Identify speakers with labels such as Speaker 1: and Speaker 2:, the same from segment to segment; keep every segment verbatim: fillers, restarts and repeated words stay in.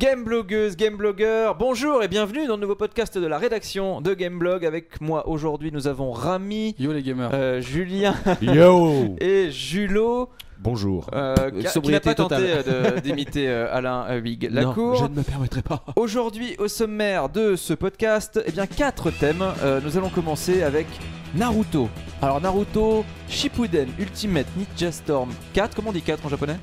Speaker 1: Gameblogueuse, Gameblogueur, bonjour et bienvenue dans le nouveau podcast de la rédaction de Gameblog. Avec moi aujourd'hui nous avons Rami,
Speaker 2: Yo les gamers,
Speaker 1: euh, Julien
Speaker 3: Yo
Speaker 1: et Julot.
Speaker 3: Bonjour.
Speaker 1: Euh, qui, qui n'a pas tenté euh, de, d'imiter euh, Alain euh, Big Lacour.
Speaker 3: Non, je ne me permettrai pas.
Speaker 1: Aujourd'hui au sommaire de ce podcast, eh bien quatre thèmes. Euh, nous allons commencer avec Naruto. Alors Naruto Shippuden Ultimate Ninja Storm quatre, comment on dit quatre en japonais?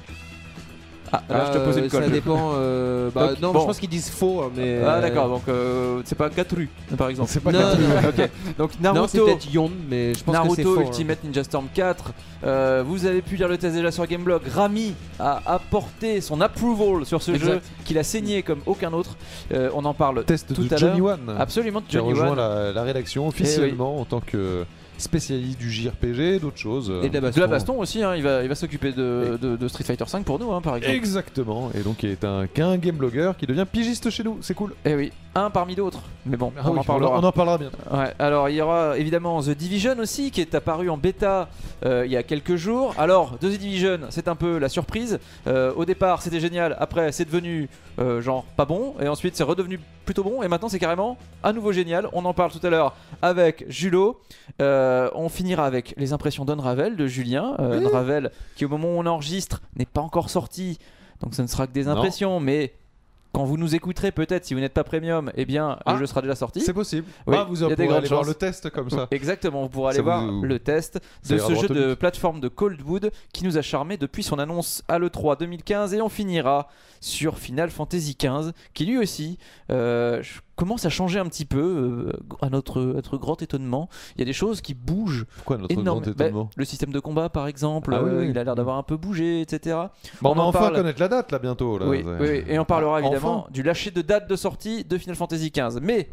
Speaker 1: Ah, là,
Speaker 4: euh,
Speaker 1: je te pose une colle.
Speaker 4: Ça dépend. Euh, bah,
Speaker 1: donc,
Speaker 4: non,
Speaker 1: bon.
Speaker 4: je pense qu'ils disent faux, mais.
Speaker 1: Ah
Speaker 4: euh...
Speaker 1: d'accord, donc euh, c'est pas Katru par exemple.
Speaker 3: C'est pas
Speaker 4: non,
Speaker 3: Katru.
Speaker 4: non.
Speaker 1: Ok, donc Naruto.
Speaker 4: Non, c'est peut-être Yon, mais je pense
Speaker 1: Naruto
Speaker 4: que c'est faux.
Speaker 1: Ultimate hein. Ninja Storm quatre. Euh, vous avez pu lire le test déjà sur Gameblog. Rami a apporté son approval sur ce
Speaker 2: exact.
Speaker 1: jeu qu'il a saigné comme aucun autre. Euh, on en parle
Speaker 3: Test
Speaker 1: tout
Speaker 3: de
Speaker 1: à
Speaker 3: Johnny
Speaker 1: l'heure.
Speaker 3: One.
Speaker 1: Absolument, de
Speaker 3: Qui a
Speaker 1: Johnny
Speaker 3: rejoint
Speaker 1: One.
Speaker 3: la, la rédaction officiellement en tant que spécialiste du J R P G et d'autres choses.
Speaker 4: Et de la baston.
Speaker 1: De la baston aussi, hein. il va, il va s'occuper de, de, de Street Fighter cinq pour nous, hein, par exemple.
Speaker 3: Exactement. Et donc il est un qu'un game blogger qui devient pigiste chez nous. C'est cool.
Speaker 1: Eh oui, un parmi d'autres. Mais bon,
Speaker 3: Ah
Speaker 1: on
Speaker 3: oui,
Speaker 1: en parlera.
Speaker 3: On en parlera bientôt.
Speaker 1: Ouais, alors il y aura évidemment The Division aussi qui est apparu en bêta euh, il y a quelques jours. Alors The Division, c'est un peu la surprise. Euh, au départ c'était génial, après c'est devenu euh, genre pas bon, et ensuite c'est redevenu plutôt bon, et maintenant c'est carrément à nouveau génial. On en parle tout à l'heure avec Julot. Euh, on finira avec les impressions d'Unravel de Julien. Euh,
Speaker 3: oui.
Speaker 1: Unravel qui au moment où on enregistre n'est pas encore sorti, donc ce ne sera que des impressions, non. mais quand vous nous écouterez, peut-être si vous n'êtes pas premium, eh bien
Speaker 3: ah,
Speaker 1: le jeu sera déjà sorti.
Speaker 3: C'est possible.
Speaker 1: Oui,
Speaker 3: ah, vous
Speaker 1: il y a des
Speaker 3: pourrez
Speaker 1: grandes
Speaker 3: aller voir
Speaker 1: chances.
Speaker 3: le test comme ça.
Speaker 1: Exactement, vous pourrez aller
Speaker 3: ça
Speaker 1: voir
Speaker 3: vous...
Speaker 1: le test
Speaker 3: ça
Speaker 1: de ce jeu de
Speaker 3: minutes.
Speaker 1: plateforme de Coldwood qui nous a charmé depuis son annonce à l'E trois deux mille quinze, et on finira sur Final Fantasy quinze qui lui aussi euh, commence à changer un petit peu euh, à notre, notre grand étonnement. Il y a des choses qui bougent.
Speaker 3: Pourquoi notre
Speaker 1: énorme...
Speaker 3: grand étonnement?
Speaker 1: bah, Le système de combat par exemple,
Speaker 3: ah, oui,
Speaker 1: euh,
Speaker 3: oui.
Speaker 1: il a l'air d'avoir un peu bougé, et cetera.
Speaker 3: Bon, on, on va enfin
Speaker 1: parle...
Speaker 3: connaître la date là bientôt. Là.
Speaker 1: Oui, oui, et on parlera évidemment
Speaker 3: enfin.
Speaker 1: du lâcher de date de sortie de Final Fantasy quinze. Mais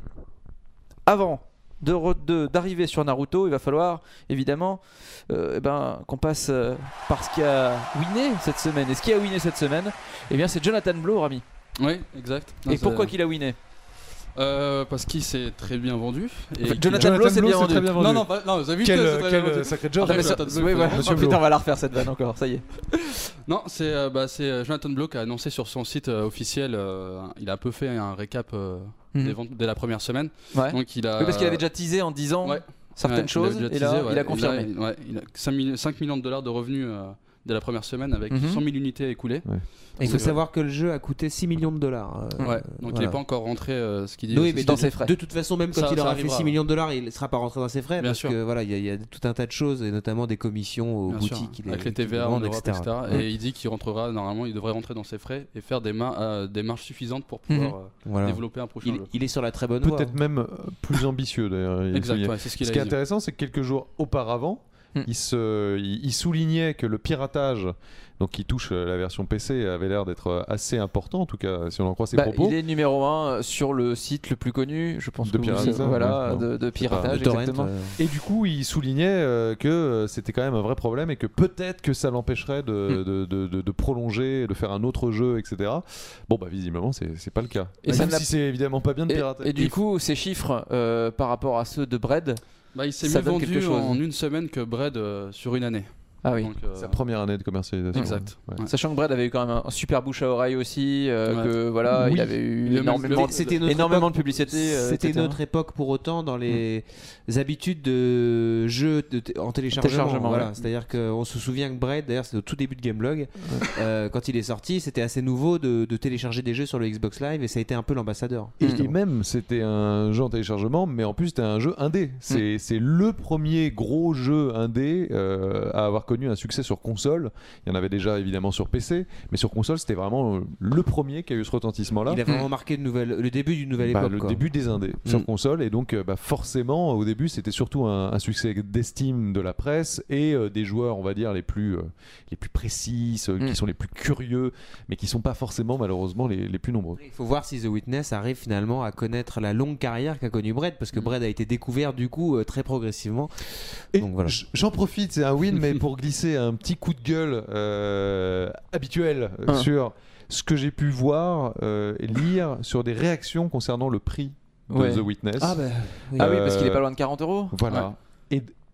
Speaker 1: avant de re- de, d'arriver sur Naruto, il va falloir évidemment euh, eh ben, qu'on passe euh, par ce qui a winné cette semaine. Et ce qui a winné cette semaine, eh bien, c'est Jonathan Blow, Rami.
Speaker 2: Oui, exact.
Speaker 1: Et non, pourquoi qu'il a winné?
Speaker 2: Euh, parce qu'il s'est très bien vendu. Et
Speaker 1: enfin, Jonathan Blow s'est bien,
Speaker 3: bien vendu.
Speaker 2: Non, non, pas, non, vous avez vu
Speaker 3: quel,
Speaker 2: que c'est
Speaker 3: quel
Speaker 2: bien vendu.
Speaker 3: sacré job.
Speaker 1: Ah, mais ça, oui, ouais. Oh, putain, on va la refaire cette vanne encore, ça y est.
Speaker 2: Non, c'est euh, bah, c'est Jonathan Blow qui a annoncé sur son site euh, officiel. Euh, il a un peu fait un récap euh, mm-hmm. des ventes dès la première semaine.
Speaker 1: Ouais.
Speaker 2: Donc il a.
Speaker 1: Oui, parce qu'il avait déjà teasé en disant ouais. certaines ouais, choses,
Speaker 2: il
Speaker 1: et là,
Speaker 2: teasé, ouais.
Speaker 1: il a confirmé.
Speaker 2: Il a, ouais, il a cinq millions de dollars de revenus euh, dès la première semaine avec mm-hmm. cent mille unités écoulées.
Speaker 4: Ouais. Et il faut savoir que le jeu a coûté six millions de dollars.
Speaker 2: Euh, ouais, donc voilà. Il n'est pas encore rentré euh, ce qu'il dit.
Speaker 4: Oui, mais
Speaker 1: dans
Speaker 4: de,
Speaker 1: ses frais.
Speaker 4: De toute façon, même quand
Speaker 2: ça,
Speaker 4: il aura fait six millions de
Speaker 2: ouais.
Speaker 4: dollars, il ne sera pas rentré dans ses frais.
Speaker 2: Bien
Speaker 4: parce
Speaker 2: sûr.
Speaker 4: que voilà, il y, y a tout un tas de choses, et notamment des commissions aux
Speaker 2: Bien
Speaker 4: boutiques.
Speaker 2: Sûr. Avec les T V A en Europe, et cetera.
Speaker 4: Ouais.
Speaker 2: Et il dit qu'il rentrera, normalement, il devrait rentrer dans ses frais et faire des, ma- euh, des marges suffisantes pour pouvoir mmh. euh, voilà. développer un prochain
Speaker 4: il,
Speaker 2: jeu.
Speaker 4: Il est sur la très bonne voie.
Speaker 3: Peut-être même plus ambitieux d'ailleurs.
Speaker 2: Exact, ouais, c'est ce qu'il
Speaker 3: Ce
Speaker 2: a
Speaker 3: qui est
Speaker 2: dit.
Speaker 3: intéressant, c'est que quelques jours auparavant, Mm. Il, se, il, il soulignait que le piratage, donc qui touche la version P C, avait l'air d'être assez important, en tout cas si on en croit ses
Speaker 1: bah,
Speaker 3: propos.
Speaker 1: Il est numéro un sur le site le plus connu, je pense,
Speaker 3: de
Speaker 1: que
Speaker 3: piratage,
Speaker 1: vous, voilà,
Speaker 3: ouais,
Speaker 1: de, de piratage,
Speaker 4: de
Speaker 1: exactement.
Speaker 4: torrent, euh...
Speaker 3: Et du coup, il soulignait euh, que euh, c'était quand même un vrai problème et que peut-être que ça l'empêcherait de, mm. de, de, de, de prolonger, de faire un autre jeu, et cetera. Bon, bah visiblement, c'est, c'est pas le cas. Et même si c'est évidemment pas bien de pirater.
Speaker 1: Et, et du coup, ces chiffres euh, par rapport à ceux de Bread.
Speaker 2: Bah, il s'est mieux vendu en une semaine que Bread euh, sur une année.
Speaker 1: Ah oui,
Speaker 2: donc,
Speaker 3: euh... sa première année de commercialisation.
Speaker 2: Exact.
Speaker 1: Ouais. Ouais. Sachant que Bread avait eu quand même un super bouche à oreille aussi, euh, ouais. que voilà,
Speaker 3: oui.
Speaker 1: il avait eu énormément, de,
Speaker 4: c'était
Speaker 1: énormément
Speaker 4: époque,
Speaker 1: de publicité. Euh,
Speaker 4: c'était
Speaker 1: et cetera.
Speaker 4: notre époque pour autant dans les mmh. habitudes de jeux de t- en téléchargement. téléchargement voilà. Ouais. C'est-à-dire qu'on se souvient que Bread, d'ailleurs, c'était au tout début de Gameblog, ouais. euh, quand il est sorti, c'était assez nouveau de, de télécharger des jeux sur le Xbox Live, et ça a été un peu l'ambassadeur.
Speaker 3: Et, et même, c'était un jeu en téléchargement, mais en plus, c'était un jeu indé. C'est, mmh. c'est le premier gros jeu indé euh, à avoir connu un succès sur console. Il y en avait déjà évidemment sur P C, mais sur console c'était vraiment le premier qui a eu ce retentissement-là.
Speaker 4: Il a vraiment mmh. marqué une nouvelle, le début d'une nouvelle
Speaker 3: bah,
Speaker 4: époque.
Speaker 3: Le
Speaker 4: quoi.
Speaker 3: début des indés mmh. sur console, et donc bah, forcément au début c'était surtout un, un succès d'estime de la presse et euh, des joueurs, on va dire, les plus, euh, les plus précis, euh, mmh. qui sont les plus curieux, mais qui sont pas forcément malheureusement les, les plus nombreux.
Speaker 4: Il faut voir si The Witness arrive finalement à connaître la longue carrière qu'a connue Bread, parce que Bread a été découvert du coup euh, très progressivement.
Speaker 3: Et
Speaker 4: donc, voilà.
Speaker 3: J'en profite, c'est un win, mais pour glisser un petit coup de gueule euh, habituel euh,
Speaker 1: ah.
Speaker 3: sur ce que j'ai pu voir euh, et lire sur des réactions concernant le prix de
Speaker 1: ouais.
Speaker 3: The Witness.
Speaker 1: Ah, bah, oui. Euh, ah oui, parce qu'il est pas loin de quarante euros.
Speaker 3: Voilà. Ouais. Et,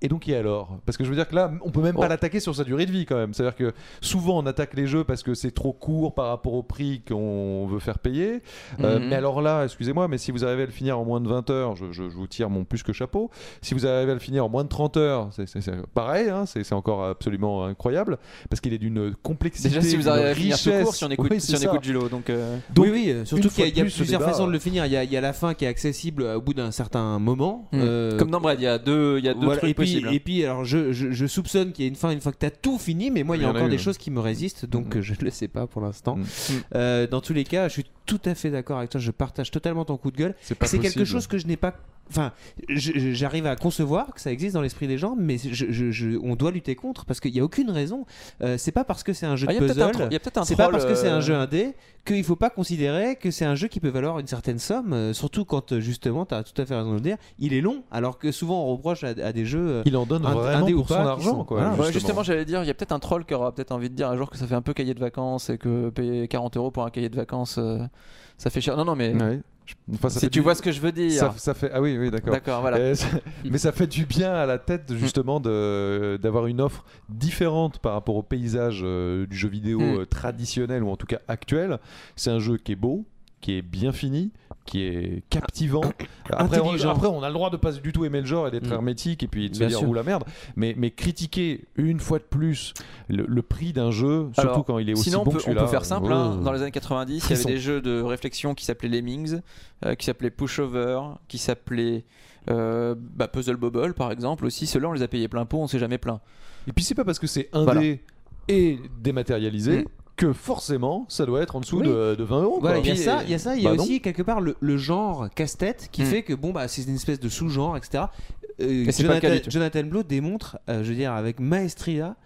Speaker 3: Et donc, et alors ? Parce que je veux dire que là, on peut même
Speaker 1: Oh.
Speaker 3: pas l'attaquer sur sa durée de vie quand même. C'est-à-dire que souvent, on attaque les jeux parce que c'est trop court par rapport au prix qu'on veut faire payer. Euh,
Speaker 1: Mhm.
Speaker 3: mais alors là, excusez-moi, mais si vous arrivez à le finir en moins de vingt heures, je, je- je vous tire mon plus que chapeau. Si vous arrivez à le finir en moins de trente heures, c'est, c'est- c'est pareil, hein, c'est, c'est encore absolument incroyable parce qu'il est d'une complexité.
Speaker 1: Déjà, si vous
Speaker 3: d'une
Speaker 1: arrivez à finir tout
Speaker 3: richesse.
Speaker 1: court, si on écoute,
Speaker 3: Oui,
Speaker 1: si
Speaker 3: c'est
Speaker 1: on
Speaker 3: ça.
Speaker 1: écoute Julo. Donc, euh,
Speaker 3: Donc,
Speaker 4: oui, oui, euh, surtout
Speaker 3: une
Speaker 4: qu'il y a,
Speaker 3: fois
Speaker 4: il y a
Speaker 3: de plus, ce
Speaker 4: plusieurs
Speaker 3: débat-
Speaker 4: façons de le finir. Il y, a, il y a la fin qui est accessible au bout d'un certain moment.
Speaker 1: hmm.
Speaker 4: Euh,
Speaker 1: Comme dans Braid, il y a deux, il y a deux
Speaker 4: voilà,
Speaker 1: trucs
Speaker 4: et puis,
Speaker 1: possibles.
Speaker 4: et puis, alors, je, je, je soupçonne qu'il y a une fin une fois que tu as tout fini, mais moi, il y a
Speaker 3: Il y en a
Speaker 4: encore
Speaker 3: eu,
Speaker 4: des
Speaker 3: hein.
Speaker 4: choses qui me résistent, donc
Speaker 3: Mm.
Speaker 4: euh, je ne le sais pas pour l'instant.
Speaker 3: Mm.
Speaker 4: Euh, dans tous les cas, je suis tout à fait d'accord avec toi. Je partage totalement ton coup de gueule.
Speaker 3: C'est pas
Speaker 4: C'est quelque
Speaker 3: possible.
Speaker 4: chose que je n'ai pas. Enfin, je- je- j'arrive à concevoir que ça existe dans l'esprit des gens, mais je, je- je- on doit lutter contre parce qu'il n'y a aucune raison. Euh, c'est pas parce que c'est un jeu
Speaker 1: Ah,
Speaker 4: de
Speaker 1: il y a peut-être un
Speaker 4: puzzle.
Speaker 1: tro- il y a peut-être un
Speaker 4: C'est pas
Speaker 1: troll,
Speaker 4: parce que c'est un
Speaker 1: euh,
Speaker 4: jeu indé qu'il faut pas considérer que c'est un jeu qui peut valoir une certaine somme, euh, surtout quand euh, justement, tu as tout à fait raison de le dire, il est long, alors que souvent on reproche à, à des jeux. euh,
Speaker 3: Il en donne
Speaker 4: un-
Speaker 3: vraiment
Speaker 4: indé ou
Speaker 3: pour
Speaker 4: pas,
Speaker 3: son
Speaker 4: qui
Speaker 3: argent,
Speaker 4: sont-
Speaker 3: quoi.
Speaker 4: voilà.
Speaker 1: Ouais, justement, j'allais dire, il y a peut-être un troll qui aura peut-être envie de dire un jour que ça fait un peu cahier de vacances et que payer quarante euros pour un cahier de vacances, euh, ça fait cher. Non, non, mais
Speaker 3: Ouais. Enfin, ça
Speaker 1: si
Speaker 3: fait
Speaker 1: tu
Speaker 3: du-
Speaker 1: vois ce que je veux dire.
Speaker 3: ça, ça fait ah oui oui d'accord.
Speaker 1: D'accord, voilà.
Speaker 3: Euh, ça- mais ça fait du bien à la tête justement de d'avoir une offre différente par rapport au paysage euh, du jeu vidéo
Speaker 1: Mm.
Speaker 3: euh, traditionnel ou en tout cas actuel. C'est un jeu qui est beau, qui est bien fini, qui est captivant. Après on,
Speaker 4: Intelligent.
Speaker 3: après, on a le droit de pas du tout aimer le genre et d'être
Speaker 4: Mm.
Speaker 3: hermétique et puis de se
Speaker 4: Bien
Speaker 3: dire
Speaker 4: sûr.
Speaker 3: ou la merde. Mais, mais critiquer une fois de plus le, le prix d'un jeu, surtout
Speaker 1: Alors,
Speaker 3: quand il est aussi
Speaker 1: Sinon,
Speaker 3: bon
Speaker 1: on peut,
Speaker 3: que
Speaker 1: on
Speaker 3: celui-là.
Speaker 1: peut faire simple. hein.
Speaker 3: Oh.
Speaker 1: Dans les années quatre-vingt-dix, il y avait
Speaker 3: Frisson.
Speaker 1: des jeux de réflexion qui s'appelaient Lemmings, euh, qui s'appelaient Pushover, qui s'appelaient euh, bah, Puzzle Bobble, par exemple. Aussi, ceux-là, on les a payés plein pot, on s'est jamais plaint.
Speaker 3: Et puis c'est pas parce que c'est indé
Speaker 1: Voilà.
Speaker 3: et dématérialisé
Speaker 1: Mm.
Speaker 3: que forcément ça doit être en dessous
Speaker 4: Oui.
Speaker 3: de, de vingt euros.
Speaker 4: Voilà,
Speaker 3: quoi.
Speaker 4: il y a
Speaker 1: Puis,
Speaker 4: ça,
Speaker 1: euh,
Speaker 4: il y a ça, il y a
Speaker 3: bah non.
Speaker 4: aussi quelque part le, le genre casse-tête qui
Speaker 1: Mm.
Speaker 4: fait que bon bah c'est une espèce de sous-genre, et cetera. Euh,
Speaker 1: Mais c'est pas le cas
Speaker 4: Jonathan,
Speaker 1: du tout.
Speaker 4: Jonathan Blow démontre, euh, je veux dire avec maestria,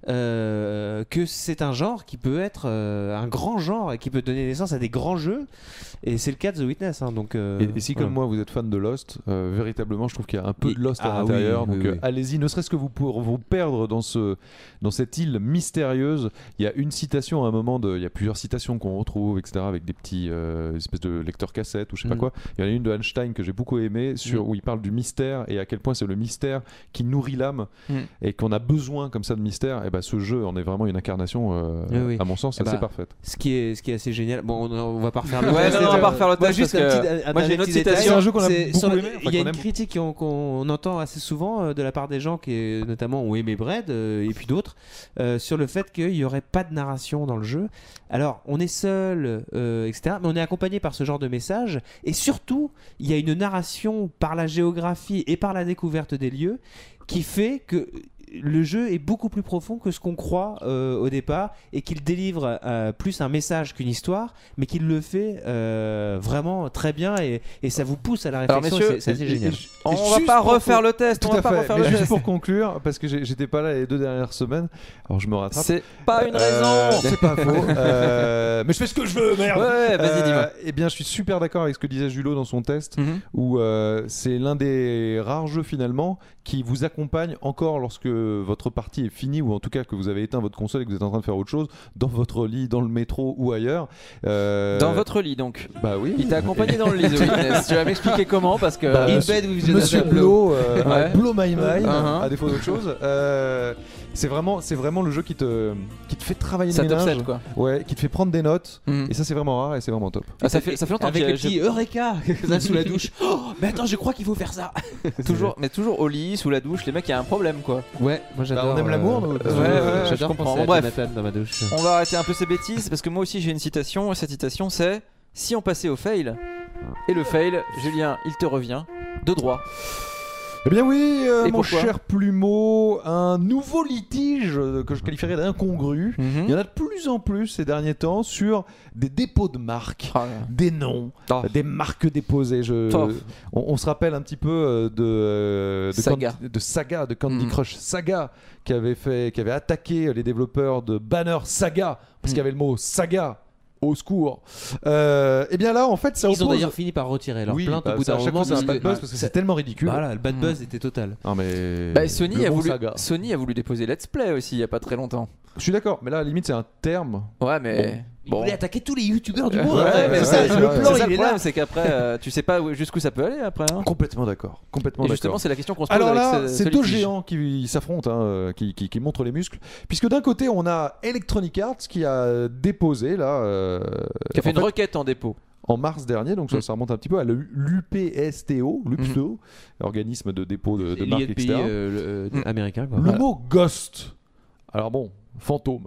Speaker 4: euh, que c'est un genre qui peut être euh, un grand genre et qui peut donner naissance à des grands jeux. Et c'est le cas de The Witness. hein, donc, euh,
Speaker 3: Et, et si
Speaker 4: voilà.
Speaker 3: comme moi vous êtes fan de Lost, euh, véritablement je trouve qu'il y a un peu
Speaker 4: Et-
Speaker 3: de Lost à
Speaker 4: ah oui,
Speaker 3: l'intérieur.
Speaker 4: oui,
Speaker 3: donc
Speaker 4: oui.
Speaker 3: euh, allez-y, ne serait-ce que vous pour vous perdre dans ce dans cette île mystérieuse. Il y a une citation à un moment de, il y a plusieurs citations qu'on retrouve, et cetera. Avec des petits euh, espèces de lecteurs cassettes ou je sais pas
Speaker 4: Mm.
Speaker 3: quoi. Il y en a une de Einstein que j'ai beaucoup aimé sur
Speaker 4: Mm.
Speaker 3: où il parle du mystère et à quel point c'est le mystère qui nourrit l'âme
Speaker 1: Mm.
Speaker 3: et qu'on a besoin comme ça de mystère. Et ben ce jeu en est vraiment une incarnation. euh,
Speaker 4: Oui, oui.
Speaker 3: À mon sens,
Speaker 4: Eh
Speaker 3: assez
Speaker 4: bah,
Speaker 3: parfaite.
Speaker 4: Ce qui est, ce qui est assez génial. Bon, on, on va pas refaire le
Speaker 1: Ouais,
Speaker 4: test.
Speaker 1: non, on va pas refaire le
Speaker 4: Moi,
Speaker 1: test
Speaker 4: juste
Speaker 1: parce
Speaker 4: un
Speaker 1: que
Speaker 4: petit- un
Speaker 1: moi, j'ai
Speaker 4: dernier
Speaker 1: une autre
Speaker 4: petit détail.
Speaker 1: citation.
Speaker 3: C'est un jeu qu'on a
Speaker 4: C'est-
Speaker 3: beaucoup
Speaker 4: sur le-
Speaker 3: aimé, enfin,
Speaker 4: Il y a
Speaker 3: qu'on
Speaker 4: une
Speaker 3: aime.
Speaker 4: critique qu'on qu'on entend assez souvent euh, de la part des gens qui, euh, notamment, ont aimé Braid euh, et puis d'autres, euh, sur le fait qu'il n'y aurait pas de narration dans le jeu. Alors, on est seul, euh, et cetera, mais on est accompagné par ce genre de message. Et surtout, il y a une narration par la géographie et par la découverte des lieux qui fait que le jeu est beaucoup plus profond que ce qu'on croit euh, au départ et qu'il délivre euh, plus un message qu'une histoire, mais qu'il le fait euh, vraiment très bien et, et ça vous pousse à la
Speaker 1: Alors,
Speaker 4: réflexion.
Speaker 1: messieurs,
Speaker 4: et c'est c'est assez
Speaker 3: Et- et-
Speaker 4: génial.
Speaker 3: et-
Speaker 1: On
Speaker 3: et
Speaker 1: va
Speaker 3: juste
Speaker 1: pas
Speaker 3: pour-
Speaker 1: refaire le test.
Speaker 3: Tout
Speaker 1: on va
Speaker 3: à
Speaker 1: pas
Speaker 3: fait.
Speaker 1: refaire
Speaker 3: Mais
Speaker 1: le
Speaker 3: juste
Speaker 1: test.
Speaker 3: pour conclure, parce que j'ai- j'étais pas là les deux dernières semaines, alors je me rattrape.
Speaker 1: C'est pas une
Speaker 3: Euh,
Speaker 1: raison.
Speaker 3: c'est pas faux. Euh, mais je fais ce que je veux, merde.
Speaker 1: Ouais, ouais, vas-y,
Speaker 3: Euh,
Speaker 1: dis-moi.
Speaker 3: Eh bien, je suis super d'accord avec ce que disait Julo dans son test,
Speaker 1: Mhm.
Speaker 3: où euh, c'est l'un des rares jeux finalement qui vous accompagne encore lorsque votre partie est finie, ou en tout cas que vous avez éteint votre console et que vous êtes en train de faire autre chose, dans votre lit, dans le métro ou ailleurs. Euh,
Speaker 1: Dans votre lit, donc.
Speaker 3: Bah oui.
Speaker 1: Il t'a accompagné dans le lit, The Witness. Tu vas m'expliquer comment parce que.
Speaker 3: Bah,
Speaker 4: In
Speaker 3: monsieur-
Speaker 4: bed with
Speaker 3: Monsieur
Speaker 4: Jonathan Blow.
Speaker 3: Blow, euh,
Speaker 1: Ouais.
Speaker 3: Blow My Mind,
Speaker 1: Uh-huh.
Speaker 3: à défaut d'autre chose. Euh, c'est vraiment, c'est vraiment le jeu qui te, qui te fait travailler
Speaker 1: Ça
Speaker 3: le ménage,
Speaker 1: t'obsède, quoi.
Speaker 3: ouais, qui te fait prendre des notes.
Speaker 1: Mhm.
Speaker 3: Et ça, c'est vraiment rare et c'est vraiment top.
Speaker 1: Ah, ça fait ça fait longtemps que
Speaker 4: Avec
Speaker 1: j'ai-
Speaker 4: le petit
Speaker 1: j'ai-
Speaker 4: Eureka ça, sous la douche. Oh, mais attends, je crois qu'il faut faire ça.
Speaker 1: toujours, mais toujours au lit, sous la douche, les mecs, il y a un problème, quoi.
Speaker 4: Ouais, moi j'adore.
Speaker 3: Bah, on aime l'amour, nous.
Speaker 4: euh,
Speaker 3: Ouais,
Speaker 1: ouais, je
Speaker 4: j'adore
Speaker 1: comprends.
Speaker 4: penser à
Speaker 1: Bon, bref.
Speaker 4: Jonathan dans ma douche.
Speaker 1: On va arrêter un peu ces bêtises parce que moi aussi j'ai une citation et cette citation c'est si on passait au fail et le fail, Julien, il te revient de droit.
Speaker 3: Eh bien oui, euh,
Speaker 1: Et
Speaker 3: mon
Speaker 1: pourquoi
Speaker 3: cher Plumeau, un nouveau litige euh, que je qualifierais d'incongru. Il y en a de plus en plus ces derniers temps sur des dépôts de marques,
Speaker 1: Ah,
Speaker 3: des noms,
Speaker 1: Ah.
Speaker 3: des marques déposées. Je,
Speaker 1: Oh.
Speaker 3: on, on se rappelle un petit peu euh, de, euh, de,
Speaker 1: Saga.
Speaker 3: Can- de Saga, de Candy
Speaker 1: Mhm.
Speaker 3: Crush Saga, qui avait, fait, qui avait attaqué les développeurs de Banner Saga, parce qu'il y avait le mot Saga. Au secours. Euh, et bien là, en fait, ça
Speaker 4: Ils ont
Speaker 3: oppose-
Speaker 4: d'ailleurs fini par retirer leur
Speaker 3: oui,
Speaker 4: plainte
Speaker 3: bah,
Speaker 4: au bout
Speaker 3: ça,
Speaker 4: d'un
Speaker 3: à chaque
Speaker 4: moment.
Speaker 3: fois, c'est un
Speaker 4: parce
Speaker 3: bad
Speaker 4: que-
Speaker 3: buzz parce que
Speaker 4: ça-
Speaker 3: c'est tellement ridicule.
Speaker 4: Voilà, le bad
Speaker 1: Mm.
Speaker 4: buzz était total.
Speaker 3: Non mais
Speaker 1: Bah, Sony,
Speaker 3: le
Speaker 1: a
Speaker 3: bon
Speaker 1: voulu,
Speaker 3: Saga.
Speaker 1: Sony a voulu déposer Let's Play aussi il y a pas très longtemps.
Speaker 3: Je suis d'accord, mais là, à la limite, c'est un terme.
Speaker 1: Ouais, mais.
Speaker 4: Il
Speaker 1: Bon.
Speaker 4: voulait attaquer tous les youtubeurs du monde.
Speaker 3: Ouais,
Speaker 4: ouais, mais
Speaker 3: ouais,
Speaker 4: ça,
Speaker 3: ouais,
Speaker 4: le
Speaker 3: ouais,
Speaker 4: plan,
Speaker 1: C'est ça
Speaker 4: il
Speaker 1: le
Speaker 4: est là.
Speaker 1: problème, c'est qu'après, euh, tu sais pas où- jusqu'où ça peut aller après. Hein.
Speaker 3: Complètement d'accord. Complètement
Speaker 1: Et
Speaker 3: d'accord.
Speaker 1: justement, c'est la question qu'on se pose
Speaker 3: Alors
Speaker 1: avec
Speaker 3: là,
Speaker 1: ce,
Speaker 3: c'est
Speaker 1: ce
Speaker 3: deux
Speaker 1: litige.
Speaker 3: géants qui s'affrontent, hein, euh, qui, qui, qui montrent les muscles. Puisque d'un côté, on a Electronic Arts qui a déposé, là. euh,
Speaker 1: Qui a fait
Speaker 3: en
Speaker 1: une
Speaker 3: fait,
Speaker 1: requête en dépôt.
Speaker 3: en mars dernier, donc ça,
Speaker 1: Mm.
Speaker 3: ça remonte un petit peu à l'U P S T O, l'U P S T O, organisme de dépôt de, de marques,
Speaker 4: L'I N P I
Speaker 3: et cetera.
Speaker 4: euh, le- euh,
Speaker 1: Mm.
Speaker 4: américain. Quoi.
Speaker 3: Le mot Ghost, alors bon, fantôme,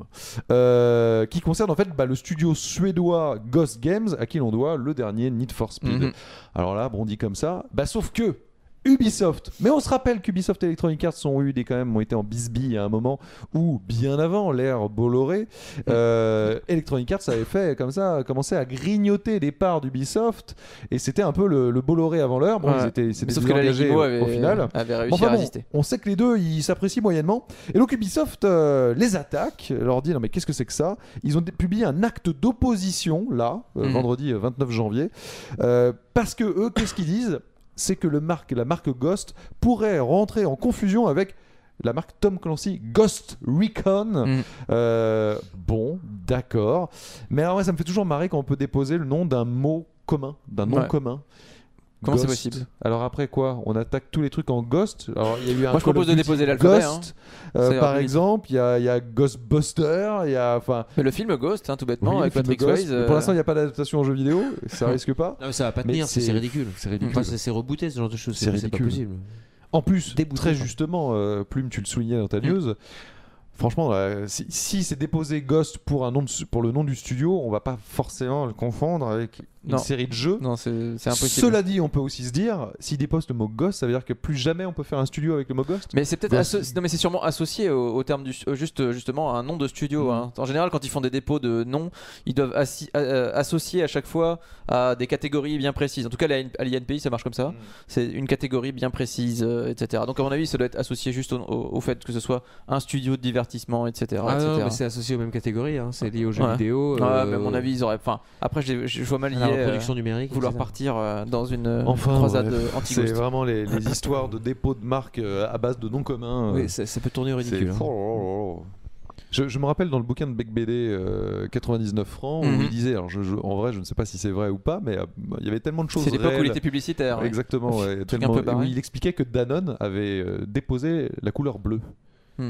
Speaker 3: euh, qui concerne en fait bah, le studio suédois Ghost Games, à qui l'on doit le dernier Need for Speed.
Speaker 1: Mhm.
Speaker 3: Alors là, bon, dit comme ça, bah, sauf que Ubisoft, mais on se rappelle qu'Ubisoft et Electronic Arts ont eu des quand même ont été en bisbille à un moment où bien avant l'ère Bolloré, euh, Electronic Arts avait fait comme ça, commencé à grignoter des parts d'Ubisoft et c'était un peu le, le Bolloré avant l'heure. Bon,
Speaker 1: Ouais.
Speaker 3: ils étaient, c'était
Speaker 1: Sauf que la
Speaker 3: désengagés
Speaker 1: Lego
Speaker 3: au,
Speaker 1: avait,
Speaker 3: au final.
Speaker 1: avait réussi
Speaker 3: Bon, enfin
Speaker 1: à
Speaker 3: bon,
Speaker 1: résister.
Speaker 3: on sait que les deux ils s'apprécient moyennement et donc Ubisoft euh, les attaque, leur dit non mais qu'est-ce que c'est que ça. Ils ont dé- publié un acte d'opposition là, euh,
Speaker 1: Mhm.
Speaker 3: vendredi euh, vingt-neuf janvier, euh, parce que eux qu'est-ce qu'ils disent, c'est que le marque, la marque Ghost pourrait rentrer en confusion avec la marque Tom Clancy Ghost Recon.
Speaker 1: Mhm.
Speaker 3: Euh, bon, d'accord, mais alors ouais, ça me fait toujours marrer quand on peut déposer le nom d'un mot commun, d'un nom
Speaker 1: Ouais.
Speaker 3: commun.
Speaker 1: Comment c'est
Speaker 3: Ghost.
Speaker 1: possible?
Speaker 3: Alors après quoi? On attaque tous les trucs en Ghost. Alors il y a eu un
Speaker 1: Moi, je
Speaker 3: Call
Speaker 1: propose
Speaker 3: of
Speaker 1: de
Speaker 3: Duty
Speaker 1: déposer l'alphabet,
Speaker 3: Ghost,
Speaker 1: hein.
Speaker 3: euh,
Speaker 1: Ça ira
Speaker 3: par
Speaker 1: plus vite.
Speaker 3: exemple, il y a, il y a Ghostbuster, il y a enfin.
Speaker 1: Mais le film Ghost, hein, tout bêtement,
Speaker 3: oui,
Speaker 1: avec
Speaker 3: le film
Speaker 1: Patrick
Speaker 3: Ghost.
Speaker 1: Swayze.
Speaker 3: Mais
Speaker 1: euh,
Speaker 3: Pour l'instant, il n'y a pas d'adaptation en jeu vidéo, ça risque pas.
Speaker 4: Non, mais ça va pas
Speaker 3: Mais
Speaker 4: tenir, c'est
Speaker 3: c'est-
Speaker 4: c'est ridicule.
Speaker 3: C'est ridicule.
Speaker 4: Enfin, ça s'est rebooté ce genre de choses.
Speaker 3: C'est
Speaker 4: C'est pas
Speaker 3: ridicule.
Speaker 4: possible.
Speaker 3: En plus,
Speaker 4: Dégoûtant,
Speaker 3: très
Speaker 4: quoi.
Speaker 3: justement, euh, Plume, tu le soulignais dans ta news. Franchement, euh, si, si c'est déposé Ghost pour, un nom de, pour le nom du studio, on va pas forcément le confondre avec une
Speaker 1: Non.
Speaker 3: série de jeux.
Speaker 1: Non, c'est c'est impossible.
Speaker 3: Cela dit, on peut aussi se dire, s'il dépose le mot Ghost, ça veut dire que plus jamais on peut faire un studio avec le mot Ghost.
Speaker 1: Mais c'est peut-être
Speaker 3: Bah,
Speaker 1: asso- non mais c'est sûrement associé au, au terme du au juste justement à un nom de studio.
Speaker 3: Mm.
Speaker 1: Hein. En général, quand ils font des dépôts de noms, ils doivent assi- euh, associer à chaque fois à des catégories bien précises. En tout cas, à l'I N P I, ça marche comme ça. C'est une catégorie bien précise, euh, et cetera. Donc à mon avis, ça doit être associé juste au, au- au fait que ce soit un studio de divertissement, et cetera.
Speaker 4: Ah
Speaker 1: et cetera.
Speaker 4: non, mais c'est associé aux mêmes catégories. Hein. C'est lié aux jeux
Speaker 1: Ouais.
Speaker 4: vidéo.
Speaker 1: Ouais,
Speaker 4: euh,
Speaker 1: mais à mon avis, ils auraient. Enfin, après, je, les- je vois mal
Speaker 4: à
Speaker 1: lier,
Speaker 4: la
Speaker 1: euh,
Speaker 4: reproduction numérique.
Speaker 1: vouloir
Speaker 4: et cetera.
Speaker 1: partir euh, dans une euh,
Speaker 3: Enfin,
Speaker 1: croisade
Speaker 3: bref,
Speaker 1: euh,
Speaker 3: c'est
Speaker 1: anti-ghost.
Speaker 3: vraiment les, les histoires de dépôt de marques euh, à base de noms communs. euh,
Speaker 4: Oui, ça, ça peut tourner au
Speaker 3: c'est-
Speaker 4: ridicule. hein.
Speaker 3: Oh, oh, oh, oh. Je, je me rappelle dans le bouquin de Bec B D euh, quatre-vingt-dix-neuf francs où
Speaker 1: Mhm.
Speaker 3: il disait, alors je, je- en vrai je ne sais pas si c'est vrai ou pas, mais euh, il y avait tellement de choses
Speaker 1: C'est l'époque où il
Speaker 3: réelles.
Speaker 1: était publicitaire. ouais.
Speaker 3: Exactement, ouais,
Speaker 1: Truc un
Speaker 3: tellement-
Speaker 1: peu barré.
Speaker 3: où il expliquait que Danone avait euh, déposé la couleur bleue.
Speaker 1: Hmm.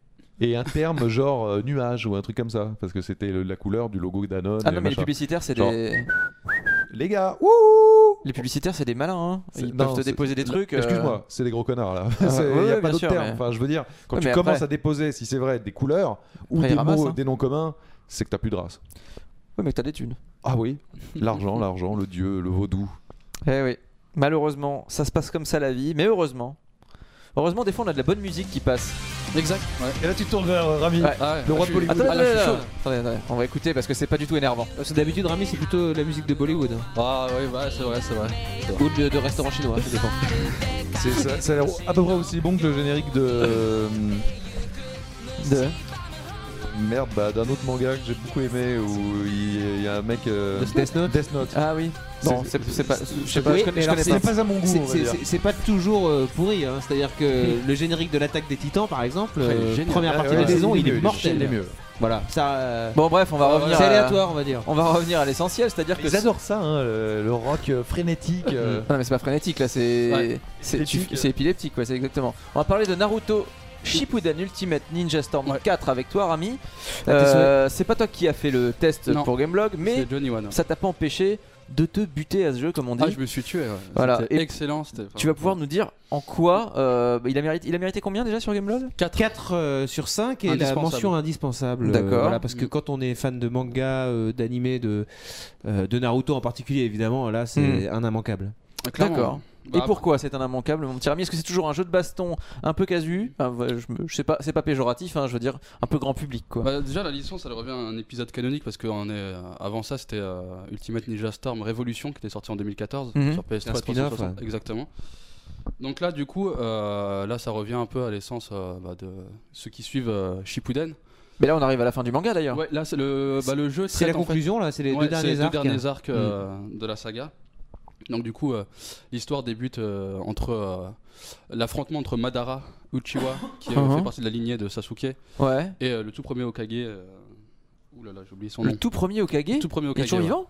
Speaker 3: Et un terme genre euh, nuage ou un truc comme ça, parce que c'était le- la couleur du logo Danone.
Speaker 1: Ah
Speaker 3: et
Speaker 1: non, mais les
Speaker 3: machin.
Speaker 1: publicitaires, c'est
Speaker 3: Genre-
Speaker 1: des.
Speaker 3: Les gars, wouh
Speaker 1: Les publicitaires, c'est des malins. Hein.
Speaker 3: C'est-
Speaker 1: Ils
Speaker 3: non,
Speaker 1: peuvent te
Speaker 3: c'est-
Speaker 1: déposer des trucs. euh,
Speaker 3: Excuse-moi, c'est des gros connards là.
Speaker 1: Ah,
Speaker 3: C'est- Il
Speaker 1: ouais,
Speaker 3: n'y a
Speaker 1: ouais,
Speaker 3: pas
Speaker 1: bien
Speaker 3: d'autre
Speaker 1: sûr,
Speaker 3: terme.
Speaker 1: mais-
Speaker 3: Enfin, je veux dire, quand
Speaker 1: Ouais,
Speaker 3: tu
Speaker 1: mais
Speaker 3: commences
Speaker 1: après-
Speaker 3: à déposer, si c'est vrai, des couleurs ou
Speaker 1: Après, ils
Speaker 3: des
Speaker 1: ramassent,
Speaker 3: mots,
Speaker 1: hein.
Speaker 3: des noms communs, c'est que t'as plus de race.
Speaker 1: Ouais, mais t'as des thunes.
Speaker 3: Ah oui, l'argent, l'argent, le dieu, le vaudou.
Speaker 1: Eh oui. Malheureusement, ça se passe comme ça la vie, mais heureusement. Heureusement, des fois, on a de la bonne musique qui passe.
Speaker 2: Exact. Ouais.
Speaker 3: Et là, tu te tournes vers Rami,
Speaker 1: Ouais.
Speaker 2: Ah ouais,
Speaker 3: le roi
Speaker 2: je
Speaker 3: de
Speaker 2: suis-
Speaker 3: Bollywood.
Speaker 1: Attendez,
Speaker 2: Ah, là, je suis
Speaker 1: attendez,
Speaker 2: chaud.
Speaker 1: attendez, attendez, on va écouter parce que c'est pas du tout énervant.
Speaker 4: Parce que d'habitude, Rami, c'est plutôt la musique de Bollywood. hein.
Speaker 2: Ah oui, bah, c'est vrai, c'est vrai.
Speaker 4: Ou de, de restaurant chinois, ça dépend.
Speaker 3: C'est- Ça, ça a l'air à peu près aussi bon que le générique de. euh,
Speaker 1: De...
Speaker 3: Merde, bah, d'un autre manga que j'ai beaucoup aimé où il il y a un mec. euh,
Speaker 4: De Death Note.
Speaker 3: Death Note.
Speaker 1: Ah oui. Non, c'est c'est pas. Je sais pas.
Speaker 4: Oui,
Speaker 1: je connais,
Speaker 4: mais
Speaker 1: je
Speaker 4: alors
Speaker 1: connais
Speaker 4: c'est-
Speaker 1: pas.
Speaker 3: C'est pas à mon goût,
Speaker 4: C'est-
Speaker 3: on va
Speaker 4: C'est
Speaker 3: dire.
Speaker 4: c'est- c'est pas toujours euh, pourri, hein. C'est-à-dire que le générique de l'attaque des titans, par exemple,
Speaker 2: Ouais, il est
Speaker 4: euh,
Speaker 2: génial.
Speaker 4: première
Speaker 3: Ah,
Speaker 4: partie
Speaker 3: ouais,
Speaker 4: de la
Speaker 3: ouais,
Speaker 4: saison,
Speaker 3: il est
Speaker 4: il est
Speaker 3: mieux,
Speaker 4: mortel.
Speaker 3: il est mieux.
Speaker 4: Voilà, ça. euh,
Speaker 1: Bon, bref, on va
Speaker 2: Ah,
Speaker 1: revenir.
Speaker 4: c'est
Speaker 1: à-
Speaker 4: aléatoire, on va dire.
Speaker 1: On va revenir à l'essentiel, c'est-à-dire que.
Speaker 3: Ils adorent ça, hein, le, le rock euh, frénétique. euh.
Speaker 1: Non, mais c'est pas frénétique là, c'est.
Speaker 2: Ouais.
Speaker 1: C'est tu-
Speaker 3: Épileptique.
Speaker 1: c'est épileptique, ouais, c'est exactement. On va parler de Naruto Shippuden Ultimate Ninja Storm
Speaker 2: Ouais.
Speaker 1: quatre avec toi, Rami.
Speaker 4: tes
Speaker 1: Euh, c'est pas toi qui as fait le test
Speaker 2: Non.
Speaker 1: pour Gameblog, mais
Speaker 2: C'est Johnny One.
Speaker 1: ça t'a pas empêché de te buter à ce jeu, comme on dit.
Speaker 2: Ah, je me suis tué. Ouais.
Speaker 1: Voilà.
Speaker 2: C'était
Speaker 1: Et
Speaker 2: excellent. c'était-
Speaker 1: Tu vas pouvoir nous dire en quoi euh, il, a mérité, il a mérité combien déjà sur Gameblog
Speaker 4: quatre euh, sur cinq et la
Speaker 2: Indispensable.
Speaker 4: mention indispensable. euh,
Speaker 1: D'accord.
Speaker 4: voilà, parce que
Speaker 2: Mm.
Speaker 4: quand on est fan de manga, euh, d'anime, de, euh, de Naruto en particulier, évidemment, là c'est
Speaker 1: Mm.
Speaker 4: un immanquable.
Speaker 2: Ah, clairement.
Speaker 1: D'accord.
Speaker 2: Bah,
Speaker 1: Et pourquoi c'est un immanquable, mon petit Rami? Est-ce que c'est toujours un jeu de baston un peu casu? Enfin, ouais, je, me- je sais pas, c'est pas péjoratif, hein, je veux dire un peu grand public quoi.
Speaker 2: Bah, déjà la licence elle revient à un épisode canonique parce que on est, euh, avant ça c'était euh, Ultimate Ninja Storm Revolution qui était sorti en deux mille quatorze
Speaker 1: Mhm.
Speaker 2: sur P S trois
Speaker 4: Un spin-off,
Speaker 2: trois cent soixante.
Speaker 4: ouais.
Speaker 2: Exactement. Donc là du coup euh, là ça revient un peu à l'essence euh, bah, de ceux qui suivent euh, Shippuden.
Speaker 1: Mais là on arrive à la fin du manga d'ailleurs.
Speaker 2: Ouais, là c'est le, bah, le jeu
Speaker 4: C'est la
Speaker 2: traite, en fait-
Speaker 4: conclusion là, c'est les
Speaker 2: Ouais,
Speaker 4: deux
Speaker 2: c'est
Speaker 4: derniers
Speaker 2: les
Speaker 4: arcs.
Speaker 2: deux derniers arcs euh, de la saga. Donc du coup, euh, l'histoire débute euh, entre euh, l'affrontement entre Madara Uchiwa, qui euh,
Speaker 1: Uh-huh.
Speaker 2: fait partie de la lignée de Sasuke,
Speaker 1: Ouais.
Speaker 2: et euh, le tout premier Hokage, euh, Ouh là là, j'ai oublié son nom.
Speaker 1: Le tout premier Hokage.
Speaker 2: Le tout premier
Speaker 1: Il est
Speaker 2: Hokage.
Speaker 1: toujours
Speaker 2: ouais.
Speaker 1: vivant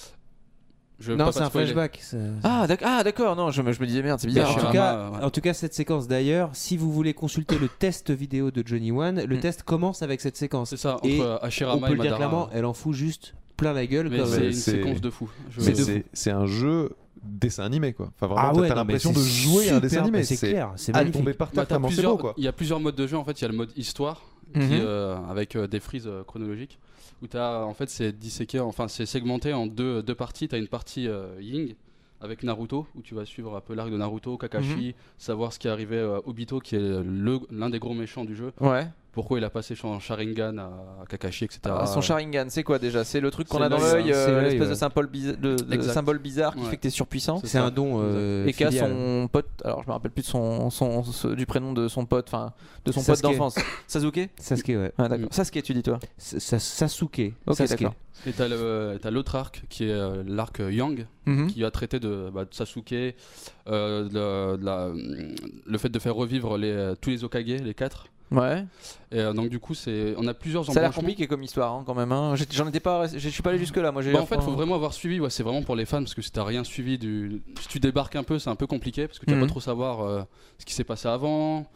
Speaker 2: Je veux
Speaker 4: Non,
Speaker 2: pas
Speaker 4: c'est
Speaker 2: pas
Speaker 4: un
Speaker 2: spoiler.
Speaker 4: flashback. c'est-
Speaker 1: Ah, d'ac- ah, d'accord, non, je me, je me disais merde, c'est
Speaker 4: Mais
Speaker 1: bizarre.
Speaker 4: en, tout
Speaker 2: Hashirama,
Speaker 4: cas,
Speaker 2: ouais.
Speaker 4: en tout cas, cette séquence d'ailleurs, si vous voulez consulter le test vidéo de Johnny One, le
Speaker 1: Mm.
Speaker 4: test commence avec cette séquence.
Speaker 2: C'est ça,
Speaker 4: Et
Speaker 2: entre euh,
Speaker 4: On
Speaker 2: Hashirama
Speaker 4: peut
Speaker 2: et
Speaker 4: le dire
Speaker 2: Madara.
Speaker 4: clairement, elle en fout juste plein la gueule.
Speaker 2: Mais
Speaker 4: comme-
Speaker 2: c'est une
Speaker 3: c'est-
Speaker 2: séquence de fou. Je-
Speaker 3: Mais
Speaker 4: de
Speaker 3: c'est c'est un jeu dessin animé quoi. Enfin vraiment,
Speaker 4: Ah
Speaker 3: t'as-
Speaker 4: ouais,
Speaker 3: t'as
Speaker 4: non, mais
Speaker 3: l'impression
Speaker 4: c'est
Speaker 3: de jouer à un dessin
Speaker 4: super,
Speaker 3: animé.
Speaker 4: c'est clair, c'est
Speaker 3: à
Speaker 4: magnifique.
Speaker 3: tomber par
Speaker 2: Bah,
Speaker 3: terre
Speaker 2: t'as
Speaker 3: tellement c'est
Speaker 2: plusieurs-
Speaker 3: beau quoi.
Speaker 2: Il y a plusieurs modes de jeu en fait. Il y a le mode histoire qui,
Speaker 1: Mhm.
Speaker 2: euh, avec euh, des frises euh, chronologiques où t'as en fait c'est disséqué, enfin c'est segmenté en deux, deux parties. T'as une partie euh, Ying avec Naruto où tu vas suivre un peu l'arc de Naruto, Kakashi, savoir ce qui est arrivé à Obito qui est le- l'un des gros méchants du jeu.
Speaker 1: Ouais.
Speaker 2: Pourquoi il a passé son Sharingan à Kakashi, et cetera.
Speaker 1: Ah, son Sharingan, c'est quoi déjà? C'est le truc qu'on
Speaker 2: C'est
Speaker 1: a dans
Speaker 2: l'œil,
Speaker 1: l'œil,
Speaker 4: c'est
Speaker 1: euh,
Speaker 4: l'œil,
Speaker 1: l'espèce
Speaker 4: ouais.
Speaker 1: de symbole, bizarre, de, de
Speaker 2: Exact.
Speaker 1: symbole bizarre qui
Speaker 2: Ouais.
Speaker 1: fait que t'es surpuissant.
Speaker 2: C'est
Speaker 4: C'est
Speaker 2: ça.
Speaker 4: un don. euh,
Speaker 1: Et qu'a
Speaker 4: filial.
Speaker 1: son pote, alors je me rappelle plus de son, son, ce- du prénom de son pote, enfin de son
Speaker 4: Sasuke.
Speaker 1: pote d'enfance. Sasuke.
Speaker 4: Sasuke, ouais.
Speaker 1: Ah d'accord.
Speaker 2: Mm.
Speaker 1: Sasuke, tu dis toi.
Speaker 4: Sa- Sa- Sasuke.
Speaker 1: Ok,
Speaker 4: Sasuke.
Speaker 1: d'accord.
Speaker 2: Et t'as le- t'as l'autre arc qui est euh, l'arc Yang
Speaker 1: Mhm.
Speaker 2: qui va traiter de, bah, de Sasuke, euh, de, de la- le fait de faire revivre les, tous les Hokage, les quatre.
Speaker 1: Ouais.
Speaker 2: Et euh, donc du coup, c'est, on a plusieurs
Speaker 1: Ça a l'air
Speaker 2: embranchements.
Speaker 1: compliqué comme histoire hein, quand même. Hein. J'ai- J'en étais pas, je suis pas allé jusque là. Moi j'ai.
Speaker 2: Bah, en fait,
Speaker 1: enfin-
Speaker 2: faut vraiment avoir suivi. Ouais, c'est vraiment pour les fans parce que si t'as rien suivi, du... si tu débarques un peu, c'est un peu compliqué parce que tu vas
Speaker 1: Mhm.
Speaker 2: pas trop savoir euh, ce qui s'est passé avant,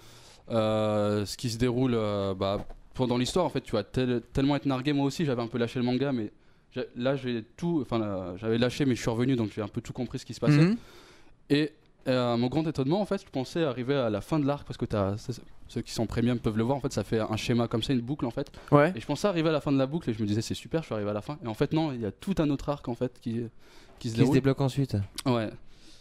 Speaker 2: euh, ce qui se déroule euh, bah, pendant l'histoire. En fait, tu vas tel- tellement être nargué. Moi aussi, j'avais un peu lâché le manga, mais j'ai- là, j'ai tout. Enfin, là, j'avais lâché, mais je suis revenu, donc j'ai un peu tout compris ce qui se passait.
Speaker 1: Mhm.
Speaker 2: Et euh, mon grand étonnement, en fait, je pensais arriver à la fin de l'arc parce que t'as, c'est- ceux qui sont premium peuvent le voir. En fait, ça fait un schéma comme ça, une boucle en fait.
Speaker 1: Ouais.
Speaker 2: Et je pensais arriver à la fin de la boucle et je me disais c'est super, je suis arrivé à la fin. Et en fait non, il y a tout un autre arc en fait qui, qui se
Speaker 4: Qui se
Speaker 2: déroule.
Speaker 4: débloque ensuite.
Speaker 2: Ouais.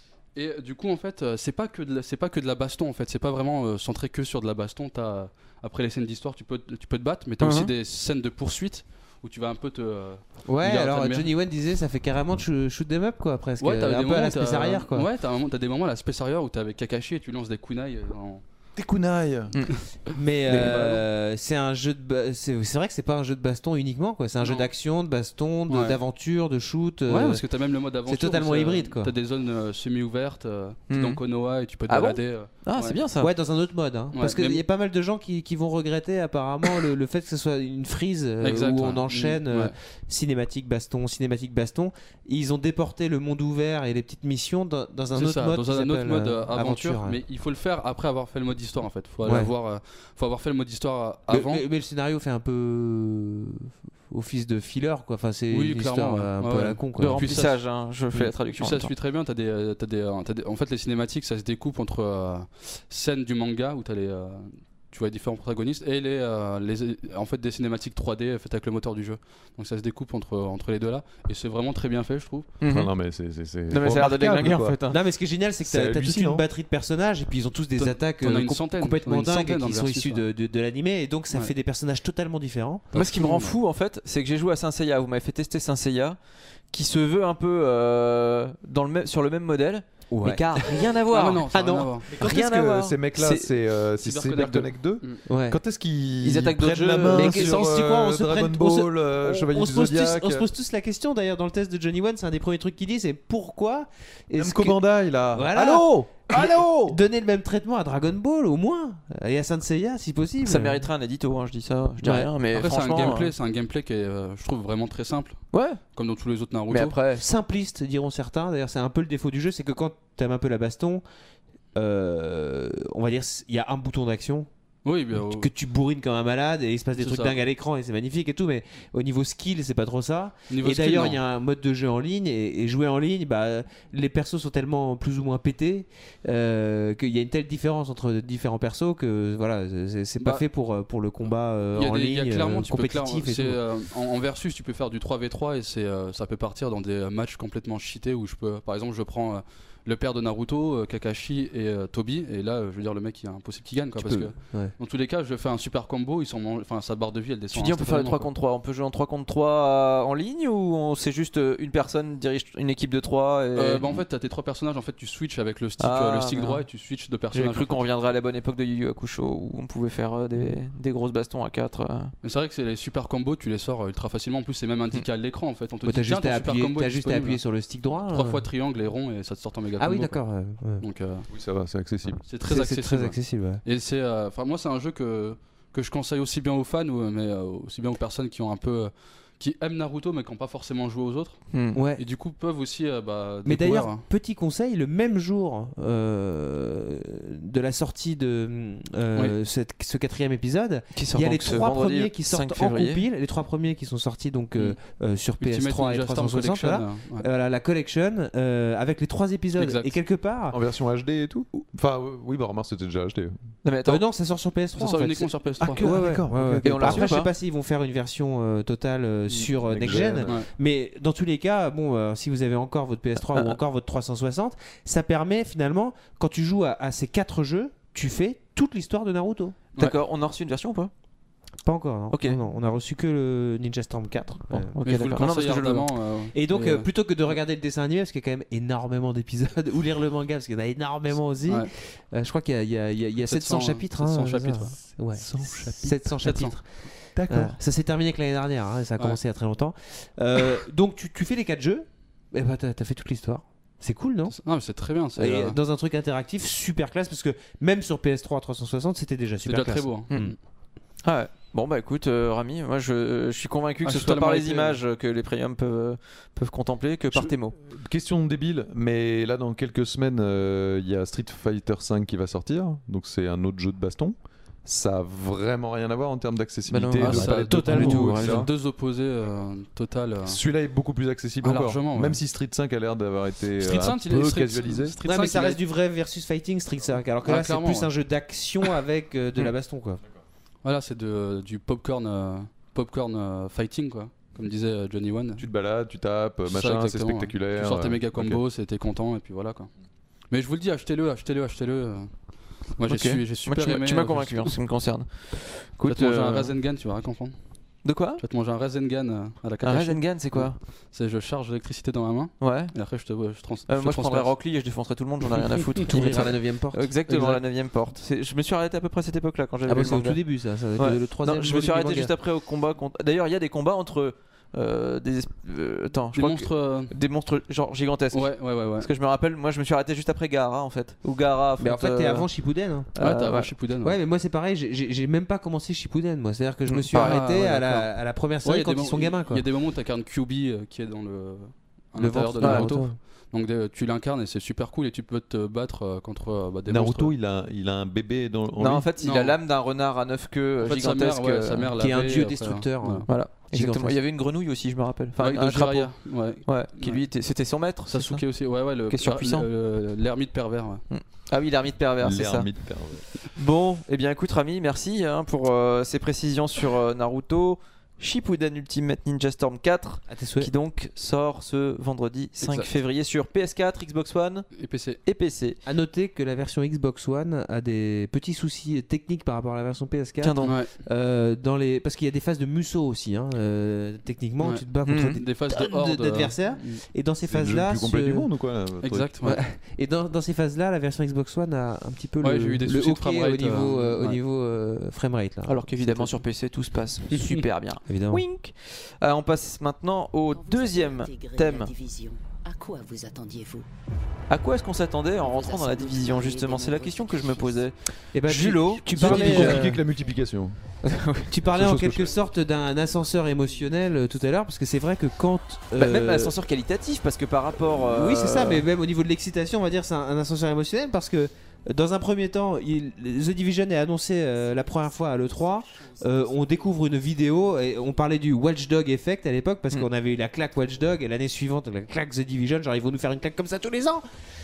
Speaker 2: Et euh, du coup en fait euh, c'est pas que de la, c'est pas que de la baston en fait, c'est pas vraiment euh, centré que sur de la baston. T'as après les scènes d'histoire tu peux tu peux te battre, mais t'as
Speaker 1: Mhm.
Speaker 2: aussi des scènes de poursuite où tu vas un peu te euh,
Speaker 4: Ouais,
Speaker 2: Regarde,
Speaker 4: alors
Speaker 2: t'as le
Speaker 4: Johnny One disait ça fait carrément de shoot, shoot them up quoi, presque.
Speaker 2: ouais, t'as
Speaker 4: un
Speaker 2: des
Speaker 4: peu
Speaker 2: moments
Speaker 4: à la
Speaker 2: où t'as-
Speaker 4: Space arrière quoi.
Speaker 2: Ouais, t'as, un moment- t'as des moments à la Space Harrier où t'es avec Kakashi et tu lances des kunai euh, dans-
Speaker 3: Des kunai.
Speaker 4: Mais
Speaker 2: Des
Speaker 4: euh, c'est un jeu de ba- c'est c'est vrai que c'est pas un jeu de baston uniquement quoi, c'est un jeu
Speaker 2: Non.
Speaker 4: d'action, de baston, de-
Speaker 2: Ouais.
Speaker 4: d'aventure, de shoot. euh,
Speaker 2: Ouais, parce que t'as même le mode aventure.
Speaker 4: totalement
Speaker 2: où c'est, euh,
Speaker 4: hybride, quoi.
Speaker 2: T'as des zones euh, semi-ouvertes, euh, t'es
Speaker 1: Mhm.
Speaker 2: dans Konoha et tu peux te
Speaker 1: Ah bon
Speaker 2: balader. euh.
Speaker 1: Ah
Speaker 2: Ouais.
Speaker 1: c'est bien ça.
Speaker 4: Ouais, dans un autre mode. Hein.
Speaker 2: Ouais,
Speaker 4: Parce qu'il
Speaker 2: même-
Speaker 4: y a pas mal de gens qui, qui vont regretter apparemment le, le fait que ce soit une frise euh,
Speaker 2: Exact,
Speaker 4: où on
Speaker 2: ouais.
Speaker 4: enchaîne
Speaker 2: Mhm,
Speaker 4: euh,
Speaker 2: ouais.
Speaker 4: cinématique baston, cinématique baston. Ils ont déporté le monde ouvert et les petites missions dans, dans un
Speaker 2: C'est
Speaker 4: autre
Speaker 2: ça,
Speaker 4: mode.
Speaker 2: dans
Speaker 4: qui
Speaker 2: un autre
Speaker 4: s'appelle,
Speaker 2: mode
Speaker 4: euh,
Speaker 2: euh, aventure,
Speaker 4: ouais.
Speaker 2: mais il faut le faire après avoir fait le mode histoire en fait. Faut,
Speaker 4: Ouais.
Speaker 2: avoir, euh, faut avoir fait le mode histoire euh,
Speaker 4: Le-
Speaker 2: avant.
Speaker 4: mais, mais le scénario fait un peu euh, office de filler quoi. Enfin, c'est
Speaker 2: Oui,
Speaker 4: une
Speaker 2: clairement,
Speaker 4: histoire
Speaker 2: ouais.
Speaker 4: euh, un
Speaker 2: Ouais,
Speaker 4: peu à
Speaker 2: ouais.
Speaker 4: la con
Speaker 1: De
Speaker 4: quoi.
Speaker 1: remplissage, hein, je fais la
Speaker 2: Puis
Speaker 1: traduction. en
Speaker 2: ça
Speaker 1: même temps.
Speaker 2: suit très bien. T'as des, euh, t'as des, euh, t'as des- en fait, les cinématiques, ça se découpe entre euh, scènes du manga où t'as les, euh, tu vois les différents protagonistes et les, euh, les, en fait, des cinématiques trois D faites avec le moteur du jeu. Donc ça se découpe entre entre les deux là, et c'est vraiment très bien fait, je trouve.
Speaker 1: Mhm.
Speaker 3: Enfin, non mais c'est c'est c'est
Speaker 1: Non mais ça a l'air de
Speaker 3: remarquable,
Speaker 1: déglinguer en
Speaker 3: quoi.
Speaker 1: fait. hein.
Speaker 4: Non mais ce qui est génial c'est que
Speaker 3: C'est
Speaker 4: t'as t'as toute
Speaker 3: hallucinant.
Speaker 4: une batterie de personnages et puis ils ont tous des
Speaker 2: T'en-
Speaker 4: attaques
Speaker 2: t'en as
Speaker 4: euh,
Speaker 2: une
Speaker 4: com-
Speaker 2: centaine,
Speaker 4: complètement
Speaker 2: t'en as une
Speaker 4: dingues
Speaker 2: centaine dans
Speaker 4: qui
Speaker 2: le
Speaker 4: sont
Speaker 2: versus,
Speaker 4: issus de, de, de l'animé et donc ça
Speaker 2: Ouais.
Speaker 4: fait des personnages totalement différents.
Speaker 1: Moi, ce qui me rend
Speaker 2: Ouais.
Speaker 1: fou, en fait, c'est que j'ai joué à Saint Seiya. Vous m'avez fait tester Saint Seiya, qui se veut un peu euh, dans le même- sur le même modèle, mais qui a rien à voir.
Speaker 2: Ah, non, ça a
Speaker 4: Ah
Speaker 2: rien
Speaker 4: non.
Speaker 2: à voir.
Speaker 3: Quand
Speaker 1: Rien
Speaker 3: est-ce
Speaker 1: à
Speaker 3: que
Speaker 1: voir.
Speaker 3: ces mecs-là,
Speaker 1: C'est-
Speaker 3: c'est euh, c'est
Speaker 2: Cyberconnect
Speaker 3: Cyberconnect deux
Speaker 4: Ouais.
Speaker 3: Quand est-ce qu'ils
Speaker 1: Ils attaquent d'autres
Speaker 3: prennent la
Speaker 1: jeux.
Speaker 3: main
Speaker 4: Mais
Speaker 3: sur
Speaker 4: sans- tu crois, on
Speaker 3: euh,
Speaker 4: se
Speaker 3: Dragon
Speaker 4: prenne- on se-
Speaker 3: Ball, euh, Chevalier
Speaker 4: on,
Speaker 3: du
Speaker 4: se pose tous,
Speaker 3: Zodiac
Speaker 4: on se pose tous la question d'ailleurs dans le test de Johnny One, c'est un des premiers trucs qu'il dit, c'est pourquoi est-ce
Speaker 3: Namco
Speaker 4: que
Speaker 3: Bandai là.
Speaker 4: Voilà.
Speaker 3: Allô Allô
Speaker 4: donner le même traitement à Dragon Ball au moins et à Saint Seiya si possible.
Speaker 1: Ça mériterait un édito, hein, je dis ça, je dis
Speaker 4: Ouais.
Speaker 1: rien, mais
Speaker 2: Après, c'est un
Speaker 1: franchement.
Speaker 2: gameplay,
Speaker 1: euh,
Speaker 2: c'est un gameplay qui est, euh, je trouve, vraiment très simple,
Speaker 1: Ouais,
Speaker 2: comme dans tous les autres Naruto.
Speaker 1: mais après.
Speaker 4: Simpliste diront certains. D'ailleurs c'est un peu le défaut du jeu, c'est que quand t'aimes un peu la baston, euh, on va dire il y a un bouton d'action.
Speaker 2: Oui, bien,
Speaker 4: Que tu bourrines comme un malade et il se passe des
Speaker 2: C'est
Speaker 4: trucs
Speaker 2: ça.
Speaker 4: dingues à l'écran et c'est magnifique et tout, mais au niveau skill, c'est pas trop ça.
Speaker 2: niveau
Speaker 4: Et
Speaker 2: skill,
Speaker 4: d'ailleurs,
Speaker 2: non.
Speaker 4: il y a un mode de jeu en ligne et, et jouer en ligne, bah, les persos sont tellement plus ou moins pétés euh, qu'il y a une telle différence entre différents persos que voilà, c'est c'est pas
Speaker 2: Bah,
Speaker 4: fait pour, pour le combat euh,
Speaker 2: Il y a
Speaker 4: en
Speaker 2: des- il
Speaker 4: ligne
Speaker 2: y a clairement,
Speaker 4: euh,
Speaker 2: tu peux
Speaker 4: compétitif
Speaker 2: clairement-
Speaker 4: et
Speaker 2: c'est,
Speaker 4: tout.
Speaker 2: euh, en, en versus, tu peux faire du trois v trois et c'est, euh, ça peut partir dans des euh, matchs complètement cheatés où je peux, par exemple, je prends euh, le père de Naruto, euh, Kakashi et euh, Toby, et là, euh, je veux dire, le mec, il est impossible qu'il gagne, quoi,
Speaker 4: Tu
Speaker 2: parce
Speaker 4: peux,
Speaker 2: que
Speaker 4: ouais.
Speaker 2: dans tous les cas, je fais un super combo, ils sont, man- enfin, sa barre de vie, elle descend.
Speaker 1: Tu dis on peut faire le
Speaker 2: instantanément,
Speaker 1: trois
Speaker 2: quoi.
Speaker 1: contre trois, on peut jouer en trois contre trois en ligne ou on- c'est juste euh, une personne dirige une équipe de trois et...
Speaker 2: Euh, bah, en fait, t'as tes trois personnages, en fait, tu switches avec le stick,
Speaker 1: Ah,
Speaker 2: euh, le stick
Speaker 1: merde.
Speaker 2: droit et tu switches de
Speaker 1: J'avais
Speaker 2: personnages.
Speaker 1: cru
Speaker 2: en
Speaker 1: qu'on
Speaker 2: fait.
Speaker 1: reviendrait à la bonne époque de Yu Yu Hakusho où on pouvait faire euh, des, des grosses bastons à quatre. euh.
Speaker 2: Mais c'est vrai que c'est les super combos, tu les sors euh, ultra facilement. En plus, c'est même indiqué à l'écran, en fait. On te
Speaker 4: Bah,
Speaker 2: dit,
Speaker 4: t'as
Speaker 2: tiens,
Speaker 4: juste,
Speaker 2: ton
Speaker 4: à
Speaker 2: super
Speaker 4: appuyer,
Speaker 2: combo
Speaker 4: t'as
Speaker 2: est
Speaker 4: juste à
Speaker 2: disponible.
Speaker 4: appuyer sur le stick droit.
Speaker 2: Trois
Speaker 4: euh.
Speaker 2: fois triangle et rond et ça te sort en méga
Speaker 4: Ah oui,
Speaker 2: combo,
Speaker 4: d'accord. ouais, ouais.
Speaker 2: quoi. Donc, euh,
Speaker 3: Oui, ça va, c'est accessible.
Speaker 2: c'est très
Speaker 4: C'est-
Speaker 2: accessible.
Speaker 4: C'est très accessible. ouais.
Speaker 2: Et c'est, euh, enfin moi c'est un jeu que que je conseille aussi bien aux fans, ou, mais euh, aussi bien aux personnes qui ont un peu. Euh, qui aiment Naruto mais qui n'ont pas forcément joué aux autres.
Speaker 1: Hmm.
Speaker 4: Ouais.
Speaker 2: Et du coup peuvent aussi euh, bah,
Speaker 4: Mais
Speaker 2: découvrir,
Speaker 4: d'ailleurs,
Speaker 2: hein.
Speaker 4: petit conseil, le même jour euh, de la sortie de euh, cette- ce quatrième épisode,
Speaker 1: Qui sort
Speaker 4: il y a les
Speaker 1: donc ce
Speaker 4: trois
Speaker 1: vendredi
Speaker 4: premiers qui
Speaker 1: cinq
Speaker 4: sortent en
Speaker 1: février.
Speaker 4: compile, les trois premiers qui sont sortis donc euh, euh, sur P S
Speaker 2: Ultimate
Speaker 4: trois et
Speaker 2: Ninja
Speaker 4: trois
Speaker 2: Storm
Speaker 4: cent soixante,
Speaker 2: Collection,
Speaker 4: voilà.
Speaker 2: euh, ouais.
Speaker 4: Euh, voilà, la collection euh, avec les trois épisodes.
Speaker 2: Exact.
Speaker 4: Et quelque part,
Speaker 3: En version H D et tout. Enfin, euh, oui, bah remarque, c'était déjà H D.
Speaker 1: Non, mais attends.
Speaker 4: euh, non, ça sort sur P S trois.
Speaker 2: Ça sort
Speaker 4: en fait.
Speaker 2: uniquement sur P S
Speaker 3: Ah,
Speaker 2: trois.
Speaker 3: que-
Speaker 4: Ouais, ouais,
Speaker 3: d'accord,
Speaker 4: ouais,
Speaker 3: ok,
Speaker 4: ouais.
Speaker 3: ok.
Speaker 1: Et on l'a
Speaker 4: Après,
Speaker 1: reçu
Speaker 4: je sais
Speaker 1: ou
Speaker 4: pas s'ils vont faire une version euh, totale euh, sur euh,
Speaker 3: Next
Speaker 4: Next Gen,
Speaker 3: Gen.
Speaker 2: Ouais.
Speaker 4: mais dans tous les cas, bon, euh, si vous avez encore votre P S trois
Speaker 1: Ah,
Speaker 4: ou
Speaker 1: ah.
Speaker 4: encore votre trois cent soixante, ça permet finalement, quand tu joues à, à ces quatre jeux, tu fais toute l'histoire de Naruto.
Speaker 1: D'accord, on a reçu une version ou pas?
Speaker 4: Pas encore, non.
Speaker 1: Ok.
Speaker 4: Non, non, on a reçu que le Ninja Storm quatre.
Speaker 1: Bon,
Speaker 4: Euh,
Speaker 1: ok,
Speaker 2: Mais je vous le
Speaker 1: d'accord. Non, non, parce
Speaker 2: conseille
Speaker 1: que je le veux.
Speaker 2: ardemment. euh,
Speaker 4: Et donc,
Speaker 2: et,
Speaker 4: euh,
Speaker 2: euh,
Speaker 4: plutôt que de regarder le dessin animé, parce qu'il y a quand même énormément d'épisodes, ou lire le manga, parce qu'il y en a énormément aussi,
Speaker 2: ouais.
Speaker 4: euh, je crois qu'il y a, il y a- il y a- il y a sept cents,
Speaker 2: sept cents,
Speaker 4: chapitres.
Speaker 2: sept cents
Speaker 4: hein,
Speaker 2: chapitres,
Speaker 4: ça. Ouais.
Speaker 3: sept cents chapitres.
Speaker 4: sept cents chapitres.
Speaker 3: D'accord.
Speaker 4: Voilà. Ça s'est terminé que l'année dernière, hein, ça a
Speaker 2: Ouais.
Speaker 4: commencé il y a très longtemps. Euh, donc, tu, tu fais les quatre jeux, et bah, t'as, t'as fait toute l'histoire. C'est cool, non?
Speaker 2: Non, mais c'est très bien. C'est
Speaker 4: Et
Speaker 2: euh,
Speaker 4: dans un truc interactif super classe, parce que même sur P S trois trois cent soixante, c'était déjà
Speaker 2: c'est
Speaker 4: super
Speaker 2: déjà
Speaker 4: classe.
Speaker 2: très beau. hein.
Speaker 1: Hmm. Ah ouais. Bon bah écoute euh, Rami, moi je, je suis convaincu que
Speaker 2: Ah,
Speaker 1: ce
Speaker 2: je suis
Speaker 1: soit par
Speaker 2: tellement
Speaker 1: les
Speaker 2: été,
Speaker 1: images que les premiums peuvent, peuvent contempler que par
Speaker 3: Je-
Speaker 1: tes mots.
Speaker 3: Question débile, mais là dans quelques semaines, euh, il y a Street Fighter cinq qui va sortir, donc c'est un autre jeu de baston. Ça a vraiment rien à voir en termes d'accessibilité,
Speaker 1: Bah non,
Speaker 3: de
Speaker 1: ah, ça
Speaker 3: palette de
Speaker 1: totalement
Speaker 3: combos,
Speaker 1: tout,
Speaker 3: et
Speaker 1: ouais,
Speaker 3: cetera.
Speaker 2: C'est deux opposés euh, total. euh.
Speaker 3: Celui-là est beaucoup plus accessible
Speaker 2: Ah,
Speaker 3: encore,
Speaker 2: largement, ouais.
Speaker 3: même si Street cinq a l'air d'avoir été
Speaker 2: Street
Speaker 3: euh, un
Speaker 2: cinq, il est
Speaker 3: peu
Speaker 2: Street-
Speaker 3: casualisé.
Speaker 2: Street
Speaker 4: Ouais, mais
Speaker 2: cinq,
Speaker 4: ça
Speaker 2: il
Speaker 4: reste
Speaker 2: est-
Speaker 4: du vrai versus fighting Street cinq, alors que
Speaker 2: Ah,
Speaker 4: là c'est
Speaker 2: clairement,
Speaker 4: plus
Speaker 2: ouais.
Speaker 4: un jeu d'action avec euh, de la baston, quoi.
Speaker 2: Voilà, c'est de, du popcorn, euh, popcorn euh, fighting, quoi. Comme disait euh, Johnny One.
Speaker 3: Tu te balades, tu tapes,
Speaker 2: Ça,
Speaker 3: machin, c'est
Speaker 2: exactement, ouais.
Speaker 3: spectaculaire.
Speaker 2: Tu sors tes
Speaker 3: euh,
Speaker 2: méga
Speaker 3: ok.
Speaker 2: combos, c'était content, et puis voilà, quoi. Mais je vous le dis, achetez-le, achetez-le, achetez-le. euh. Moi j'ai
Speaker 1: Ok.
Speaker 2: su- j'ai
Speaker 1: Moi,
Speaker 2: super
Speaker 1: tu m'as-
Speaker 2: aimé.
Speaker 1: tu m'as
Speaker 2: euh,
Speaker 1: convaincu en ce qui me concerne.
Speaker 2: Tu vas
Speaker 1: Écoute,
Speaker 2: te manger un
Speaker 1: euh,
Speaker 2: Rasengan, tu vas rien comprendre.
Speaker 1: de quoi?
Speaker 2: Tu vas te manger un Rasengan euh, à la
Speaker 1: Un
Speaker 2: Kakashi.
Speaker 1: Rasengan c'est quoi?
Speaker 2: C'est je charge l'électricité dans ma main,
Speaker 1: Ouais.
Speaker 2: et après je te je trans.
Speaker 1: Euh,
Speaker 2: je
Speaker 1: moi je prendrais
Speaker 2: transperce.
Speaker 1: Rock Lee et je défoncerais tout le monde, j'en ai rien à foutre.
Speaker 4: Qui est sur la neuvième porte.
Speaker 1: Exactement,
Speaker 2: Exact.
Speaker 1: la neuvième porte. C'est- Je me suis arrêté à peu près à cette époque là quand j'avais
Speaker 4: Ah bah
Speaker 1: vu
Speaker 4: c'est
Speaker 1: le
Speaker 4: au
Speaker 1: manga.
Speaker 4: tout début ça, ça va être
Speaker 1: Ouais.
Speaker 4: le, le troisième.
Speaker 1: Non, je me
Speaker 4: volume
Speaker 1: suis
Speaker 4: du
Speaker 1: arrêté
Speaker 4: manga.
Speaker 1: juste après au combat contre. D'ailleurs, il y a des combats entre euh, des. es- euh, attends, je
Speaker 2: Des
Speaker 1: crois
Speaker 2: monstres. euh,
Speaker 1: que- des monstres genre gigantesques.
Speaker 2: Ouais, ouais, ouais, ouais.
Speaker 1: Parce que je me rappelle, moi je me suis arrêté juste après Gaara en fait. Ou Gaara.
Speaker 4: Mais en
Speaker 1: affronte,
Speaker 4: fait t'es
Speaker 1: euh,
Speaker 4: avant Shippuden. Hein.
Speaker 2: Ouais, t'as
Speaker 1: euh,
Speaker 2: avant
Speaker 1: ouais.
Speaker 2: Shippuden.
Speaker 4: Ouais, mais moi c'est pareil, j'ai- j'ai j'ai même pas commencé Shippuden, moi. C'est-à-dire que je me
Speaker 1: Mm.
Speaker 4: suis
Speaker 1: Ah,
Speaker 4: arrêté
Speaker 2: ouais,
Speaker 4: à, la,
Speaker 2: d'accord.
Speaker 4: à la première
Speaker 2: Ouais,
Speaker 4: série
Speaker 2: il y a
Speaker 4: quand
Speaker 2: des
Speaker 4: ils sont
Speaker 2: moments-
Speaker 4: gamins,
Speaker 2: Il
Speaker 4: quoi.
Speaker 2: y a des moments où t'incarnes Q B euh, qui est dans le. À
Speaker 4: Le
Speaker 2: l'intérieur de
Speaker 4: ventre.
Speaker 2: Naruto.
Speaker 4: Ouais,
Speaker 2: Donc des- tu l'incarnes et c'est super cool et tu peux te battre euh, contre euh, bah, des
Speaker 3: Naruto,
Speaker 2: monstres.
Speaker 3: il a, il a un bébé dans. en
Speaker 1: Non,
Speaker 3: lui.
Speaker 1: en fait, il
Speaker 2: Non.
Speaker 1: a l'âme d'un renard à neuf queues
Speaker 2: En fait, sa
Speaker 1: gigantesque.
Speaker 2: mère, ouais, sa
Speaker 1: euh,
Speaker 2: mère
Speaker 4: qui est un
Speaker 2: l'avait,
Speaker 4: dieu
Speaker 2: après,
Speaker 4: destructeur,
Speaker 2: voilà.
Speaker 4: hein.
Speaker 1: Voilà, exactement.
Speaker 4: Gigantesque.
Speaker 1: Il y avait une grenouille aussi, je me rappelle. Enfin,
Speaker 2: Avec
Speaker 1: un
Speaker 2: de
Speaker 1: crapaud.
Speaker 2: Jiraiya, ouais.
Speaker 1: Ouais, qui lui était- c'était son maître. c'est ça
Speaker 2: Sasuke aussi, ouais, ouais, le
Speaker 1: Qui est surpuissant.
Speaker 2: le- l'ermite pervers. Ouais.
Speaker 1: Ah oui, l'ermite pervers, c'est ça.
Speaker 3: L'ermite pervers.
Speaker 1: Bon, eh bien écoute Rami, merci hein, pour euh, ces précisions sur euh, Naruto. Shippuden Ultimate Ninja Storm quatre,
Speaker 4: À tes souhaits.
Speaker 1: qui donc sort ce vendredi cinq
Speaker 2: Exact.
Speaker 1: février sur P S quatre, Xbox One
Speaker 2: Et P C.
Speaker 1: et P C.
Speaker 4: À noter que la version Xbox One a des petits soucis techniques par rapport à la version P S quatre.
Speaker 1: Tiens donc.
Speaker 2: Ouais.
Speaker 4: Euh, dans les... Parce qu'il y a des phases de Muso aussi. Hein. Euh, techniquement,
Speaker 2: Ouais.
Speaker 4: tu te bats contre
Speaker 1: Mhm.
Speaker 4: des
Speaker 2: Des phases de
Speaker 4: tonnes
Speaker 2: horde.
Speaker 4: de- d'adversaires.
Speaker 2: euh,
Speaker 4: Et dans ces
Speaker 3: C'est le jeu
Speaker 4: phases-là,
Speaker 3: le plus complet
Speaker 4: ce-
Speaker 3: du monde ou quoi votre truc
Speaker 2: Exact, ouais.
Speaker 4: Ouais. Et dans, dans ces phases-là, la version Xbox One a un petit peu
Speaker 2: Ouais,
Speaker 4: le,
Speaker 2: j'ai eu des
Speaker 4: le
Speaker 2: soucis de
Speaker 4: hockey
Speaker 2: framerate,
Speaker 4: au niveau,
Speaker 2: euh,
Speaker 4: euh, au
Speaker 2: ouais.
Speaker 4: niveau euh, framerate là.
Speaker 1: Alors qu'évidemment sur P C tout se passe super bien.
Speaker 4: Évidemment.
Speaker 1: Wink. Euh, on passe maintenant au deuxième thème.
Speaker 5: À quoi vous attendiez-vous?
Speaker 1: À quoi est-ce qu'on s'attendait en rentrant dans la division justement? C'est la question que je me posais.
Speaker 4: Et bah, tu-
Speaker 1: Julo,
Speaker 4: tu,
Speaker 3: C'est
Speaker 4: parlais,
Speaker 3: plus
Speaker 4: euh,
Speaker 3: compliqué que la multiplication.
Speaker 4: tu parlais
Speaker 3: Seule
Speaker 4: en
Speaker 3: chose que
Speaker 4: quelque
Speaker 3: je fais.
Speaker 4: sorte d'un ascenseur émotionnel euh, tout à l'heure, parce que c'est vrai que quand.
Speaker 1: Bah,
Speaker 4: euh,
Speaker 1: même l'ascenseur qualitatif parce que par rapport. euh,
Speaker 4: Oui, c'est ça, mais même au niveau de l'excitation, on va dire c'est un, un ascenseur émotionnel parce que dans un premier temps, il- The Division est annoncé euh, la première fois à l'E trois. Euh, on découvre une vidéo et on parlait du Watch Dog Effect à l'époque parce
Speaker 1: Mm.
Speaker 4: qu'on avait eu la claque Watch Dog et l'année suivante la claque The Division. Genre, ils vont nous faire une claque comme ça tous les ans.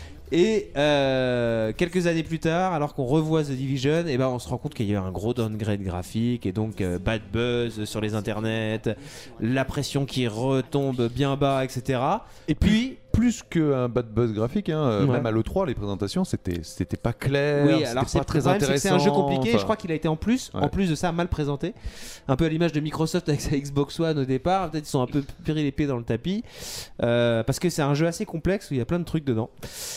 Speaker 4: Et euh, quelques années plus tard, alors qu'on revoit The Division, et ben on se rend compte qu'il y a eu un gros downgrade graphique et donc euh, bad buzz sur les internets, la pression qui retombe bien bas, et cetera.
Speaker 3: Et puis, plus qu'un bad buzz graphique, hein, euh,
Speaker 4: Ouais.
Speaker 3: même à l'E trois, les présentations, c'était c'était pas clair,
Speaker 4: Oui,
Speaker 3: c'était
Speaker 4: alors
Speaker 3: pas
Speaker 4: c'est
Speaker 3: très
Speaker 4: le problème, c'est que c'est un jeu compliqué.
Speaker 3: enfin,
Speaker 4: Je crois qu'il a été en plus, en
Speaker 3: Ouais.
Speaker 4: plus de ça, mal présenté. Un peu à l'image de Microsoft avec sa Xbox One au départ. Peut-être ils sont un peu pris les pieds dans le tapis euh, parce que c'est un jeu assez complexe où il y a plein de trucs dedans.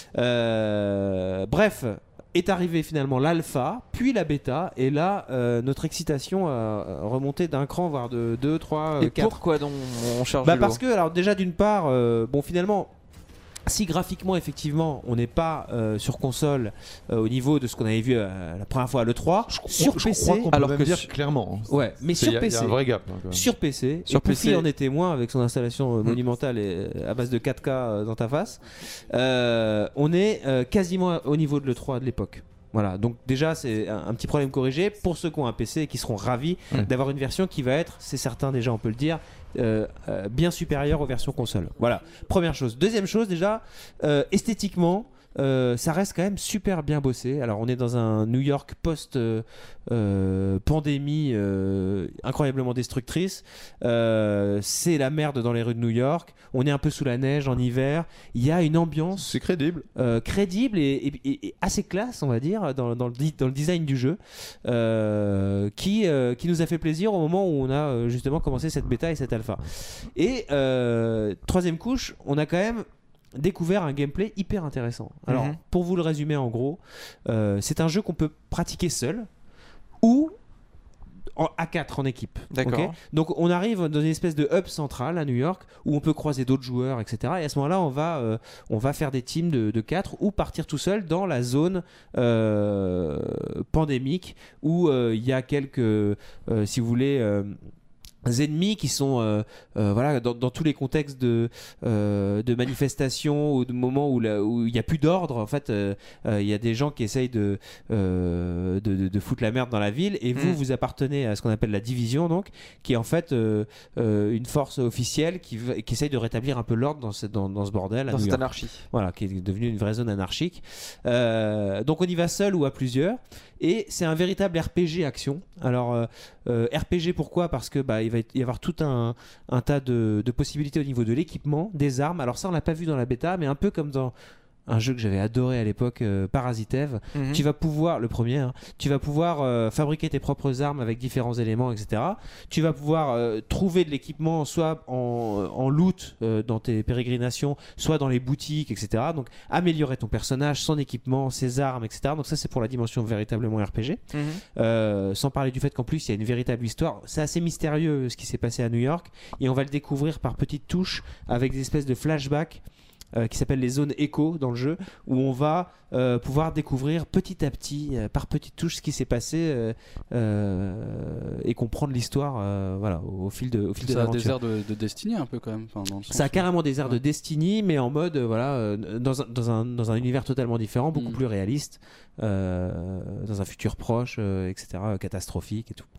Speaker 4: Euh, bref. Est arrivé finalement l'alpha, puis la bêta, et là euh, notre excitation a remonté d'un cran, voire de deux, trois,
Speaker 1: Et
Speaker 4: quatre.
Speaker 1: pourquoi donc on charge
Speaker 4: Bah
Speaker 1: du
Speaker 4: parce
Speaker 1: lot
Speaker 4: que alors déjà d'une part, euh, bon finalement. Si graphiquement, effectivement, on n'est pas euh, sur console euh, au niveau de ce qu'on avait vu euh, la première fois à l'E trois,
Speaker 3: je,
Speaker 4: sur
Speaker 3: je
Speaker 4: P C,
Speaker 3: crois qu'on peut
Speaker 1: alors
Speaker 3: même
Speaker 1: que
Speaker 3: dire
Speaker 1: sur...
Speaker 3: clairement.
Speaker 4: Ouais, mais sur
Speaker 3: y a,
Speaker 4: P C,
Speaker 3: il y a un vrai gap. Hein, quand même.
Speaker 4: sur P C,
Speaker 1: sur
Speaker 4: et
Speaker 1: P C,
Speaker 4: Poufy en est témoin avec son installation euh, monumentale et, à base de quatre K euh, dans ta face. Euh, on est euh, quasiment au niveau de l'E trois de l'époque. Voilà, donc déjà c'est un, un petit problème corrigé pour ceux qui ont un P C et qui seront ravis
Speaker 3: Ouais.
Speaker 4: d'avoir une version qui va être, c'est certain déjà on peut le dire, euh, euh, bien supérieure aux versions console. Voilà, première chose. Deuxième chose déjà, euh, esthétiquement, euh, ça reste quand même super bien bossé. Alors on est dans un New York post euh, euh, pandémie euh, incroyablement destructrice. Euh, c'est la merde dans les rues de New York. On est un peu sous la neige en hiver. Il y a une ambiance
Speaker 3: C'est crédible.
Speaker 4: euh, crédible et, et- et- et assez classe, on va dire, dans, dans le, di- dans le design du jeu, euh, qui, euh, qui nous a fait plaisir au moment où on a euh, justement commencé cette bêta et cette alpha. Et euh, troisième couche, on a quand même découvert un gameplay hyper intéressant. Alors,
Speaker 1: Mhm.
Speaker 4: pour vous le résumer en gros, euh, c'est un jeu qu'on peut pratiquer seul ou en à quatre en équipe.
Speaker 1: D'accord.
Speaker 4: Ok. Donc on arrive dans une espèce de hub central à New York où on peut croiser d'autres joueurs, et cetera. Et à ce moment-là, on va, euh, on va faire des teams de, de quatre ou partir tout seul dans la zone euh, pandémique où euh, il y a quelques, euh, si vous voulez, euh, ennemis qui sont euh, euh, voilà, dans, dans tous les contextes de, euh, de manifestations ou de moments où la- où il n'y a plus d'ordre. En fait, euh, euh, il y a des gens qui essayent de, euh, de, de, de foutre la merde dans la ville et vous,
Speaker 1: Mm.
Speaker 4: vous appartenez à ce qu'on appelle la division, donc, qui est en fait euh, euh, une force officielle qui, va- qui essaye de rétablir un peu l'ordre dans, ce- dans, dans ce bordel à
Speaker 1: Dans
Speaker 4: New
Speaker 1: cette
Speaker 4: York.
Speaker 1: anarchie.
Speaker 4: Voilà, qui est devenue une vraie zone anarchique. Euh, donc on y va seul ou à plusieurs. Et c'est un véritable R P G action. Alors euh, euh, R P G pourquoi ? Parce que bah, il va y avoir tout un, un tas de, de possibilités au niveau de l'équipement, des armes. Alors ça on l'a pas vu dans la bêta, mais un peu comme dans un jeu que j'avais adoré à l'époque, euh, Parasitev.
Speaker 1: Mhm.
Speaker 4: Tu vas pouvoir, le premier, hein, tu vas pouvoir euh, fabriquer tes propres armes avec différents éléments, et cetera. Tu vas pouvoir euh, trouver de l'équipement soit en, en loot euh, dans tes pérégrinations, soit dans les boutiques, et cetera. Donc améliorer ton personnage, son équipement, ses armes, et cetera. Donc ça c'est pour la dimension véritablement R P G.
Speaker 1: Mhm.
Speaker 4: Euh, sans parler du fait qu'en plus il y a une véritable histoire. C'est assez mystérieux ce qui s'est passé à New York et on va le découvrir par petites touches avec des espèces de flashbacks euh, qui s'appellent les zones écho dans le jeu où on va euh, pouvoir découvrir petit à petit euh, par petites touches ce qui s'est passé euh, euh, et comprendre l'histoire euh, voilà, au fil de, au fil de
Speaker 2: Ça a
Speaker 4: l'aventure.
Speaker 2: des airs de, de Destiny un peu quand même. Enfin, dans le sens
Speaker 4: Ça a
Speaker 2: où-
Speaker 4: carrément des airs de
Speaker 2: Ouais.
Speaker 4: Destiny, mais en mode euh, voilà, euh, dans, un, dans, un, dans un univers totalement différent, beaucoup
Speaker 2: Mm.
Speaker 4: plus réaliste, euh, dans un futur proche, euh, et cetera, euh, catastrophique et tout.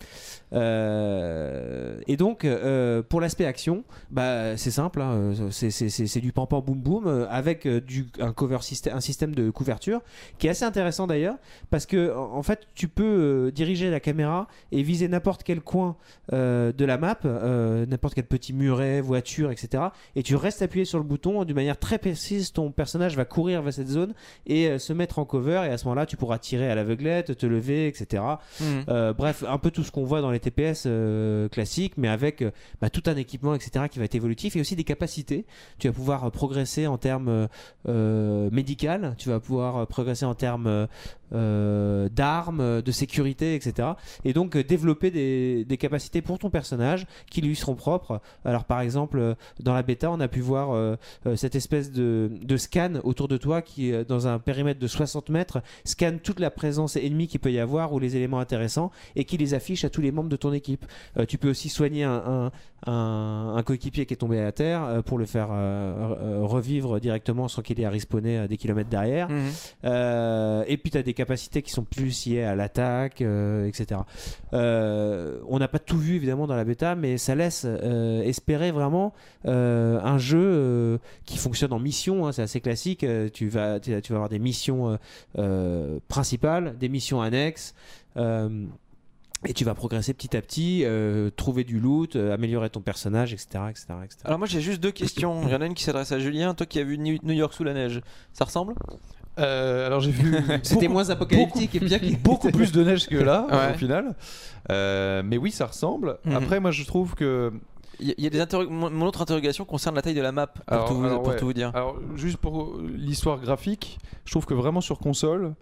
Speaker 4: Euh, et donc, euh, pour l'aspect action, bah, c'est simple, hein, euh, c'est, c'est, c'est, c'est du pam-pam boum-boum euh, avec euh, du, un, cover system, un système de couverture qui est assez intéressant d'ailleurs, parce que en, en fait, tu peux euh, diriger la caméra et viser n'importe quel coin euh, de la map, euh, n'importe quel petit muret, voiture, et cetera. Et tu restes appuyé sur le bouton d'une manière très précise. Ton personnage va courir vers cette zone et euh, se mettre en cover. Et à ce moment-là, tu pourras tirer à l'aveuglette, te lever, et cetera.
Speaker 1: Mhm.
Speaker 4: Euh, bref, un peu tout ce qu'on voit dans les T P S euh, classiques, mais avec euh, bah, tout un équipement, et cetera, qui va être évolutif et aussi des capacités. Tu vas pouvoir euh, progresser en termes euh, euh, médical, tu vas pouvoir euh, progresser en termes euh, euh, d'armes, de sécurité, et cetera. Et donc euh, développer des, des capacités pour ton personnage qui lui seront propres. Alors par exemple, euh, dans la bêta, on a pu voir euh, euh, cette espèce de, de scan autour de toi qui, euh, dans un périmètre de soixante mètres, scanne toute la présence ennemie qu'il peut y avoir ou les éléments intéressants et qui les affiche à tous les membres de ton équipe. Euh, tu peux aussi soigner un, un, un, un coéquipier qui est tombé à terre euh, pour le faire euh, euh, revivre directement sans qu'il ait à respawner à des kilomètres derrière.
Speaker 1: Mhm.
Speaker 4: Euh, et puis tu as des capacités qui sont plus liées à l'attaque, euh, et cetera. Euh, on n'a pas tout vu évidemment dans la bêta, mais ça laisse euh, espérer vraiment euh, un jeu euh, qui fonctionne en mission. Hein, c'est assez classique. Euh, tu, vas, tu, tu vas avoir des missions euh, euh, principales, des missions annexes. Euh, et tu vas progresser petit à petit, euh, trouver du loot, euh, améliorer ton personnage, et cetera, et cetera, et cetera.
Speaker 1: Alors moi j'ai juste deux questions. Il y en a une qui s'adresse à Julien. Toi qui as vu New New York sous la neige, ça ressemble ?
Speaker 3: Euh, alors j'ai vu
Speaker 4: C'était
Speaker 3: beaucoup-
Speaker 4: moins apocalyptique et bien qu'il
Speaker 3: beaucoup plus de neige que là
Speaker 1: Ouais.
Speaker 3: au final. Euh, mais oui, ça ressemble.
Speaker 1: Mhm.
Speaker 3: Après, moi je trouve que
Speaker 1: Il y a- il y a des interro- mon mon autre interrogation concerne la taille de la map, pour,
Speaker 3: Alors-
Speaker 1: tout, vous,
Speaker 3: alors,
Speaker 1: pour
Speaker 3: ouais.
Speaker 1: tout vous dire.
Speaker 3: Alors, juste pour l'histoire graphique, je trouve que vraiment sur console,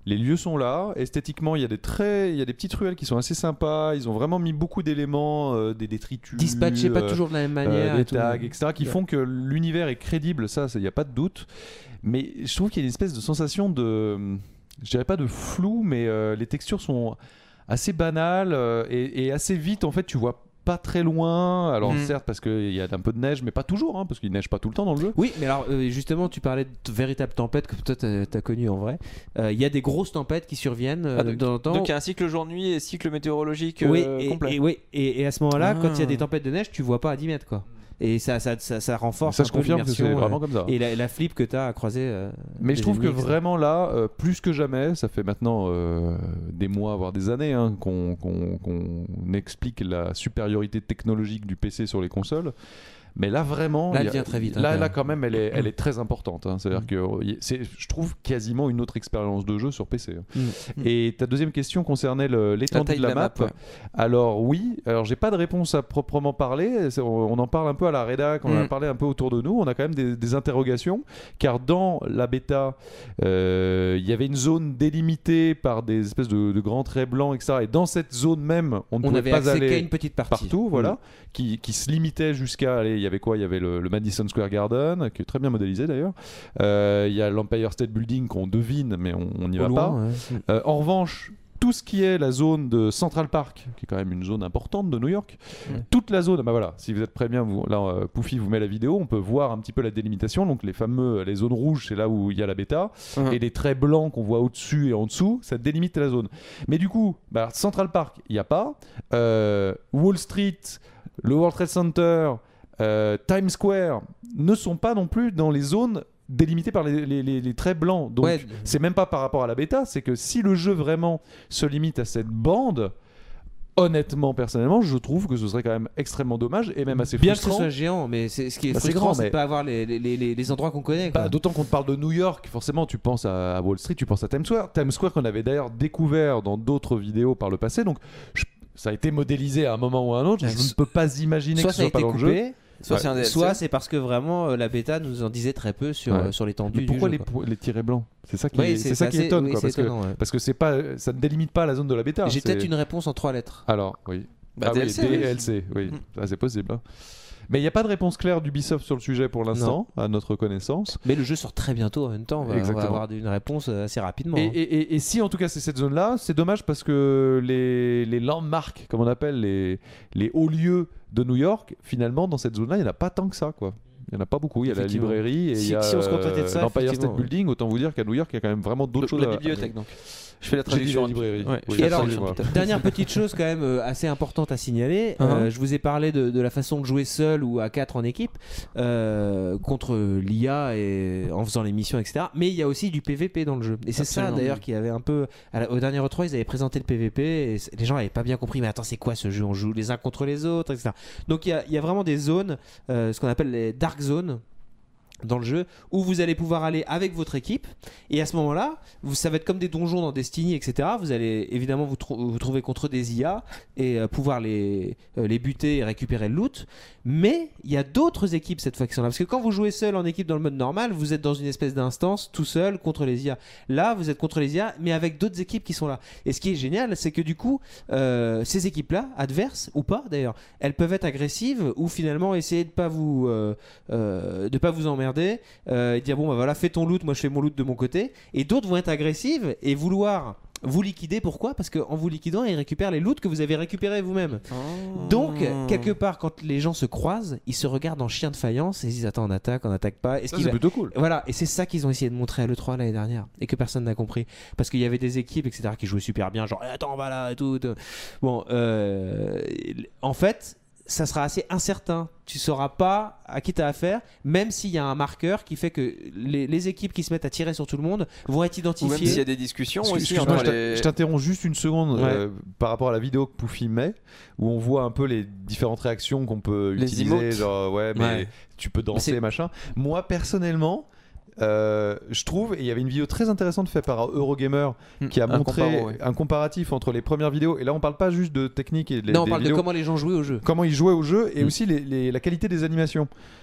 Speaker 3: Les lieux sont là. Esthétiquement, il y a des très, il y a des petites ruelles qui sont assez sympas. Ils ont vraiment mis beaucoup d'éléments, euh, des détritus,
Speaker 4: dispatchés pas
Speaker 3: euh,
Speaker 4: toujours de la même manière,
Speaker 3: euh, des
Speaker 4: et tout.
Speaker 3: tags, et cetera, qui
Speaker 4: Ouais.
Speaker 3: font que l'univers est crédible. Ça, il n'y a pas de doute. Mais je trouve qu'il y a une espèce de sensation de, je dirais pas de flou, mais euh, les textures sont assez banales euh, et, et assez vite. En fait, tu vois pas très loin. Alors
Speaker 1: Mm.
Speaker 3: certes, parce qu'il y a un peu de neige, mais pas toujours, hein, parce qu'il neige pas tout le temps dans le jeu.
Speaker 4: Oui, mais alors euh, justement, tu parlais de véritables tempêtes que toi t'as as connues en vrai. Euh, Il y a des grosses tempêtes qui surviennent euh,
Speaker 1: Ah, donc-
Speaker 4: de temps en temps.
Speaker 1: Donc il y a un cycle jour-nuit et cycle météorologique
Speaker 4: oui,
Speaker 1: euh,
Speaker 4: et,
Speaker 1: complet.
Speaker 4: et, oui, et, et à ce moment-là,
Speaker 1: Ah.
Speaker 4: quand il y a des tempêtes de neige, tu vois pas à dix mètres quoi. Et ça, ça, ça, ça renforce
Speaker 3: Ça,
Speaker 4: un
Speaker 3: je
Speaker 4: peu
Speaker 3: confirme que c'est
Speaker 4: l'immersion,
Speaker 3: vraiment
Speaker 4: euh,
Speaker 3: comme ça.
Speaker 4: et la, la flip que tu as à croiser. euh,
Speaker 3: Mais je
Speaker 4: des
Speaker 3: trouve que
Speaker 4: ennemis, et cetera.
Speaker 3: vraiment là, euh, plus que jamais, ça fait maintenant euh, des mois, voire des années, hein, qu'on qu'on- qu'on explique la supériorité technologique du P C sur les consoles. Mais là, vraiment,
Speaker 4: Là, elle
Speaker 3: il y a-
Speaker 4: vient très vite, hein,
Speaker 3: Là,
Speaker 4: quand
Speaker 3: là,
Speaker 4: même.
Speaker 3: quand même, elle est, elle est très importante. hein. C'est-à-dire
Speaker 4: Mm.
Speaker 3: que y- c'est, je trouve quasiment une autre expérience de jeu sur P C. hein.
Speaker 4: Mm.
Speaker 3: Et ta deuxième question concernait le- l'étendue
Speaker 1: taille
Speaker 3: de la, map.
Speaker 1: ouais.
Speaker 3: Alors oui, alors j'ai pas de réponse à proprement parler. C'est- On, on en parle un peu à la rédac, on en a
Speaker 1: Mm.
Speaker 3: parlé un peu autour de nous. On a quand même des, des interrogations, car dans la bêta, euh, il y avait une zone délimitée par des espèces de, de grands traits blancs, et cetera. Et dans cette zone même, on ne
Speaker 4: On
Speaker 3: pouvait
Speaker 4: avait
Speaker 3: pas
Speaker 4: accès qu'à
Speaker 3: aller
Speaker 4: une petite partie.
Speaker 3: partout, voilà,
Speaker 4: Mm.
Speaker 3: qui, qui se limitait jusqu'à, allez, il y avait quoi? Il y avait le, le Madison Square Garden, qui est très bien modélisé d'ailleurs. Euh, Il y a l'Empire State Building qu'on devine, mais on n'y
Speaker 4: Au
Speaker 3: va
Speaker 4: loin,
Speaker 3: pas.
Speaker 4: ouais.
Speaker 3: Euh, en revanche, tout ce qui est la zone de Central Park, qui est quand même une zone importante de New York,
Speaker 1: Ouais.
Speaker 3: toute la zone, bah voilà, si vous êtes très bien, vous, là, euh, Poufy vous met la vidéo, on peut voir un petit peu la délimitation. Donc les fameux, les zones rouges, c'est là où il y a la bêta,
Speaker 1: Mhm.
Speaker 3: et les traits blancs qu'on voit au-dessus et en dessous, ça délimite la zone. Mais du coup, bah, Central Park, il n'y a pas. Euh, Wall Street, le World Trade Center, euh, Times Square ne sont pas non plus dans les zones délimitées par les, les- les- les traits blancs. Donc
Speaker 4: Ouais.
Speaker 3: c'est même pas par rapport à la bêta, c'est que si le jeu vraiment se limite à cette bande, honnêtement, personnellement, je trouve que ce serait quand même extrêmement dommage et même assez
Speaker 4: Bien que ce
Speaker 3: frustrant.
Speaker 4: soit géant, mais c'est, ce qui est
Speaker 3: Bah, c'est
Speaker 4: frustrant,
Speaker 3: grand,
Speaker 4: c'est de
Speaker 3: mais-
Speaker 4: pas avoir les, les, les, les endroits qu'on connaît. quoi.
Speaker 3: Bah, d'autant qu'on te parle de New York, forcément tu penses à, à Wall Street, tu penses à Times Square. Times Square qu'on avait d'ailleurs découvert dans d'autres vidéos par le passé, donc je- ça a été modélisé à un moment ou à un autre. Je ne peux pas imaginer
Speaker 4: soit
Speaker 3: que ce
Speaker 4: ça a
Speaker 3: soit pas
Speaker 4: été
Speaker 3: dans le jeu.
Speaker 4: coupé,
Speaker 1: Soit
Speaker 3: Ouais.
Speaker 1: c'est un D L C.
Speaker 4: soit c'est parce que vraiment euh, la bêta nous en disait très peu sur,
Speaker 3: Ouais.
Speaker 4: euh, sur l'étendue
Speaker 3: Mais pourquoi
Speaker 4: du
Speaker 3: les,
Speaker 4: jeu. quoi.
Speaker 3: pour- les tirets blancs? C'est ça qui,
Speaker 4: Oui,
Speaker 3: c'est ça qui
Speaker 4: assez-
Speaker 3: étonne,
Speaker 4: oui,
Speaker 3: quoi,
Speaker 4: c'est
Speaker 3: parce, que,
Speaker 4: étonnant, ouais.
Speaker 3: parce que c'est pas, ça ne délimite pas la zone de la bêta.
Speaker 4: J'ai
Speaker 3: c'est-
Speaker 4: peut-être une réponse en trois lettres.
Speaker 3: Alors, oui.
Speaker 1: Bah,
Speaker 3: ah
Speaker 1: D L C,
Speaker 3: oui,
Speaker 1: oui.
Speaker 3: D L C, oui,
Speaker 1: Mm.
Speaker 3: ça, c'est possible. hein. Mais il n'y a pas de réponse claire d'Ubisoft sur le sujet pour l'instant, à notre connaissance.
Speaker 4: Mais le jeu sort très bientôt en même temps. On va, on va
Speaker 3: Exactement.
Speaker 4: avoir une réponse euh, assez rapidement.
Speaker 3: Et,
Speaker 4: hein.
Speaker 3: et- et- et si en tout cas c'est cette zone-là, c'est dommage parce que les, les landmarks, comme on appelle, les, les hauts lieux de New York, finalement dans cette zone-là, il n'y en a pas tant que ça, quoi. Il n'y en a pas beaucoup. Il y a la
Speaker 4: Effectivement.
Speaker 3: librairie et
Speaker 4: Si-
Speaker 3: il y a
Speaker 4: si on se contentait de ça,
Speaker 3: l'Empire State
Speaker 4: effectivement, ouais.
Speaker 3: Building. Autant vous dire qu'à New York, il y a quand même vraiment d'autres choses.
Speaker 1: La
Speaker 3: à-
Speaker 1: bibliothèque donc. Je fais la
Speaker 3: J'ai dit
Speaker 1: traduction.
Speaker 3: la librairie.
Speaker 1: Ouais,
Speaker 3: Oui,
Speaker 1: je fais
Speaker 4: Et
Speaker 1: la
Speaker 4: alors,
Speaker 3: absolument.
Speaker 1: traduction.
Speaker 4: dernière petite chose quand même euh, assez importante à signaler.
Speaker 1: Uh-huh.
Speaker 4: Euh, je vous ai parlé de, de la façon de jouer seul ou à quatre en équipe euh, contre l'I A et en faisant les missions, et cetera. Mais il y a aussi du P V P dans le jeu. Et c'est ça
Speaker 1: Absolument.
Speaker 4: d'ailleurs qui avait un peu. à la- au dernier E trois, ils avaient présenté le P V P et c- les gens n'avaient pas bien compris. Mais attends, c'est quoi ce jeu? On joue les uns contre les autres, et cetera. Donc il y a, il y a vraiment des zones, euh, ce qu'on appelle les dark zones dans le jeu, où vous allez pouvoir aller avec votre équipe, et à ce moment-là, vous, ça va être comme des donjons dans Destiny, et cetera. Vous allez évidemment vous, trou- vous trouver contre des I A et euh, pouvoir les, euh, les buter et récupérer le loot, mais il y a d'autres équipes cette fois qui sont là, parce que quand vous jouez seul en équipe dans le mode normal, vous êtes dans une espèce d'instance tout seul contre les I A. Là, vous êtes contre les I A, mais avec d'autres équipes qui sont là. Et ce qui est génial, c'est que du coup, euh, ces équipes-là, adverses ou pas d'ailleurs, elles peuvent être agressives ou finalement essayer de pas vous, euh, euh, de pas vous emmerder, euh, et dire bon bah voilà, fais ton loot, moi je fais mon loot de mon côté. Et d'autres vont être agressives et vouloir vous liquider. Pourquoi? Parce qu'en vous liquidant, ils récupèrent les loots que vous avez récupérés vous-même. Donc, quelque part, quand les gens se croisent, ils se regardent en chien de faïence et ils disent attends, on attaque, on attaque pas. Est-ce
Speaker 3: Ça,
Speaker 4: qu'il
Speaker 3: c'est
Speaker 4: va-
Speaker 3: plutôt cool.
Speaker 4: Voilà, et c'est ça qu'ils ont essayé de montrer à l'E trois l'année dernière et que personne n'a compris. Parce qu'il y avait des équipes, et cetera, qui jouaient super bien, genre eh, attends, on va là et tout. tout. Bon, euh, en fait, ça sera assez incertain. Tu sauras pas à qui tu as affaire, même s'il y a un marqueur qui fait que les, les équipes qui se mettent à tirer sur tout le monde vont être
Speaker 1: Ou même
Speaker 4: identifiées.
Speaker 1: s'il y a des discussions
Speaker 3: Excuse-
Speaker 1: aussi
Speaker 3: Excuse-moi,
Speaker 1: entre
Speaker 3: je t'a-
Speaker 1: les.
Speaker 3: je t'interromps juste une seconde
Speaker 4: Ouais.
Speaker 3: euh, par rapport à la vidéo que Poufy met, où on voit un peu les différentes réactions qu'on peut
Speaker 1: Les
Speaker 3: utiliser,
Speaker 1: emotes.
Speaker 3: genre ouais, mais
Speaker 4: Ouais.
Speaker 3: tu peux
Speaker 4: Mais
Speaker 3: danser,
Speaker 4: c'est-
Speaker 3: machin. Moi, personnellement, euh, je trouve, et il y avait une vidéo très intéressante faite par Eurogamer qui a
Speaker 1: Un
Speaker 3: montré
Speaker 1: comparo, ouais.
Speaker 3: un comparatif entre les premières vidéos, et là on parle pas juste de technique et de
Speaker 4: Non, on
Speaker 3: des
Speaker 4: parle
Speaker 3: vidéos,
Speaker 4: de comment les gens jouaient au jeu.
Speaker 3: comment ils jouaient au jeu et
Speaker 4: Mm.
Speaker 3: aussi les- les- la qualité des animations.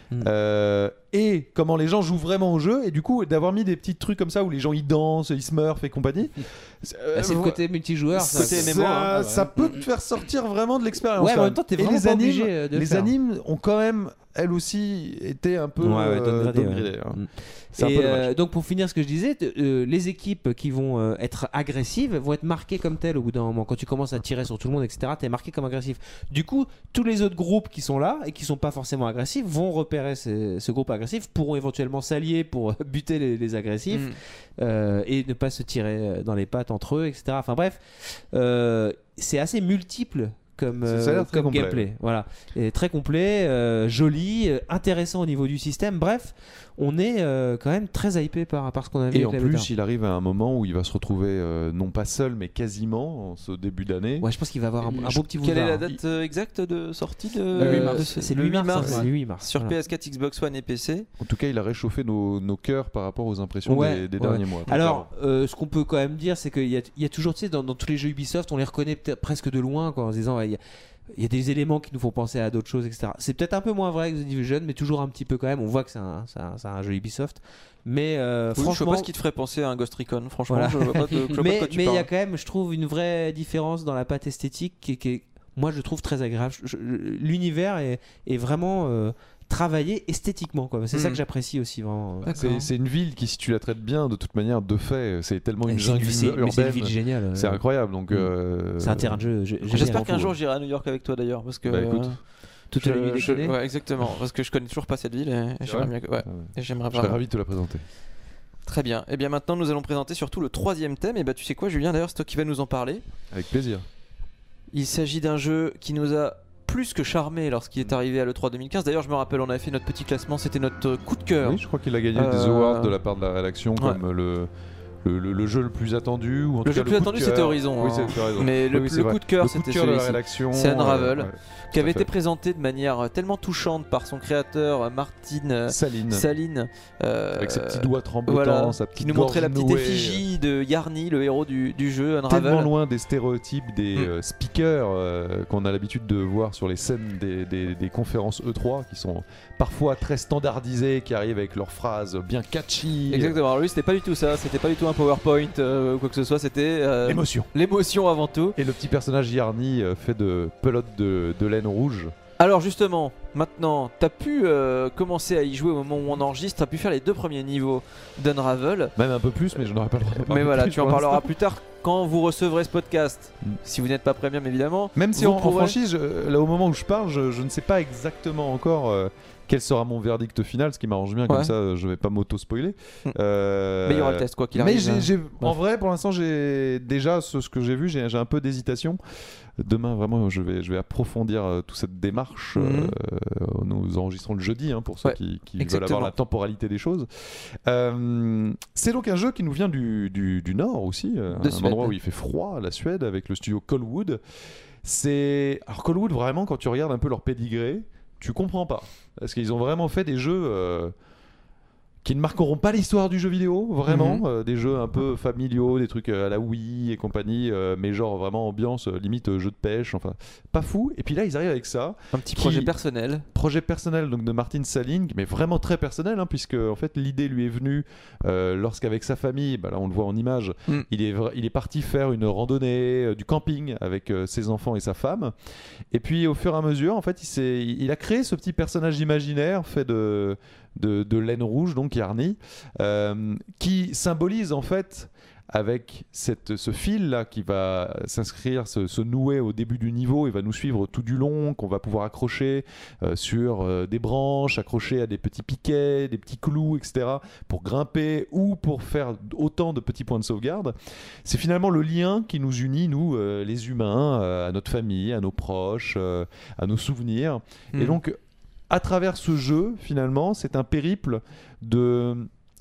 Speaker 3: Mmh. Euh, et comment les gens jouent vraiment au jeu, et du coup d'avoir mis des petits trucs comme ça où les gens ils dansent, ils smurfent et compagnie.
Speaker 4: Euh, c'est le côté multijoueur, ça,
Speaker 3: côté
Speaker 4: ça,
Speaker 3: ça, ça peut te faire sortir vraiment de l'expérience.
Speaker 4: Ouais, mais en même temps, t'es vraiment
Speaker 3: et les
Speaker 4: pas
Speaker 3: animes,
Speaker 4: obligé de
Speaker 3: les
Speaker 4: faire.
Speaker 3: animes ont quand même, elles aussi, été un peu
Speaker 4: ouais, ouais,
Speaker 3: euh,
Speaker 4: downgradées,
Speaker 3: downgradées,
Speaker 4: ouais.
Speaker 3: hein.
Speaker 4: Mm.
Speaker 3: C'est un
Speaker 4: Et
Speaker 3: peu dommage.
Speaker 4: euh, donc pour finir ce que je disais, t- euh, les équipes qui vont euh, être agressives vont être marquées comme telles au bout d'un moment. Quand tu commences à tirer sur tout le monde, et cetera, t'es marqué comme agressif. Du coup, tous les autres groupes qui sont là et qui sont pas forcément agressifs vont repérer ces, ce groupe agressif, pourront éventuellement s'allier pour buter les, les agressifs
Speaker 1: Mm.
Speaker 4: euh, et ne pas se tirer dans les pattes entre eux, et cetera. Enfin bref, euh, c'est assez multiple comme,
Speaker 3: Ça a l'air
Speaker 4: euh,
Speaker 3: très
Speaker 4: comme
Speaker 3: complet.
Speaker 4: gameplay. Voilà. Et très complet, euh, joli, euh, intéressant au niveau du système. Bref, on est euh, quand même très hypé par, par ce qu'on a vu
Speaker 3: Et
Speaker 4: avec
Speaker 3: en
Speaker 4: la
Speaker 3: plus,
Speaker 4: bêta.
Speaker 3: il arrive à un moment où il va se retrouver euh, non pas seul, mais quasiment en ce début d'année.
Speaker 4: Ouais, je pense qu'il va avoir un, un
Speaker 3: Je-
Speaker 4: beau petit
Speaker 1: Quelle est
Speaker 4: boulevard.
Speaker 1: la date euh, exacte de sortie de
Speaker 4: Euh,
Speaker 1: de ce-
Speaker 4: C'est
Speaker 1: le
Speaker 4: le huit mars.
Speaker 1: mars
Speaker 4: hein, le huit mars.
Speaker 1: sur
Speaker 4: Voilà.
Speaker 1: P S quatre, Xbox One et P C.
Speaker 3: En tout cas, il a réchauffé nos, nos cœurs par rapport aux impressions
Speaker 4: Ouais,
Speaker 3: des, des
Speaker 4: ouais.
Speaker 3: derniers mois.
Speaker 4: Alors, euh, ce qu'on peut quand même dire, c'est qu'il y a, il y a toujours, tu sais, dans, dans tous les jeux Ubisoft, on les reconnaît peut-être presque de loin, quoi, en se disant, ouais, il y a, il y a des éléments qui nous font penser à d'autres choses, et cetera. C'est peut-être un peu moins vrai que The Division, mais toujours un petit peu quand même. On voit que c'est un, c'est un, c'est un jeu Ubisoft. Mais euh,
Speaker 1: Oui, je sais
Speaker 4: franchement,
Speaker 1: pas ce qui te ferait penser à un Ghost Recon. Franchement,
Speaker 4: Voilà.
Speaker 1: je vois pas de, je vois pas de
Speaker 4: mais
Speaker 1: quoi tu
Speaker 4: mais il y a
Speaker 1: parles.
Speaker 4: quand même, je trouve, une vraie différence dans la patte esthétique qui, est- qui est, moi, je trouve très agréable. Je- je- l'univers est, est vraiment euh, travaillé esthétiquement, quoi. C'est ça
Speaker 1: Mm.
Speaker 4: que j'apprécie aussi vraiment.
Speaker 3: Ah, c'est, c'est une ville qui, si tu la traites bien, de toute manière, de fait, c'est tellement une
Speaker 4: Et c'est une-
Speaker 3: jungle
Speaker 4: c'est- mais c'est une
Speaker 3: urbaine.
Speaker 4: ville géniale.
Speaker 3: C'est
Speaker 4: euh.
Speaker 3: incroyable. Donc,
Speaker 4: Mm.
Speaker 3: euh,
Speaker 4: C'est un terrain de jeu. gé- génial.
Speaker 1: J'espère qu'un jour j'irai à New York avec toi d'ailleurs, parce que
Speaker 3: Bah, écoute,
Speaker 1: euh,
Speaker 4: Toute
Speaker 1: je-
Speaker 4: la nuit
Speaker 1: je-
Speaker 4: déconnée.
Speaker 1: ouais, exactement, parce que je connais toujours pas cette ville et, et j'aimerais bien que- ouais,
Speaker 3: Ah ouais.
Speaker 1: et j'aimerais
Speaker 3: Je serais
Speaker 1: vraiment.
Speaker 3: ravi de te la présenter.
Speaker 1: Très bien. Et bien maintenant nous allons présenter surtout le troisième thème. Et bah tu sais quoi, Julien, d'ailleurs c'est toi qui vas nous en parler.
Speaker 3: Avec plaisir.
Speaker 1: Il s'agit d'un jeu qui nous a plus que charmé lorsqu'il est arrivé à l'E trois deux mille quinze. D'ailleurs, je me rappelle, on avait fait notre petit classement, c'était notre coup de cœur.
Speaker 3: Oui, je crois qu'il a gagné
Speaker 1: Euh,
Speaker 3: des awards de la part de la rédaction
Speaker 1: ouais.
Speaker 3: comme le, le, le- le jeu le plus attendu. Ou en
Speaker 1: Le
Speaker 3: tout
Speaker 1: jeu
Speaker 3: cas,
Speaker 1: le plus
Speaker 3: coup de
Speaker 1: attendu,
Speaker 3: cœur.
Speaker 1: c'était Horizon,
Speaker 3: Oui,
Speaker 1: hein.
Speaker 3: c'est, tu as raison.
Speaker 1: Mais le,
Speaker 3: Oui, c'est
Speaker 1: le
Speaker 3: vrai.
Speaker 1: coup de cœur,
Speaker 3: Le coup de
Speaker 1: c'était
Speaker 3: cœur de la
Speaker 1: celui-ci.
Speaker 3: rédaction.
Speaker 1: C'est Unravel,
Speaker 3: euh, ouais,
Speaker 1: qui
Speaker 3: tout à
Speaker 1: avait été
Speaker 3: fait.
Speaker 1: présenté de manière tellement touchante par son créateur euh, Martin euh,
Speaker 3: Saline.
Speaker 1: Saline, euh,
Speaker 3: Avec ses petits doigts tremblotants,
Speaker 1: voilà,
Speaker 3: sa
Speaker 1: qui
Speaker 3: petite
Speaker 1: nous montrait la
Speaker 3: gorge
Speaker 1: petite
Speaker 3: nouée.
Speaker 1: effigie de Yarny, le héros du, du jeu
Speaker 3: Tellement
Speaker 1: Unravel.
Speaker 3: loin des stéréotypes des
Speaker 1: Mm.
Speaker 3: euh, speakers euh, qu'on a l'habitude de voir sur les scènes des, des- des conférences E trois qui sont parfois très standardisés, qui arrivent avec leurs phrases bien catchy.
Speaker 1: Exactement. Alors lui, c'était pas du tout ça. C'était pas du tout un PowerPoint euh, ou quoi que ce soit. C'était euh,
Speaker 3: Émotion.
Speaker 1: l'émotion avant tout.
Speaker 3: Et le petit personnage Yarny euh, fait de pelote de, de laine rouge.
Speaker 1: Alors justement, maintenant, t'as pu euh, commencer à y jouer au moment où on enregistre. T'as pu faire les deux premiers niveaux d'Unravel.
Speaker 3: Même un peu plus, mais je n'aurais pas le droit de parler
Speaker 1: Mais voilà,
Speaker 3: plus
Speaker 1: tu en
Speaker 3: pour
Speaker 1: parleras
Speaker 3: l'instant.
Speaker 1: plus tard quand vous recevrez ce podcast.
Speaker 3: Mm.
Speaker 1: Si vous n'êtes pas premium, évidemment.
Speaker 3: Même si
Speaker 1: Vous
Speaker 3: en, en
Speaker 1: pourrez-
Speaker 3: franchise, je- là au moment où je parle, je, je ne sais pas exactement encore euh, quel sera mon verdict final, ce qui m'arrange bien, comme
Speaker 1: Ouais.
Speaker 3: ça euh, je vais pas m'auto-spoiler.
Speaker 1: Mm.
Speaker 3: Euh,
Speaker 1: Mais il y aura le test, quoi qu'il
Speaker 3: Mais
Speaker 1: arrive.
Speaker 3: j'ai, j'ai- en
Speaker 1: Bref.
Speaker 3: vrai, pour l'instant, j'ai déjà ce, ce que j'ai vu, j'ai, j'ai un peu d'hésitation. Demain, vraiment, je vais, je vais approfondir euh, toute cette démarche.
Speaker 1: Mhm.
Speaker 3: Euh, nous enregistrons le jeudi, hein, pour ceux
Speaker 1: Ouais,
Speaker 3: qui, qui veulent
Speaker 1: exactement.
Speaker 3: avoir la temporalité des choses. Euh, c'est donc un jeu qui nous vient du, du, du nord aussi, euh,
Speaker 1: De
Speaker 3: un
Speaker 1: Suède.
Speaker 3: endroit où il fait froid, la Suède, avec le studio Colwood. C'est alors Colwood, vraiment, quand tu regardes un peu leur pédigré, tu comprends pas, parce qu'ils ont vraiment fait des jeux euh, qui ne marqueront pas l'histoire du jeu vidéo, vraiment,
Speaker 1: Mhm.
Speaker 3: euh, des jeux un peu familiaux, des trucs euh, à la Wii et compagnie, euh, mais genre vraiment ambiance euh, limite euh, jeu de pêche, enfin pas fou. Et puis là, ils arrivent avec ça,
Speaker 1: Un petit
Speaker 3: qui-
Speaker 1: projet personnel.
Speaker 3: projet personnel donc de Martin Saling, mais vraiment très personnel, hein, puisque en fait l'idée lui est venue euh, lorsqu'avec sa famille, bah là on le voit en image,
Speaker 1: Mm.
Speaker 3: il, est, vra- il est parti faire une randonnée, euh, du camping avec euh, ses enfants et sa femme. Et puis au fur et à mesure, en fait, il, s'est, il a créé ce petit personnage imaginaire fait de, de, de laine rouge, donc Yarny, euh, qui symbolise en fait avec cette, ce fil là qui va s'inscrire, se, se nouer au début du niveau et va nous suivre tout du long, qu'on va pouvoir accrocher euh, sur euh, des branches, accrocher à des petits piquets, des petits clous, et cetera pour grimper ou pour faire autant de petits points de sauvegarde. C'est finalement le lien qui nous unit, nous euh, les humains, euh, à notre famille, à nos proches, euh, à nos souvenirs.
Speaker 1: Mm.
Speaker 3: Et donc à travers ce jeu, finalement, c'est un périple de,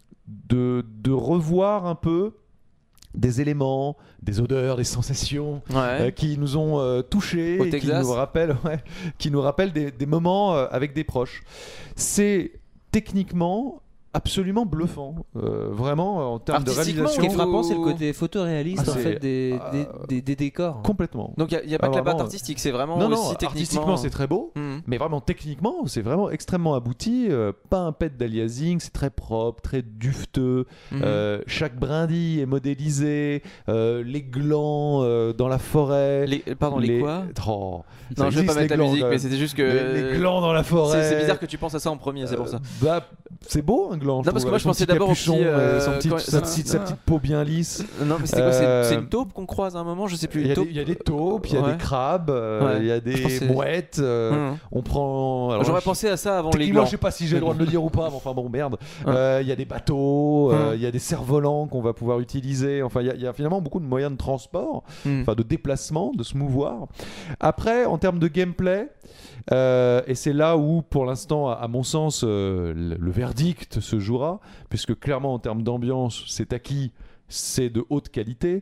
Speaker 3: de, de revoir un peu des éléments, des odeurs, des sensations
Speaker 1: Ouais.
Speaker 3: euh, qui nous ont euh, touchés,
Speaker 1: Au
Speaker 3: et qui
Speaker 1: Texas.
Speaker 3: nous rappellent, ouais, qui nous rappellent des, des moments euh, avec des proches. C'est techniquement absolument bluffant, euh, vraiment en termes de réalisation.
Speaker 4: Ce qui est frappant, c'est le côté photoréaliste
Speaker 3: Ah,
Speaker 4: en
Speaker 3: c'est-
Speaker 4: fait des,
Speaker 3: euh,
Speaker 4: des, des, des décors.
Speaker 3: Complètement.
Speaker 1: Donc il n'y a, pas
Speaker 3: Ah,
Speaker 1: que la
Speaker 3: vraiment,
Speaker 1: patte artistique, c'est vraiment
Speaker 3: non, non,
Speaker 1: aussi techniquement.
Speaker 3: artistiquement c'est très beau,
Speaker 1: Mhm.
Speaker 3: mais vraiment techniquement c'est vraiment extrêmement abouti. euh, pas un pet d'aliasing, c'est très propre, très dufteux.
Speaker 1: Mhm.
Speaker 3: euh, chaque brindille est modélisée, euh, les glands euh, dans la forêt.
Speaker 1: Les- pardon, les, quoi
Speaker 3: Oh, ça
Speaker 1: Non, je vais
Speaker 3: existe,
Speaker 1: pas mettre
Speaker 3: les
Speaker 1: la
Speaker 3: glands,
Speaker 1: musique,
Speaker 3: quand
Speaker 1: mais
Speaker 3: même.
Speaker 1: c'était juste que.
Speaker 3: Les, les glands dans la forêt.
Speaker 1: C'est c'est bizarre que tu penses à ça en premier, c'est pour ça.
Speaker 3: Euh, bah, c'est beau un gland.
Speaker 1: Non, parce que moi, je pensais d'abord au petit,
Speaker 3: capuchon,
Speaker 1: euh,
Speaker 3: son petit-
Speaker 1: quand-
Speaker 3: sa,
Speaker 1: ah,
Speaker 3: petite, sa
Speaker 1: ah.
Speaker 3: petite peau bien lisse.
Speaker 1: Non, mais c'était quoi c'est-
Speaker 3: Euh,
Speaker 1: C'est une taupe qu'on croise à un moment, je sais plus.
Speaker 3: Il
Speaker 1: Une
Speaker 3: y, a
Speaker 1: taupe
Speaker 3: des, il y a des taupes, il y a
Speaker 1: Ouais.
Speaker 3: des crabes, euh,
Speaker 1: Ouais.
Speaker 3: il y a
Speaker 1: Je pense
Speaker 3: des
Speaker 1: que c'est-
Speaker 3: mouettes. euh,
Speaker 1: Hum.
Speaker 3: On prend. alors,
Speaker 1: J'aurais
Speaker 3: je-
Speaker 1: pensé à ça avant les
Speaker 3: Techniquement,
Speaker 1: glands.
Speaker 3: je sais pas si j'ai le droit de le dire ou pas, mais enfin bon, merde.
Speaker 1: Ouais.
Speaker 3: Euh, Il y a des bateaux, euh,
Speaker 1: Ouais.
Speaker 3: il y a des cerfs-volants qu'on va pouvoir utiliser. Enfin, il y, a- il y a finalement beaucoup de moyens de transport,
Speaker 1: Hmm.
Speaker 3: enfin de déplacement, de se mouvoir. Après, en termes de gameplay, euh, et c'est là où, pour l'instant, à, à mon sens, euh, le, le verdict se jouera, puisque clairement, en termes d'ambiance, c'est acquis, c'est de haute qualité.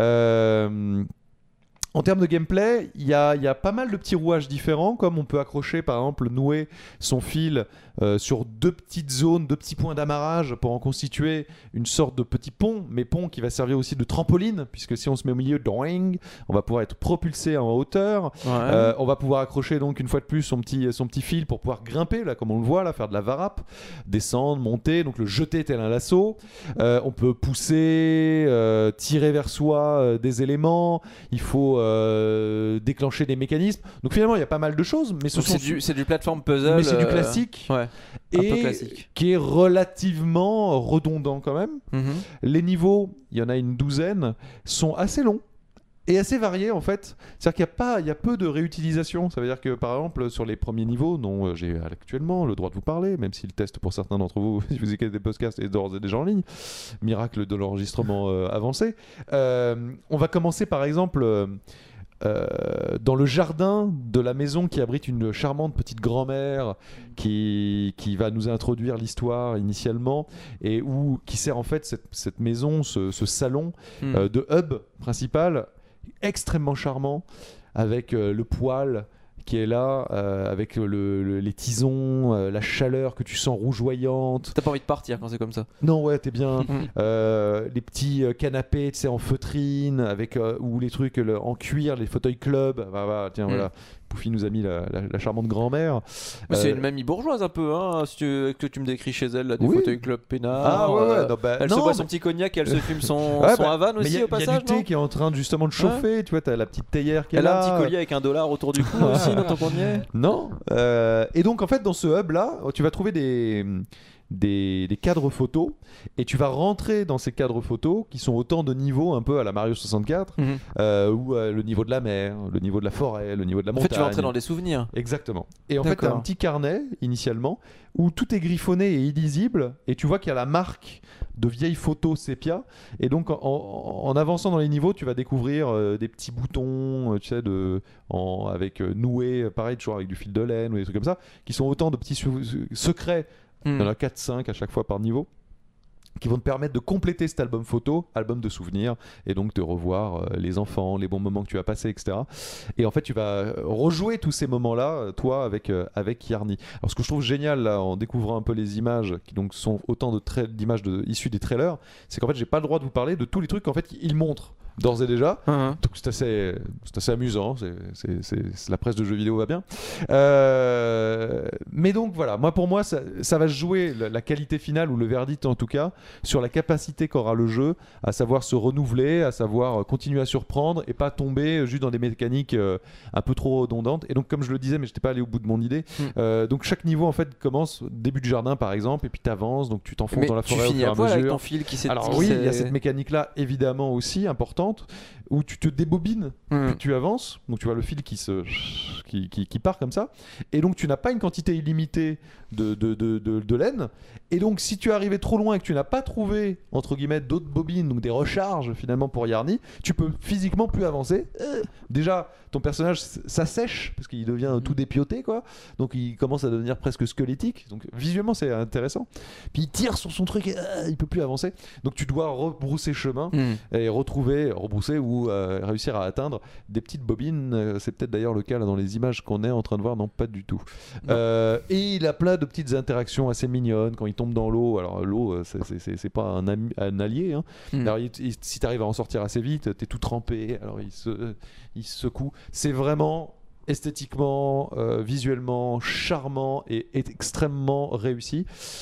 Speaker 3: Euh, En termes de gameplay, il y a, il y a pas mal de petits rouages différents, comme on peut accrocher, par exemple, nouer son fil euh, sur deux petites zones, deux petits points d'amarrage pour en constituer une sorte de petit pont, mais pont qui va servir aussi de trampoline, puisque si on se met au milieu, doing, on va pouvoir être propulsé en hauteur.
Speaker 1: Ouais.
Speaker 3: Euh, on va pouvoir accrocher donc une fois de plus son petit, son petit fil pour pouvoir grimper, là, comme on le voit, là, faire de la varap, descendre, monter, donc le jeter tel un lasso. Euh, on peut pousser, euh, tirer vers soi euh, des éléments. Il faut euh, déclencher des mécanismes. Donc finalement, il y a pas mal de choses, mais ce
Speaker 1: Donc
Speaker 3: sont
Speaker 1: c'est du, c'est du plateforme puzzle.
Speaker 3: mais c'est du
Speaker 1: euh,
Speaker 3: classique
Speaker 1: Ouais, un peu
Speaker 3: et
Speaker 1: classique.
Speaker 3: qui est relativement redondant quand même.
Speaker 1: Mhm.
Speaker 3: Les niveaux, il y en a une douzaine, sont assez longs et assez variés en fait. C'est-à-dire qu'il y a pas, il y a peu de réutilisation. Ça veut dire que par exemple sur les premiers niveaux dont euh, j'ai actuellement le droit de vous parler, même si le test pour certains d'entre vous, si vous écoutez des podcasts, est d'ores et déjà en ligne, miracle de l'enregistrement euh, avancé. Euh, on va commencer par exemple. euh, euh, dans le jardin de la maison qui abrite une charmante petite grand-mère qui, qui va nous introduire l'histoire initialement et où, qui sert en fait cette, cette maison, ce, ce salon
Speaker 1: Hmm.
Speaker 3: euh, de hub principal extrêmement charmant avec euh, le poêle qui est là, euh, avec le, le- les tisons, euh, la chaleur que tu sens rougeoyante.
Speaker 1: T'as pas envie de partir quand c'est comme ça.
Speaker 3: Non, ouais, t'es bien.
Speaker 1: Mhm.
Speaker 3: Euh, les petits euh, canapés, tu sais, en feutrine, avec, euh, ou les trucs le- en cuir, les fauteuils club. Bah, bah, tiens,
Speaker 1: Mm.
Speaker 3: voilà. Poufi nous a mis la, la- la charmante grand-mère.
Speaker 1: Mais c'est
Speaker 3: Euh,
Speaker 1: une mamie bourgeoise un peu, hein, si tu, que tu me décris chez elle, là, des
Speaker 3: Oui.
Speaker 1: fauteuils club peinard.
Speaker 3: Ah ouais, ouais.
Speaker 1: euh,
Speaker 3: non, bah,
Speaker 1: Elle
Speaker 3: non,
Speaker 1: se boit
Speaker 3: mais-
Speaker 1: son petit cognac et elle se fume son,
Speaker 3: Ouais,
Speaker 1: son
Speaker 3: bah,
Speaker 1: Havane
Speaker 3: mais il
Speaker 1: aussi
Speaker 3: y a-
Speaker 1: au
Speaker 3: Il y a
Speaker 1: passage,
Speaker 3: du thé
Speaker 1: non
Speaker 3: qui est en train de, justement de chauffer. Tu vois, t'as la petite théière qui est
Speaker 1: Elle
Speaker 3: là.
Speaker 1: a un petit collier avec un dollar autour du cou aussi, dans ton poignet.
Speaker 3: Non. Euh, et donc, en fait, dans ce hub-là, tu vas trouver des, des, des cadres photos et tu vas rentrer dans ces cadres photos qui sont autant de niveaux un peu à la Mario soixante-quatre,
Speaker 1: Mhm.
Speaker 3: euh, ou euh, le niveau de la mer, le niveau de la forêt, le niveau de la
Speaker 1: En
Speaker 3: montagne.
Speaker 1: fait, tu vas entrer dans des souvenirs.
Speaker 3: Exactement. Et en fait, tu as
Speaker 1: D'accord.
Speaker 3: un petit carnet initialement où tout est griffonné et illisible et tu vois qu'il y a la marque de vieilles photos sépia. Et donc, en, en- en avançant dans les niveaux, tu vas découvrir euh, des petits boutons, euh, tu sais, de, en, avec euh, noués, pareil, toujours avec du fil de laine ou des trucs comme ça, qui sont autant de petits su- secrets. Il y en
Speaker 1: Hmm.
Speaker 3: a quatre cinq à chaque fois par niveau, qui vont te permettre de compléter cet album photo, album de souvenirs, et donc de revoir euh, les enfants, les bons moments que tu as passés, et cetera. Et en fait, tu vas euh, rejouer tous ces moments-là, euh, toi, avec, euh, avec Yarny. Alors, ce que je trouve génial, là, en découvrant un peu les images, qui donc sont autant de tra- d'images de, issues des trailers, c'est qu'en fait, j'ai pas le droit de vous parler de tous les trucs qu'en fait, il montre d'ores et déjà.
Speaker 1: Mhm.
Speaker 3: Donc c'est assez, c'est assez amusant, c'est, c'est, c'est- c'est- la presse de jeux vidéo va bien. Euh, mais donc voilà, moi pour moi ça, ça va jouer la, la qualité finale ou le verdict en tout cas sur la capacité qu'aura le jeu à savoir se renouveler, à savoir continuer à surprendre et pas tomber juste dans des mécaniques euh, un peu trop redondantes. Et donc comme je le disais, mais j'étais pas allé au bout de mon idée,
Speaker 1: Mm.
Speaker 3: euh, donc chaque niveau en fait commence au début du jardin par exemple et puis t'avances, donc tu t'enfonces
Speaker 1: Mais
Speaker 3: dans la
Speaker 1: tu
Speaker 3: forêt au
Speaker 1: finis
Speaker 3: fur et
Speaker 1: à
Speaker 3: à
Speaker 1: poil avec
Speaker 3: mesure.
Speaker 1: ton fil qui s'est.
Speaker 3: Alors
Speaker 1: qui
Speaker 3: oui,
Speaker 1: s'est-
Speaker 3: il y a cette mécanique-là évidemment aussi importante où tu te débobines,
Speaker 1: Hmm.
Speaker 3: plus tu avances, donc tu vois le fil qui, se, qui, qui, qui part comme ça, et donc tu n'as pas une quantité illimitée de, de, de, de, de laine, et donc si tu es arrivé trop loin et que tu n'as pas trouvé, entre guillemets, d'autres bobines, donc des recharges finalement pour Yarny, tu peux physiquement plus avancer. Euh, déjà, ton personnage s'assèche, parce qu'il devient tout dépioté, quoi, donc il commence à devenir presque squelettique, donc visuellement c'est intéressant, puis il tire sur son truc, et euh, il peut plus avancer, donc tu dois rebrousser chemin,
Speaker 1: Hmm.
Speaker 3: et retrouver, rebrousser ou euh, réussir à atteindre des petites bobines. Euh, c'est peut-être d'ailleurs le cas là, dans les images qu'on est en train de voir, non, pas du tout. Euh, et il a plein de petites interactions assez mignonnes quand il tombe dans l'eau. Alors l'eau, c'est, c'est, c'est, c'est pas un, ami, un allié. Hein. Mm. Alors il, il, si tu arrives à en sortir assez vite, t'es tout trempé. Alors il se, il se secoue. C'est vraiment esthétiquement, euh, visuellement charmant et, et extrêmement réussi.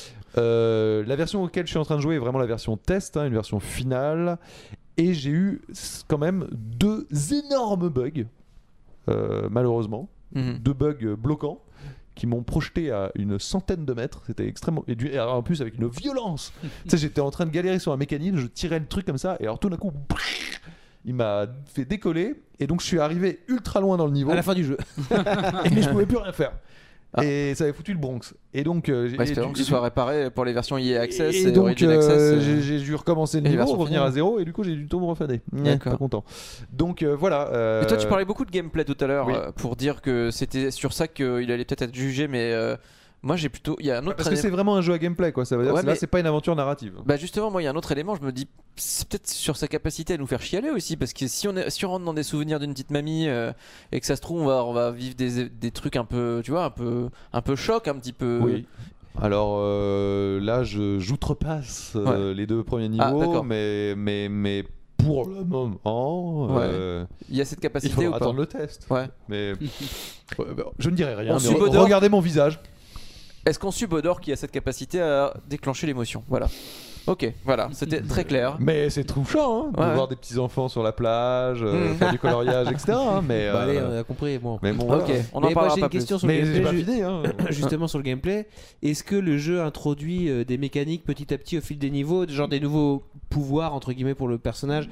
Speaker 3: Euh, la version auquel je suis en train de jouer est vraiment la version test, hein, une version finale. Et j'ai eu quand même deux énormes bugs, euh, malheureusement, mm-hmm. deux bugs bloquants qui m'ont projeté à une centaine de mètres. C'était extrêmement... Et, du... et alors, en plus avec une violence. Tu sais, j'étais en train de galérer sur un mécanisme, je tirais le truc comme ça, et alors tout d'un coup, il m'a fait décoller, et donc je suis arrivé ultra loin dans le niveau.
Speaker 4: À la fin du jeu.
Speaker 3: Et je pouvais plus rien faire. Ah. Et ça avait foutu le Bronx. Et donc, euh,
Speaker 1: bah, espérons que ce soit réparé pour les versions E A Access et,
Speaker 3: et donc,
Speaker 1: Origin
Speaker 3: euh,
Speaker 1: Access.
Speaker 3: J'ai, j'ai dû recommencer le niveau, revenir à zéro, et du coup, j'ai dû tout me refader. Ouais, pas content. Donc euh, voilà. Euh...
Speaker 1: Et toi, tu parlais beaucoup de gameplay tout à l'heure,
Speaker 3: oui.
Speaker 1: euh, pour dire que c'était sur ça qu'il allait peut-être être jugé, mais. Euh... Moi j'ai plutôt, il y a un autre
Speaker 3: parce que c'est vraiment un jeu à gameplay quoi, ça veut dire ouais, que là c'est pas une aventure narrative.
Speaker 1: Bah justement moi il y a un autre élément, je me dis c'est peut-être sur sa capacité à nous faire chialer aussi, parce que si on, est, si on rentre dans des souvenirs d'une petite mamie euh, et que ça se trouve on va, on va vivre des, des trucs un peu, tu vois, un peu, un peu choc, un petit peu.
Speaker 3: Oui. Alors euh, là je j'outrepasse euh, ouais. les deux premiers niveaux, ah, mais mais mais pour le moment,
Speaker 1: ouais.
Speaker 3: euh,
Speaker 1: il y a cette capacité.
Speaker 3: Il faut
Speaker 1: ou pas
Speaker 3: attendre le test.
Speaker 1: Ouais.
Speaker 3: Mais je ne dirai rien.
Speaker 1: On
Speaker 3: mais re- regardez mon visage.
Speaker 1: Est-ce qu'on subodore qui a cette capacité à déclencher l'émotion? Voilà. Ok, voilà, c'était très clair.
Speaker 3: Mais c'est touchant, hein, de ouais. voir des petits enfants sur la plage, euh, faire du coloriage, et cetera. Hein, mais
Speaker 4: bah
Speaker 3: euh...
Speaker 4: allez, on a compris. Bon.
Speaker 3: Mais bon,
Speaker 1: ok,
Speaker 3: voilà.
Speaker 1: on en
Speaker 4: mais
Speaker 1: parlera
Speaker 4: moi, j'ai
Speaker 1: pas
Speaker 4: une question
Speaker 1: plus.
Speaker 4: sur
Speaker 3: mais
Speaker 4: le gameplay.
Speaker 3: J'ai pas fini, hein.
Speaker 4: Justement sur le gameplay, est-ce que le jeu introduit euh, des mécaniques petit à petit au fil des niveaux, genre des nouveaux pouvoirs entre guillemets pour le personnage?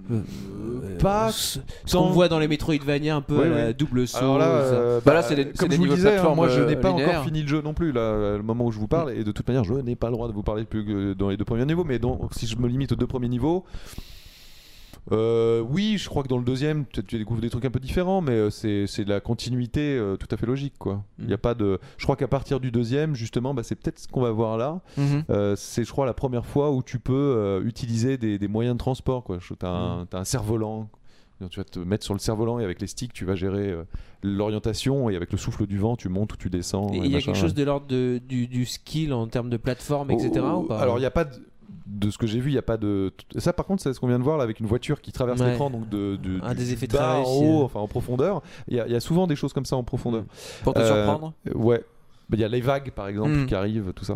Speaker 4: Euh, pas ce qu'on voit dans les Metroidvania un peu
Speaker 3: oui,
Speaker 4: à la
Speaker 3: oui.
Speaker 4: double saut.
Speaker 3: Alors là, euh,
Speaker 1: bah, bah là c'est des,
Speaker 3: comme
Speaker 1: c'est des
Speaker 3: je vous
Speaker 1: niveaux
Speaker 3: disais,
Speaker 1: de
Speaker 3: moi je n'ai pas
Speaker 1: linéaire.
Speaker 3: encore fini le jeu non plus là, le moment où je vous parle, et de toute manière je n'ai pas le droit de vous parler plus que dans les deux premiers niveaux, mais donc, si je me limite aux deux premiers niveaux, euh, oui, je crois que dans le deuxième tu, tu découvres des trucs un peu différents, mais euh, c'est, c'est de la continuité euh, tout à fait logique quoi. Il y a pas de, je crois qu'à partir du deuxième justement, bah, c'est peut-être ce qu'on va voir là. Mm-hmm. Euh, c'est je crois la première fois où tu peux euh, utiliser des, des moyens de transport quoi. T'as un, mm. t'as un cerf-volant. Tu vas te mettre sur le cerf-volant et avec les sticks tu vas gérer euh, l'orientation, et avec le souffle du vent tu montes ou tu descends.
Speaker 4: Et il y a quelque chose de l'ordre de, du, du skill en termes de plateforme, et cetera.
Speaker 3: Oh,
Speaker 4: ou pas
Speaker 3: alors il n'y a pas de, de ce que j'ai vu, il n'y a pas de. Ça par contre c'est ce qu'on vient de voir là avec une voiture qui traverse ouais. l'écran, donc de, de
Speaker 4: un
Speaker 3: du,
Speaker 4: des effets
Speaker 3: bas
Speaker 4: très
Speaker 3: en
Speaker 4: réussis,
Speaker 3: haut,
Speaker 4: hein.
Speaker 3: enfin en profondeur. Il y, y a souvent des choses comme ça en profondeur.
Speaker 1: Pour te
Speaker 3: euh,
Speaker 1: surprendre.
Speaker 3: Ouais. Il y a les vagues par exemple
Speaker 1: mm.
Speaker 3: qui arrivent, tout ça.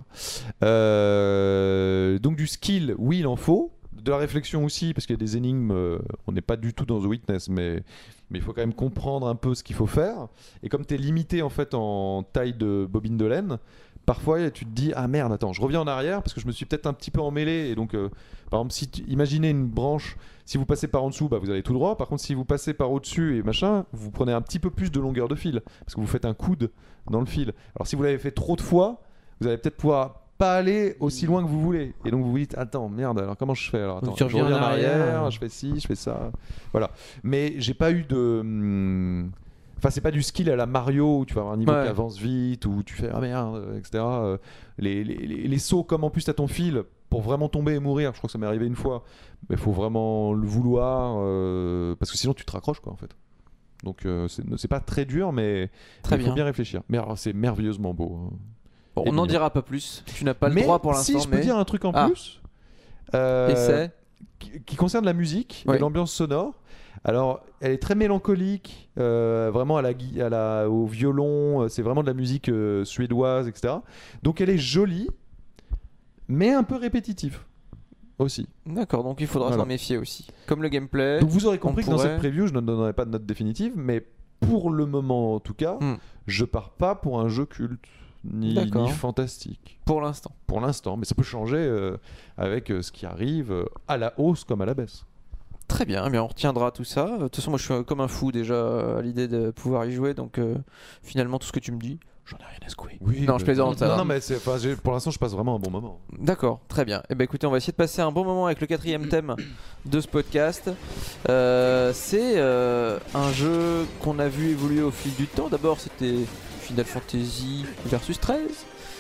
Speaker 3: Euh, donc du skill, oui il en faut. De la réflexion aussi, parce qu'il y a des énigmes, euh, on n'est pas du tout dans The Witness, mais mais il faut quand même comprendre un peu ce qu'il faut faire. Et comme tu es limité en fait en taille de bobine de laine, parfois tu te dis ah merde, attends, je reviens en arrière parce que je me suis peut-être un petit peu emmêlé. Et donc euh, par exemple, si tu, imaginez une branche, si vous passez par en dessous, bah, vous allez tout droit. Par contre, si vous passez par au-dessus et machin, vous prenez un petit peu plus de longueur de fil parce que vous faites un coude dans le fil. Alors si vous l'avez fait trop de fois, vous allez peut-être pouvoir pas aller aussi loin que vous voulez, et donc vous vous dites attends merde, alors comment je fais, alors attends,
Speaker 4: tu
Speaker 3: je reviens en arrière,
Speaker 4: arrière,
Speaker 3: je fais ci, je fais ça, voilà. Mais j'ai pas eu de hum... enfin c'est pas du skill à la Mario où tu vas avoir un niveau ouais. qui avance vite, où tu fais ah merde, etc. les, les, les, les sauts, comme en plus t'as ton fil pour vraiment tomber et mourir, je crois que ça m'est arrivé une fois, mais faut vraiment le vouloir, euh... parce que sinon tu te raccroches quoi en fait. Donc euh, c'est, c'est pas très dur, mais il faut bien réfléchir. Mais alors c'est merveilleusement beau, hein.
Speaker 1: Bon, on n'en dira pas plus. Tu n'as pas
Speaker 3: mais
Speaker 1: le droit pour l'instant.
Speaker 3: Si je peux
Speaker 1: mais...
Speaker 3: dire un truc en
Speaker 1: ah.
Speaker 3: plus, euh,
Speaker 1: et c'est
Speaker 3: qui, qui concerne la musique
Speaker 1: oui.
Speaker 3: et l'ambiance sonore. Alors, elle est très mélancolique, euh, vraiment à la, à la, au violon. C'est vraiment de la musique euh, suédoise, et cetera. Donc, elle est jolie, mais un peu répétitive aussi.
Speaker 1: D'accord, donc il faudra voilà. s'en méfier aussi. Comme le gameplay.
Speaker 3: Donc, vous aurez compris que
Speaker 1: pourrait...
Speaker 3: dans cette preview, je ne donnerai pas de note définitive, mais pour le moment, en tout cas, hmm. je pars pas pour un jeu culte. Ni, ni fantastique.
Speaker 1: Pour l'instant.
Speaker 3: Pour l'instant, mais ça peut changer euh, avec euh, ce qui arrive euh, à la hausse comme à la baisse.
Speaker 1: Très bien, eh bien on retiendra tout ça. De toute façon, moi je suis comme un fou déjà à l'idée de pouvoir y jouer, donc euh, finalement tout ce que tu me dis, j'en ai rien à secouer.
Speaker 3: Oui,
Speaker 1: non, je plaisante.
Speaker 3: Non, non, mais c'est, pour l'instant, je passe vraiment un bon moment.
Speaker 1: D'accord, très bien. Eh ben écoutez, on va essayer de passer un bon moment avec le quatrième thème de ce podcast. Euh, c'est euh, un jeu qu'on a vu évoluer au fil du temps. D'abord, c'était Final Fantasy Versus treize.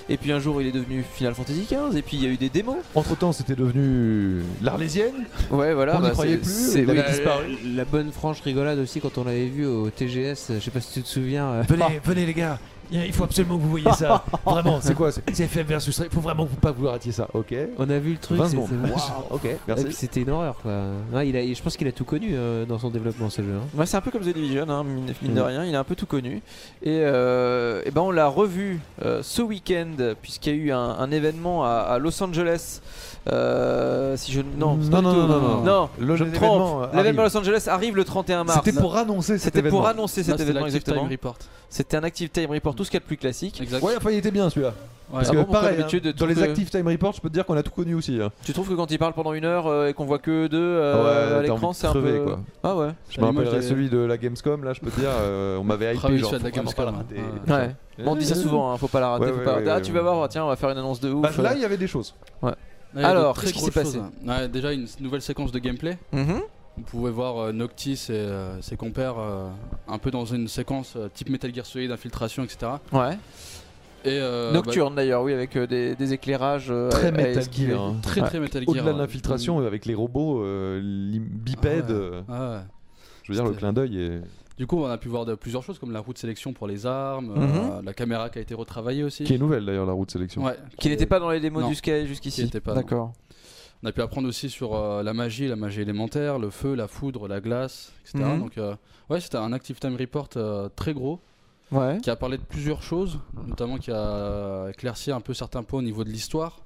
Speaker 1: Et puis un jour, il est devenu Final Fantasy quinze. Et puis il y a eu des démos.
Speaker 3: Entre temps, c'était devenu l'Arlésienne.
Speaker 1: Ouais, voilà.
Speaker 3: On n'y
Speaker 1: bah,
Speaker 3: croyait
Speaker 1: c'est-
Speaker 3: plus.
Speaker 1: c'est-
Speaker 3: Il avait
Speaker 1: oui.
Speaker 3: disparu.
Speaker 4: La bonne franche rigolade aussi quand on l'avait vu au T G S, je sais pas si tu te souviens. euh,
Speaker 6: Venez, venez les gars, il faut absolument que vous voyez ça. Vraiment,
Speaker 3: C'est quoi c'est-
Speaker 6: c'est F F versus Street, faut vraiment que vous
Speaker 3: Pas vous ratiez ça, ok.
Speaker 4: On a vu le truc.
Speaker 3: vingt
Speaker 4: c'est-
Speaker 3: secondes.
Speaker 4: c'est-
Speaker 3: Waouh, ok,
Speaker 4: Et
Speaker 3: merci.
Speaker 4: puis c'était une horreur quoi. Ouais, il a, je pense qu'il a tout connu euh, dans son développement ce jeu. Hein.
Speaker 1: Ouais, c'est un peu comme The Division, hein, mine, mine de
Speaker 3: Mm.
Speaker 1: rien, il a un peu tout connu. Et, euh, et ben on l'a revu euh, ce week-end, puisqu'il y a eu un, un événement à, à Los Angeles. Euh, si je non, c'est
Speaker 3: Non,
Speaker 1: pas
Speaker 3: non,
Speaker 1: du tout.
Speaker 3: non, non, non.
Speaker 1: non,
Speaker 3: Le-
Speaker 1: je me
Speaker 3: l'événement,
Speaker 1: trompe.
Speaker 3: euh,
Speaker 1: L'événement à
Speaker 3: arrive.
Speaker 1: Los Angeles arrive le trente et un mars.
Speaker 3: C'était pour annoncer cet
Speaker 1: C'était
Speaker 3: événement.
Speaker 1: pour annoncer cet
Speaker 2: Là, c'était
Speaker 1: événement
Speaker 2: l'Active
Speaker 1: exactement.
Speaker 2: Time Report.
Speaker 1: C'était un Active Time Report, tout ce qu'il y a de plus classique.
Speaker 2: Exact.
Speaker 3: Ouais, enfin, il était bien celui-là.
Speaker 2: Ouais.
Speaker 3: Parce
Speaker 1: Ah
Speaker 3: que
Speaker 1: bon, pourquoi
Speaker 3: pareil,
Speaker 1: d'habitude,
Speaker 3: hein,
Speaker 1: tu
Speaker 3: dans les
Speaker 1: trouves que-
Speaker 3: Active Time Report, je peux te dire qu'on a tout connu aussi. Hein.
Speaker 1: Tu trouves que quand il parle pendant une heure euh, et qu'on voit que deux euh,
Speaker 3: Ouais,
Speaker 1: à
Speaker 3: t'as
Speaker 1: l'écran,
Speaker 3: envie de
Speaker 1: c'est un
Speaker 3: crever,
Speaker 1: peu.
Speaker 3: quoi.
Speaker 1: Ah ouais.
Speaker 3: Je me
Speaker 2: À l'image
Speaker 3: rappellerai
Speaker 2: des-
Speaker 3: celui de la Gamescom, là, je peux te dire, euh, on m'avait hypé,
Speaker 2: Ah oui,
Speaker 3: genre,
Speaker 2: celui de la
Speaker 3: faut vraiment pas
Speaker 2: Gamescom,
Speaker 3: la rater.
Speaker 2: ouais.
Speaker 1: Ouais. Bon, on dit ça souvent, hein, faut pas la rater.
Speaker 3: Ouais,
Speaker 1: faut
Speaker 3: ouais,
Speaker 1: pas...
Speaker 3: ouais,
Speaker 1: ah,
Speaker 3: ouais,
Speaker 1: tu
Speaker 3: ouais.
Speaker 1: vas voir, tiens, on va faire une annonce de ouf.
Speaker 3: Bah, là, il y avait des choses.
Speaker 2: Ouais, il y a
Speaker 1: Alors,
Speaker 2: de très
Speaker 1: qu'est-ce qui s'est
Speaker 2: grosses
Speaker 1: passé
Speaker 2: choses, hein. Ouais, déjà une nouvelle séquence de gameplay.
Speaker 1: Mhm.
Speaker 2: Vous pouvez voir euh, Noctis et euh, ses compères euh, un peu dans une séquence euh, type Metal Gear Solid, infiltration, et cetera.
Speaker 1: Ouais.
Speaker 2: Et, euh,
Speaker 1: Nocturne d'ailleurs, oui, avec euh, des, des éclairages. euh,
Speaker 3: Très
Speaker 1: à- à
Speaker 3: Metal
Speaker 1: esquiver.
Speaker 3: Gear. hein.
Speaker 2: bah, très
Speaker 1: Ouais.
Speaker 2: très Metal Gear.
Speaker 3: Au-delà de
Speaker 2: euh,
Speaker 3: l'infiltration, euh, avec les robots euh, lim- bipèdes,
Speaker 2: Ah ouais.
Speaker 3: euh,
Speaker 2: Ah ouais.
Speaker 3: je veux dire, le
Speaker 2: C'était-
Speaker 3: clin d'œil est.
Speaker 2: Du coup, on a pu voir de, plusieurs choses comme la roue de sélection pour les armes,
Speaker 1: Mhm.
Speaker 2: euh, la caméra qui a été retravaillée aussi.
Speaker 3: Qui est nouvelle d'ailleurs, la roue de sélection.
Speaker 2: Ouais.
Speaker 1: Qui n'était pas dans les démos
Speaker 2: Non.
Speaker 1: jusqu'à- jusqu'ici.
Speaker 2: Qui était pas, non.
Speaker 1: D'accord.
Speaker 2: On a pu apprendre aussi sur euh, la magie, la magie élémentaire, le feu, la foudre, la glace, et cetera.
Speaker 1: Mhm.
Speaker 2: Donc, euh, ouais, c'était un Active Time Report euh, très gros
Speaker 1: Ouais.
Speaker 2: qui a parlé de plusieurs choses, notamment qui a éclairci un peu certains points au niveau de l'histoire.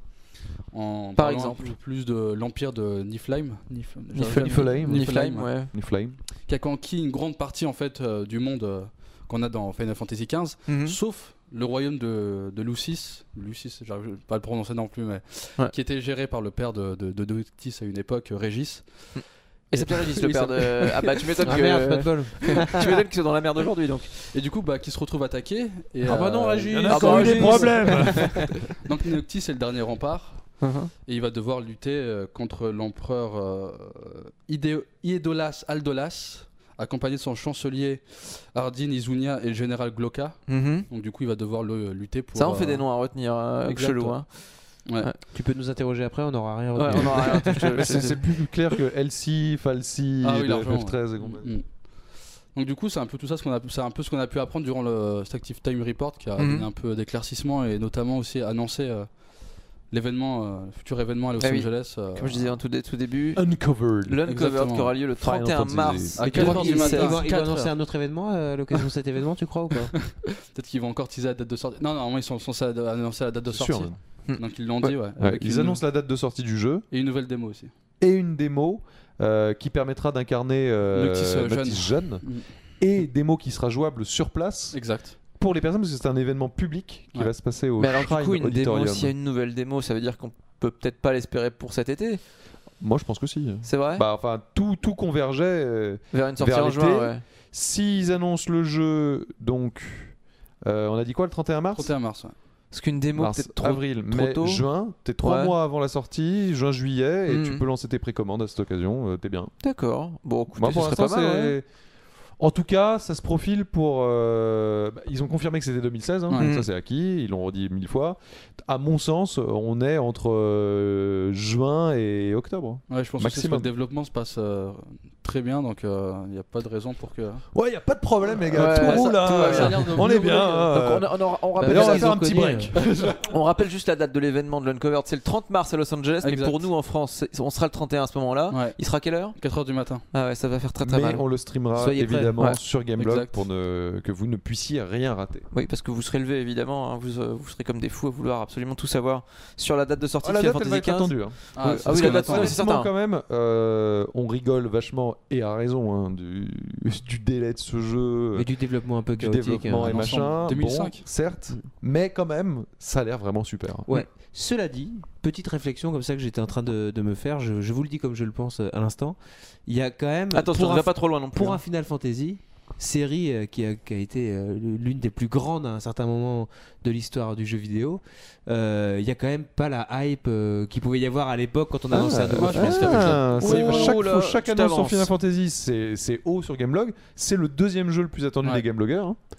Speaker 2: En
Speaker 1: Par
Speaker 2: parlant
Speaker 1: exemple.
Speaker 2: un peu plus de l'empire de Niflheim, Nif-
Speaker 1: Niflheim.
Speaker 3: Niflheim.
Speaker 1: Niflheim, ouais.
Speaker 3: Niflheim.
Speaker 2: qui a conquis une grande partie en fait euh, du monde euh, qu'on a dans Final Fantasy quinze,
Speaker 1: Mhm.
Speaker 2: sauf le royaume de, de Lucis, Lucis, j'arrive pas à le prononcer non plus, mais
Speaker 1: Ouais.
Speaker 2: qui était géré par le père de, de, de Noctis à une époque, euh, Régis.
Speaker 1: Et c'est Pierre Régis, le
Speaker 2: Oui,
Speaker 1: père
Speaker 2: ça-
Speaker 1: de. Ah bah tu m'étonnes
Speaker 4: Ah
Speaker 1: que.
Speaker 4: merde, pas de bol.
Speaker 1: tu m'étonnes qu'ils sont dans la merde aujourd'hui donc.
Speaker 2: Et du coup, bah, qui se retrouve attaqué. Et,
Speaker 1: Ah bah non,
Speaker 2: euh,
Speaker 1: Régis.
Speaker 6: Il y en a
Speaker 1: Ah
Speaker 6: encore
Speaker 1: bah,
Speaker 6: eu des
Speaker 1: Régis.
Speaker 6: problèmes.
Speaker 2: Donc Noctis est le dernier rempart.
Speaker 1: Mhm.
Speaker 2: Et il va devoir lutter euh, contre l'empereur euh, Idé- Iédolas Aldolas, accompagné de son chancelier Ardyn Izunia et le général Glocka.
Speaker 1: Mhm.
Speaker 2: Donc du coup, il va devoir le lutter pour.
Speaker 1: Ça on fait
Speaker 2: euh,
Speaker 1: des noms à retenir, euh,
Speaker 2: exact,
Speaker 1: chelou.
Speaker 2: ouais.
Speaker 1: Hein.
Speaker 2: Ouais.
Speaker 1: Ouais.
Speaker 4: Tu peux nous interroger après, on n'aura rien
Speaker 1: Ouais,
Speaker 4: retenu.
Speaker 1: on aura rien. je te- je te-
Speaker 3: C'est c'est plus clair que Elsie, Falsi,
Speaker 2: Ah oui,
Speaker 3: de
Speaker 2: largement,
Speaker 3: F F treize et compagnie.
Speaker 2: Mm. Donc du coup, c'est un peu tout ça, ce qu'on a, c'est un peu ce qu'on a pu apprendre durant le cet Active Time Report, qui a
Speaker 1: Mhm.
Speaker 2: donné un peu d'éclaircissement et notamment aussi annoncé euh, l'événement, euh, le futur événement à Los
Speaker 1: Ah oui.
Speaker 2: Angeles. euh,
Speaker 1: Comme je disais en tout, dé- tout début,
Speaker 3: Uncovered.
Speaker 1: l'Uncovered
Speaker 2: Exactement.
Speaker 1: qui aura lieu le
Speaker 3: Final
Speaker 1: trente et un
Speaker 3: Fantasy.
Speaker 1: mars.
Speaker 2: À
Speaker 4: Et tu
Speaker 2: quatre
Speaker 4: crois
Speaker 2: heures
Speaker 4: qu'il
Speaker 2: du
Speaker 4: il
Speaker 2: matin,
Speaker 4: va, il va
Speaker 2: quatre
Speaker 4: annoncer
Speaker 2: heures.
Speaker 4: un autre événement euh, à l'occasion de cet événement, tu crois ou pas?
Speaker 2: Peut-être qu'ils vont encore teaser la date de sortie. Non, normalement ils sont censés annoncer la date de
Speaker 3: C'est
Speaker 2: sortie.
Speaker 3: sûr.
Speaker 2: Donc ils l'ont dit, ouais.
Speaker 3: Ouais,
Speaker 2: Avec
Speaker 3: ils
Speaker 2: une-
Speaker 3: annoncent la date de sortie du jeu
Speaker 2: Et une nouvelle démo aussi.
Speaker 3: et une démo euh, qui permettra d'incarner euh,
Speaker 2: Noctis, euh,
Speaker 3: Noctis jeune
Speaker 2: Mm.
Speaker 3: et démo qui sera jouable sur place
Speaker 2: Exact.
Speaker 3: pour les personnes parce que c'est un événement public qui
Speaker 2: Ouais.
Speaker 3: va se passer au
Speaker 1: Mais alors du
Speaker 3: Shrine
Speaker 1: coup, une démo,
Speaker 3: Auditorium.
Speaker 1: s'il y a une nouvelle démo, ça veut dire qu'on peut peut-être pas l'espérer pour cet été.
Speaker 3: Moi je pense que si.
Speaker 1: C'est vrai.
Speaker 3: Bah enfin tout, tout convergeait. euh,
Speaker 1: Vers une sortie
Speaker 3: vers
Speaker 1: en
Speaker 3: l'été.
Speaker 1: juin, ouais.
Speaker 3: S'ils annoncent le jeu donc euh, on a dit quoi le trente et un mars
Speaker 2: trente et un mars, ouais.
Speaker 1: Parce qu'une démo
Speaker 3: Mars,
Speaker 1: peut-être trop.
Speaker 3: avril,
Speaker 1: trop
Speaker 3: mai,
Speaker 1: tôt.
Speaker 3: juin, t'es trois
Speaker 1: Ouais.
Speaker 3: mois avant la sortie, juin, juillet, et
Speaker 1: Mhm.
Speaker 3: tu peux lancer tes précommandes à cette occasion, euh, t'es bien.
Speaker 1: D'accord. Bon, écoutez,
Speaker 3: Moi,
Speaker 1: ce
Speaker 3: pour
Speaker 1: serait
Speaker 3: l'instant,
Speaker 1: pas mal.
Speaker 3: c'est-
Speaker 1: ouais.
Speaker 3: En tout cas, ça se profile pour. euh, bah, ils ont confirmé que c'était deux mille seize, hein,
Speaker 1: Ouais.
Speaker 3: ça c'est acquis, ils l'ont redit mille fois. À mon sens, on est entre euh, juin et octobre.
Speaker 2: Ouais, je pense aussi que
Speaker 3: Maximum.
Speaker 2: le développement se passe euh, très bien, donc il n'y a pas de raison pour que.
Speaker 3: Ouais, y a pas de problème, les
Speaker 1: Ouais,
Speaker 3: gars, tout
Speaker 1: ouais,
Speaker 3: roule,
Speaker 1: ça-
Speaker 3: hein.
Speaker 1: tout va bien.
Speaker 3: On est bien.
Speaker 1: Donc
Speaker 3: hein.
Speaker 1: on, a- on aura- on
Speaker 4: Bah,
Speaker 1: rappelle,
Speaker 3: D'ailleurs, on va
Speaker 4: ils
Speaker 3: faire
Speaker 4: ont
Speaker 3: un petit
Speaker 4: cogné,
Speaker 3: break.
Speaker 1: on rappelle juste la date de l'événement de l'Uncovered, c'est le trente mars à Los Angeles, mais
Speaker 2: Exact.
Speaker 1: pour nous en France, c'est- on sera le trente et un à ce moment-là.
Speaker 2: Ouais.
Speaker 1: Il sera quelle heure?
Speaker 2: quatre heures du matin.
Speaker 1: Ah ouais, ça va faire très très
Speaker 3: Mais
Speaker 1: mal.
Speaker 3: on le streamera
Speaker 4: Soyez prêts.
Speaker 3: évidemment
Speaker 1: Ouais.
Speaker 3: sur Gameblog
Speaker 2: Exact.
Speaker 3: pour ne... que vous ne puissiez rien rater.
Speaker 1: Oui, parce que vous serez levé évidemment, hein, vous, euh, vous serez comme des fous à vouloir absolument tout savoir sur la date de sortie
Speaker 3: Ah,
Speaker 1: de
Speaker 3: la
Speaker 1: Final
Speaker 3: date, elle
Speaker 1: Fantasy
Speaker 3: va être
Speaker 1: quinze.
Speaker 3: attendue. hein.
Speaker 2: Ah,
Speaker 1: oui,
Speaker 2: c'est
Speaker 1: ah oui,
Speaker 2: ce
Speaker 1: la
Speaker 2: qu'on
Speaker 1: date,
Speaker 2: attend.
Speaker 1: c'est
Speaker 3: Honnêtement,
Speaker 1: certain.
Speaker 3: quand même, euh, on rigole vachement et à raison hein, du... du délai de ce jeu,
Speaker 4: Et du développement un peu
Speaker 3: du
Speaker 4: chaotique.
Speaker 3: développement
Speaker 4: hein.
Speaker 3: et
Speaker 2: un
Speaker 3: machin.
Speaker 2: ensemble. deux mille cinq.
Speaker 3: Bon, certes, mais quand même, ça a l'air vraiment super.
Speaker 4: Ouais. Cela dit, petite réflexion comme ça que j'étais en train de, de me faire, je, je vous le dis comme je le pense euh, à l'instant. Il y a quand même.
Speaker 1: Attention,
Speaker 4: pour
Speaker 1: ne
Speaker 4: un,
Speaker 1: va pas trop loin non plus.
Speaker 4: pour
Speaker 1: hein.
Speaker 4: un Final Fantasy, série euh, qui, a, qui a été euh, l'une des plus grandes à un certain moment de l'histoire du jeu vidéo, euh, il y a quand même pas la hype euh, qu'il pouvait y avoir à l'époque quand on annonçait un nouveau
Speaker 2: moi, je
Speaker 4: Final
Speaker 2: pense qu'il y a
Speaker 3: Ah,
Speaker 1: quelque
Speaker 3: c'est-
Speaker 1: chose.
Speaker 3: chaque,
Speaker 1: Oh là,
Speaker 3: chaque
Speaker 1: tu
Speaker 3: annonce sur
Speaker 1: t'avances.
Speaker 3: Final Fantasy, c'est c'est haut sur Gameblog. C'est le deuxième jeu le plus attendu
Speaker 2: Ouais.
Speaker 3: des Gamebloggers. hein.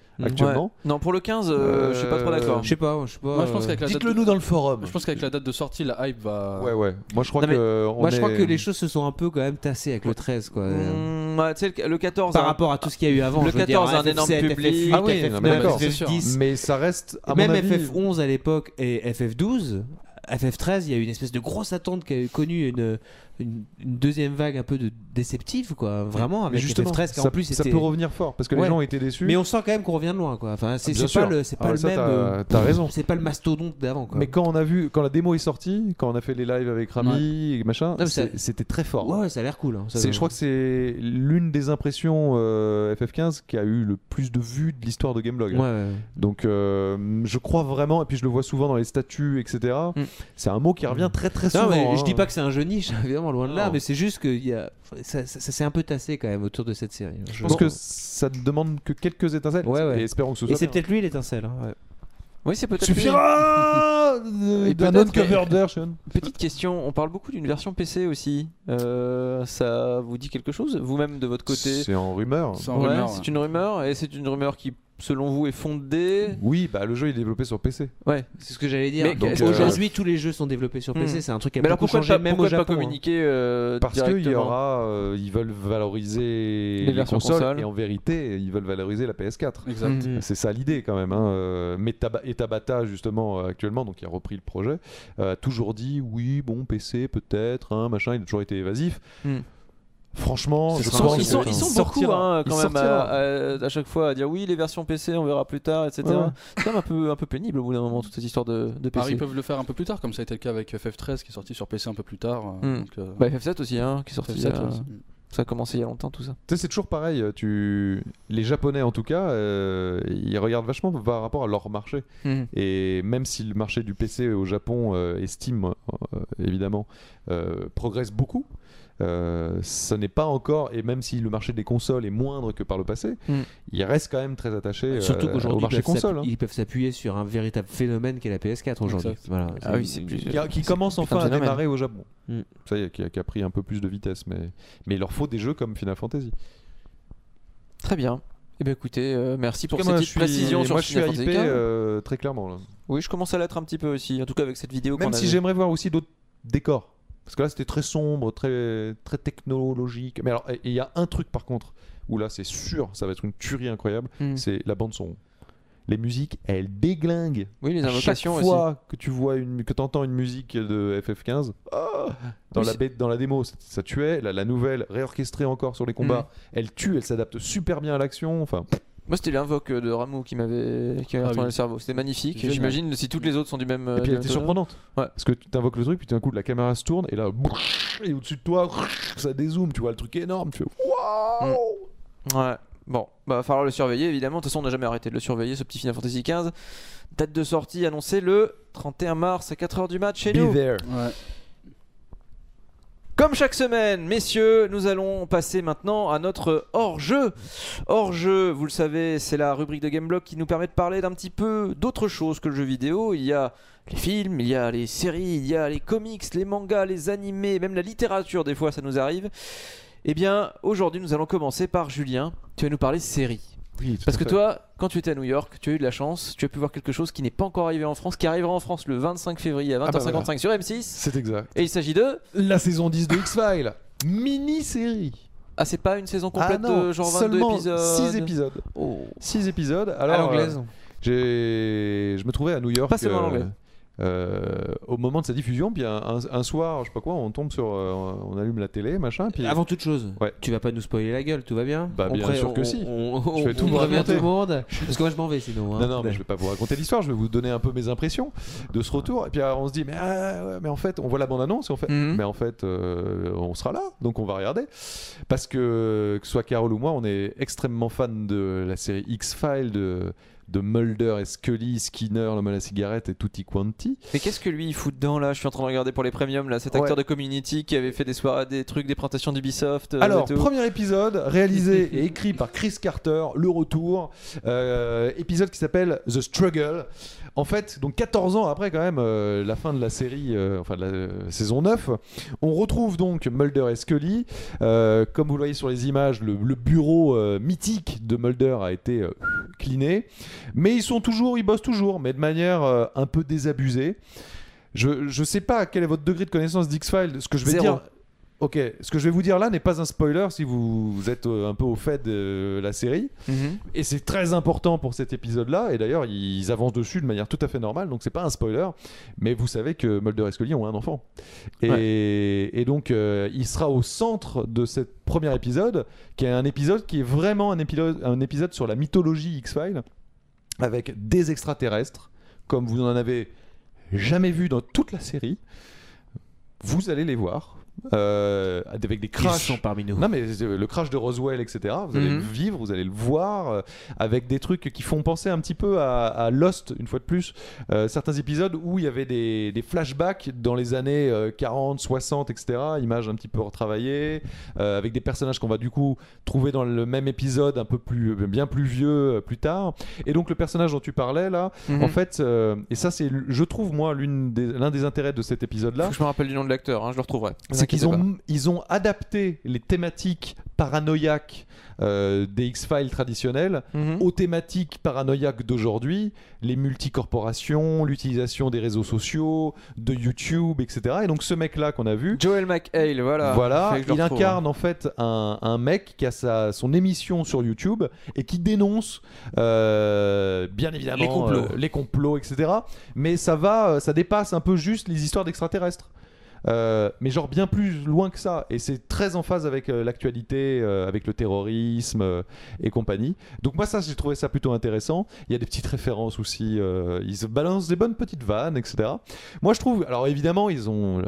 Speaker 3: actuellement.
Speaker 1: Ouais. Non, pour le quinze, euh, je suis pas trop d'accord.
Speaker 4: Je sais pas, je sais pas.
Speaker 2: Moi, je pense
Speaker 4: euh,
Speaker 2: qu'avec la date
Speaker 3: Dites-le
Speaker 2: de-
Speaker 3: nous dans le forum.
Speaker 2: Je pense qu'avec la date de sortie, la hype va.
Speaker 3: Ouais, ouais. Moi, je crois
Speaker 4: Non, mais
Speaker 3: que. on
Speaker 4: Moi, je crois
Speaker 3: est-
Speaker 4: que les choses se sont un peu quand même tassées avec le treize, quoi.
Speaker 1: Mmh, ouais, tu sais, le- le quatorze.
Speaker 4: Par
Speaker 1: hein.
Speaker 4: rapport à tout ce qu'il y a eu avant.
Speaker 1: Le
Speaker 4: je veux dire,
Speaker 1: quatorze, un
Speaker 4: F F
Speaker 1: énorme
Speaker 4: sept,
Speaker 1: public.
Speaker 4: F F huit,
Speaker 3: Ah oui,
Speaker 4: F F
Speaker 3: non, mais
Speaker 4: neuf,
Speaker 3: d'accord.
Speaker 4: F F dix.
Speaker 3: Mais ça reste. À
Speaker 4: Même
Speaker 3: mon avis,
Speaker 4: F F onze à l'époque et F F douze, F F treize, il y a eu une espèce de grosse attente qui a connu une, une, une deuxième vague un peu de déceptive, quoi. Vraiment,
Speaker 3: Mais
Speaker 4: avec
Speaker 3: justement,
Speaker 4: F F treize qui
Speaker 3: ça,
Speaker 4: en plus
Speaker 3: ça
Speaker 4: était.
Speaker 3: peut revenir fort parce que
Speaker 4: Ouais.
Speaker 3: les gens ont été déçus.
Speaker 4: Mais on sent quand même qu'on revient de loin, quoi. Enfin, c'est
Speaker 3: Bien
Speaker 4: c'est pas
Speaker 3: sûr.
Speaker 4: le, c'est
Speaker 3: Ah
Speaker 4: pas
Speaker 3: ouais,
Speaker 4: le
Speaker 3: ça,
Speaker 4: même.
Speaker 3: t'as-
Speaker 4: euh,
Speaker 3: t'as raison.
Speaker 4: C'est pas le mastodonte d'avant, quoi.
Speaker 3: Mais quand on a vu, quand la démo est sortie, quand on a fait les lives avec Rami et machin,
Speaker 4: mais
Speaker 3: c'est-
Speaker 4: ça-
Speaker 3: c'était très fort.
Speaker 4: Ouais, ouais, ça a l'air cool. hein. Ça-
Speaker 3: C'est- je crois que c'est l'une des impressions euh, F F quinze qui a eu le plus de vues de l'histoire de Gameblog.
Speaker 4: Ouais, ouais.
Speaker 3: Donc euh, je crois vraiment, et puis je le vois souvent dans les statuts, et cetera.
Speaker 1: Mm.
Speaker 3: C'est un mot qui revient très très
Speaker 4: Non,
Speaker 3: souvent.
Speaker 4: mais
Speaker 3: hein.
Speaker 4: je dis pas que c'est un jeu niche, évidemment, loin de là,
Speaker 3: Non.
Speaker 4: mais c'est juste que il y a... ça, ça- ça s'est un peu tassé quand même autour de cette série.
Speaker 3: Je pense que ça ne demande que quelques étincelles.
Speaker 4: Ouais, ouais.
Speaker 3: Et espérons que ce
Speaker 4: Et
Speaker 3: soit
Speaker 4: c'est
Speaker 3: bien.
Speaker 4: peut-être lui l'étincelle. hein, ouais.
Speaker 1: Oui, c'est peut-être. lui.
Speaker 3: Suffira
Speaker 1: Et
Speaker 3: d'un
Speaker 1: peut-être,
Speaker 3: non-covered
Speaker 1: mais-
Speaker 3: version.
Speaker 1: Petite question, on parle beaucoup d'une version P C aussi. Euh, ça vous dit quelque chose, vous-même de votre côté?
Speaker 3: C'est en rumeur.
Speaker 2: C'est en
Speaker 1: Ouais,
Speaker 2: rumeur,
Speaker 1: c'est
Speaker 2: ouais.
Speaker 1: une rumeur, et c'est une rumeur qui, selon vous, est fondée.
Speaker 3: Oui, bah le jeu est développé sur P C.
Speaker 1: Ouais.
Speaker 4: C'est ce que j'allais dire.
Speaker 1: Mais
Speaker 4: Donc,
Speaker 1: qu'est-ce-
Speaker 4: aujourd'hui, tous les jeux sont développés sur P C.
Speaker 1: Hmm.
Speaker 4: C'est un truc qui a
Speaker 1: Mais alors
Speaker 4: beaucoup
Speaker 1: pourquoi
Speaker 4: changé,
Speaker 1: pas,
Speaker 4: même
Speaker 1: pourquoi
Speaker 4: au
Speaker 1: pas
Speaker 4: Japon. hein.
Speaker 1: communiquer euh,
Speaker 3: Parce qu'il y
Speaker 1: directement
Speaker 3: aura, euh, ils veulent valoriser les,
Speaker 1: versions
Speaker 3: consoles,
Speaker 1: consoles.
Speaker 3: et en vérité, ils veulent valoriser la P S quatre.
Speaker 2: Exact.
Speaker 1: Mhm.
Speaker 3: C'est ça l'idée quand même. Hein. Euh, mais Taba- et Tabata justement euh, actuellement, donc qui a repris le projet, euh, a toujours dit oui, bon P C peut-être, hein, machin. Il a toujours été évasif.
Speaker 1: Hmm.
Speaker 3: Franchement,
Speaker 4: Ce
Speaker 3: je
Speaker 1: Ils
Speaker 4: sera
Speaker 1: sont,
Speaker 3: pense
Speaker 4: un
Speaker 1: ils sont-
Speaker 3: que-
Speaker 1: ils
Speaker 3: il
Speaker 1: sont beaucoup
Speaker 3: sortira.
Speaker 1: hein,
Speaker 3: Il
Speaker 1: quand même à,
Speaker 3: sortira.
Speaker 1: à- à chaque fois à dire oui les versions P C on verra plus tard et cetera.
Speaker 3: Ouais.
Speaker 1: C'est quand même un peu, un peu pénible au bout d'un moment toute cette histoire de, de P C.
Speaker 2: Alors, ils peuvent le faire un peu plus tard, comme ça a été le cas avec F F treize qui est sorti sur P C un peu plus tard. euh,
Speaker 1: Hmm.
Speaker 2: donc, euh,
Speaker 1: Bah, F F sept aussi hein, qui est sorti.
Speaker 2: F F sept,
Speaker 1: euh,
Speaker 2: ouais,
Speaker 1: ça a commencé il y a longtemps tout ça.
Speaker 3: Tu sais, c'est toujours pareil. Tu... Les Japonais, en tout cas, euh, ils regardent vachement par rapport à leur marché.
Speaker 1: Mhm.
Speaker 3: Et même si le marché du P C au Japon euh, et Steam, euh, évidemment, euh, progresse beaucoup, euh, ça n'est pas encore, et même si le marché des consoles est moindre que par le passé,
Speaker 1: Mm.
Speaker 3: il reste quand même très attaché euh,
Speaker 4: Surtout
Speaker 3: au
Speaker 4: qu'aujourd'hui, ils
Speaker 3: marché
Speaker 4: peuvent
Speaker 3: console.
Speaker 4: s'appu-
Speaker 3: hein.
Speaker 4: ils peuvent s'appuyer sur un véritable phénomène qu'est la P S quatre aujourd'hui.
Speaker 2: Exact.
Speaker 4: Voilà.
Speaker 1: Ah oui, c'est plus-
Speaker 3: Qui, a- qui
Speaker 1: c'est
Speaker 3: commence
Speaker 1: un putain
Speaker 3: enfin
Speaker 1: de
Speaker 3: à
Speaker 1: phénomène.
Speaker 3: démarrer au Japon.
Speaker 4: Mm.
Speaker 3: Ça y est, qui a, qui a pris un peu plus de vitesse, mais, mais il leur faut des jeux comme Final Fantasy.
Speaker 1: Très bien. Eh bien écoutez, euh, merci pour
Speaker 3: En tout
Speaker 1: cette
Speaker 3: cas, moi,
Speaker 1: petite
Speaker 3: je suis-
Speaker 1: précision sur
Speaker 3: moi, je suis
Speaker 1: Final Fantasy
Speaker 3: hypé
Speaker 1: quinze.
Speaker 3: euh, très clairement. Là.
Speaker 1: Oui, je commence à l'être un petit peu aussi, en tout cas avec cette vidéo qu'on
Speaker 3: Même si
Speaker 1: avait.
Speaker 3: j'aimerais voir aussi d'autres décors. Parce que là, c'était très sombre, très, très technologique. Mais alors, et il y a un truc par contre, où là, c'est sûr, ça va être une tuerie incroyable,
Speaker 1: Hmm.
Speaker 3: c'est la bande-son. Les musiques, elles déglinguent.
Speaker 1: Oui, les
Speaker 3: À chaque
Speaker 1: invocations aussi.
Speaker 3: fois que tu vois une, que entends une musique de F F quinze, ah, dans,
Speaker 1: Oui,
Speaker 3: la
Speaker 1: c'est-
Speaker 3: bête, dans la démo, ça, ça tuait. La, la nouvelle, réorchestrée encore sur les combats, elle tue, elle s'adapte super bien à l'action. Enfin,
Speaker 1: Moi, c'était l'invoque de Ramu qui m'avait qui m'avait
Speaker 2: Ah
Speaker 1: retourné
Speaker 2: oui.
Speaker 1: le cerveau. C'était magnifique.
Speaker 2: Génial.
Speaker 1: J'imagine si toutes les autres sont du même.
Speaker 3: et puis elle était surprenante.
Speaker 1: Ouais.
Speaker 3: Parce que tu invoques le truc, puis d'un coup, la caméra se tourne, et là, et au-dessus de toi, ça dézoome, tu vois le truc énorme. Tu fais waouh!
Speaker 1: Ouais. Bon, bah, va falloir le surveiller évidemment. De toute façon, on n'a jamais arrêté de le surveiller, ce petit Final Fantasy quinze. Date de sortie annoncée le trente et un mars à quatre heures du mat chez nous.
Speaker 3: Be there.
Speaker 2: Ouais.
Speaker 1: Comme chaque semaine, messieurs, nous allons passer maintenant à notre hors-jeu. Hors-jeu, vous le savez, c'est la rubrique de Gameblog qui nous permet de parler d'un petit peu d'autre chose que le jeu vidéo. Il y a les films, il y a les séries, il y a les comics, les mangas, les animés, même la littérature, des fois ça nous arrive. Eh bien, aujourd'hui, nous allons commencer par Julien. Tu vas nous parler séries.
Speaker 3: Oui, tout
Speaker 1: Parce
Speaker 3: à
Speaker 1: que
Speaker 3: fait.
Speaker 1: toi, quand tu étais à New York, tu as eu de la chance, tu as pu voir quelque chose qui n'est pas encore arrivé en France, qui arrivera en France le vingt-cinq février à vingt heures cinquante-cinq sur M six.
Speaker 3: C'est exact.
Speaker 1: Et il s'agit de...
Speaker 3: La saison dix de X-Files, mini-série.
Speaker 1: Ah, c'est pas une saison complète
Speaker 3: Ah non,
Speaker 1: de genre vingt-deux
Speaker 3: seulement
Speaker 1: épisodes.
Speaker 3: six épisodes.
Speaker 1: Oh.
Speaker 3: six épisodes.
Speaker 4: À
Speaker 3: Alors,
Speaker 4: l'anglaise.
Speaker 3: euh, j'ai... je me trouvais à New York
Speaker 1: Pas seulement à l'anglais.
Speaker 3: euh, au moment de sa diffusion. Puis un, un- un soir, je sais pas quoi, on tombe sur, euh, on allume la télé, machin. Puis
Speaker 4: Avant toute chose,
Speaker 3: Ouais.
Speaker 4: tu vas pas nous spoiler la gueule, tout va bien?
Speaker 3: Bah,
Speaker 4: On
Speaker 3: bien
Speaker 4: pré-
Speaker 3: sûr que
Speaker 4: on-
Speaker 3: si.
Speaker 4: On, on,
Speaker 3: Je vais tout
Speaker 4: on
Speaker 3: vous
Speaker 4: prévient
Speaker 3: raconter.
Speaker 4: tout le monde. Parce que moi je m'en vais sinon. hein.
Speaker 3: non, non, mais je vais pas vous raconter l'histoire. Je vais vous donner un peu mes impressions de ce retour. Et puis alors, on se dit, mais, ah, ouais, mais en fait, on voit la bande-annonce et on fait,
Speaker 1: Mhm.
Speaker 3: mais en fait, euh, on sera là, donc on va regarder. Parce que, que ce soit Carole ou moi, on est extrêmement fan de la série X-Files, de, de Mulder et Scully, Skinner, l'homme à la cigarette et tutti quanti.
Speaker 1: Mais qu'est-ce que lui il fout dedans là? Je suis en train de regarder pour les premiums là, cet acteur
Speaker 3: Ouais.
Speaker 1: de Community qui avait fait des soirées, des trucs, des présentations d'Ubisoft. euh,
Speaker 3: Alors,
Speaker 1: et tout.
Speaker 3: premier épisode réalisé et écrit par Chris Carter, Le Retour, euh, épisode qui s'appelle The Struggle. En fait, donc quatorze ans après quand même euh, la fin de la série, euh, enfin de la euh, saison neuf, on retrouve donc Mulder et Scully. Euh, comme vous le voyez sur les images, le, le bureau euh, mythique de Mulder a été euh, cleané. Mais ils sont toujours, ils bossent toujours, mais de manière euh, un peu désabusée. Je, je sais pas quel est votre degré de connaissance d'X-Files. Ce que je vais
Speaker 1: Zéro.
Speaker 3: dire. Ok, ce que je vais vous dire là n'est pas un spoiler si vous, vous êtes euh, un peu au fait de la série.
Speaker 1: Mhm.
Speaker 3: Et c'est très important pour cet épisode-là. Et d'ailleurs, ils avancent dessus de manière tout à fait normale. Donc, c'est pas un spoiler. Mais vous savez que Mulder et Scully ont un enfant. Et, ouais. et donc, euh, il sera au centre de ce premier épisode, qui est un épisode qui est vraiment un épisode, un épisode sur la mythologie X-Files, avec des extraterrestres, comme vous n'en avez jamais vu dans toute la série. Vous allez les voir. Euh, avec des crashs.
Speaker 4: Ils sont parmi nous.
Speaker 3: Non, mais le crash de Roswell, et cetera. Vous allez mm-hmm. le vivre, vous allez le voir, euh, avec des trucs qui font penser un petit peu à, à Lost, une fois de plus. Euh, certains épisodes où il y avait des, des flashbacks dans les années euh, quarante, soixante, et cetera. Images un petit peu retravaillées, euh, avec des personnages qu'on va du coup trouver dans le même épisode, un peu plus, bien plus vieux euh, plus tard. Et donc, le personnage dont tu parlais là, mm-hmm. en fait, euh, et ça, c'est, je trouve, moi, l'une des, l'un des intérêts de cet épisode-là.
Speaker 1: Faut que je me rappelle du nom de l'acteur, hein, je le retrouverai.
Speaker 3: C'est qu'ils ont, ils ont adapté les thématiques paranoïaques euh, des X-Files traditionnelles mm-hmm. aux thématiques paranoïaques d'aujourd'hui, les multicorporations, l'utilisation des réseaux sociaux, de YouTube, et cetera. Et donc ce mec-là qu'on a vu,
Speaker 1: Joel McHale, voilà,
Speaker 3: voilà il incarne en fait un, un mec qui a sa, son émission sur YouTube et qui dénonce euh, bien évidemment
Speaker 1: les complots.
Speaker 3: Euh, les complots, et cetera. Mais ça va, ça dépasse un peu juste les histoires d'extraterrestres. Euh, mais genre bien plus loin que ça, et c'est très en phase avec euh, l'actualité, euh, avec le terrorisme euh, et compagnie. Donc moi ça, j'ai trouvé ça plutôt intéressant. Il y a des petites références aussi, euh, ils se balancent des bonnes petites vannes, et cetera. Moi je trouve, alors évidemment ils ont, euh,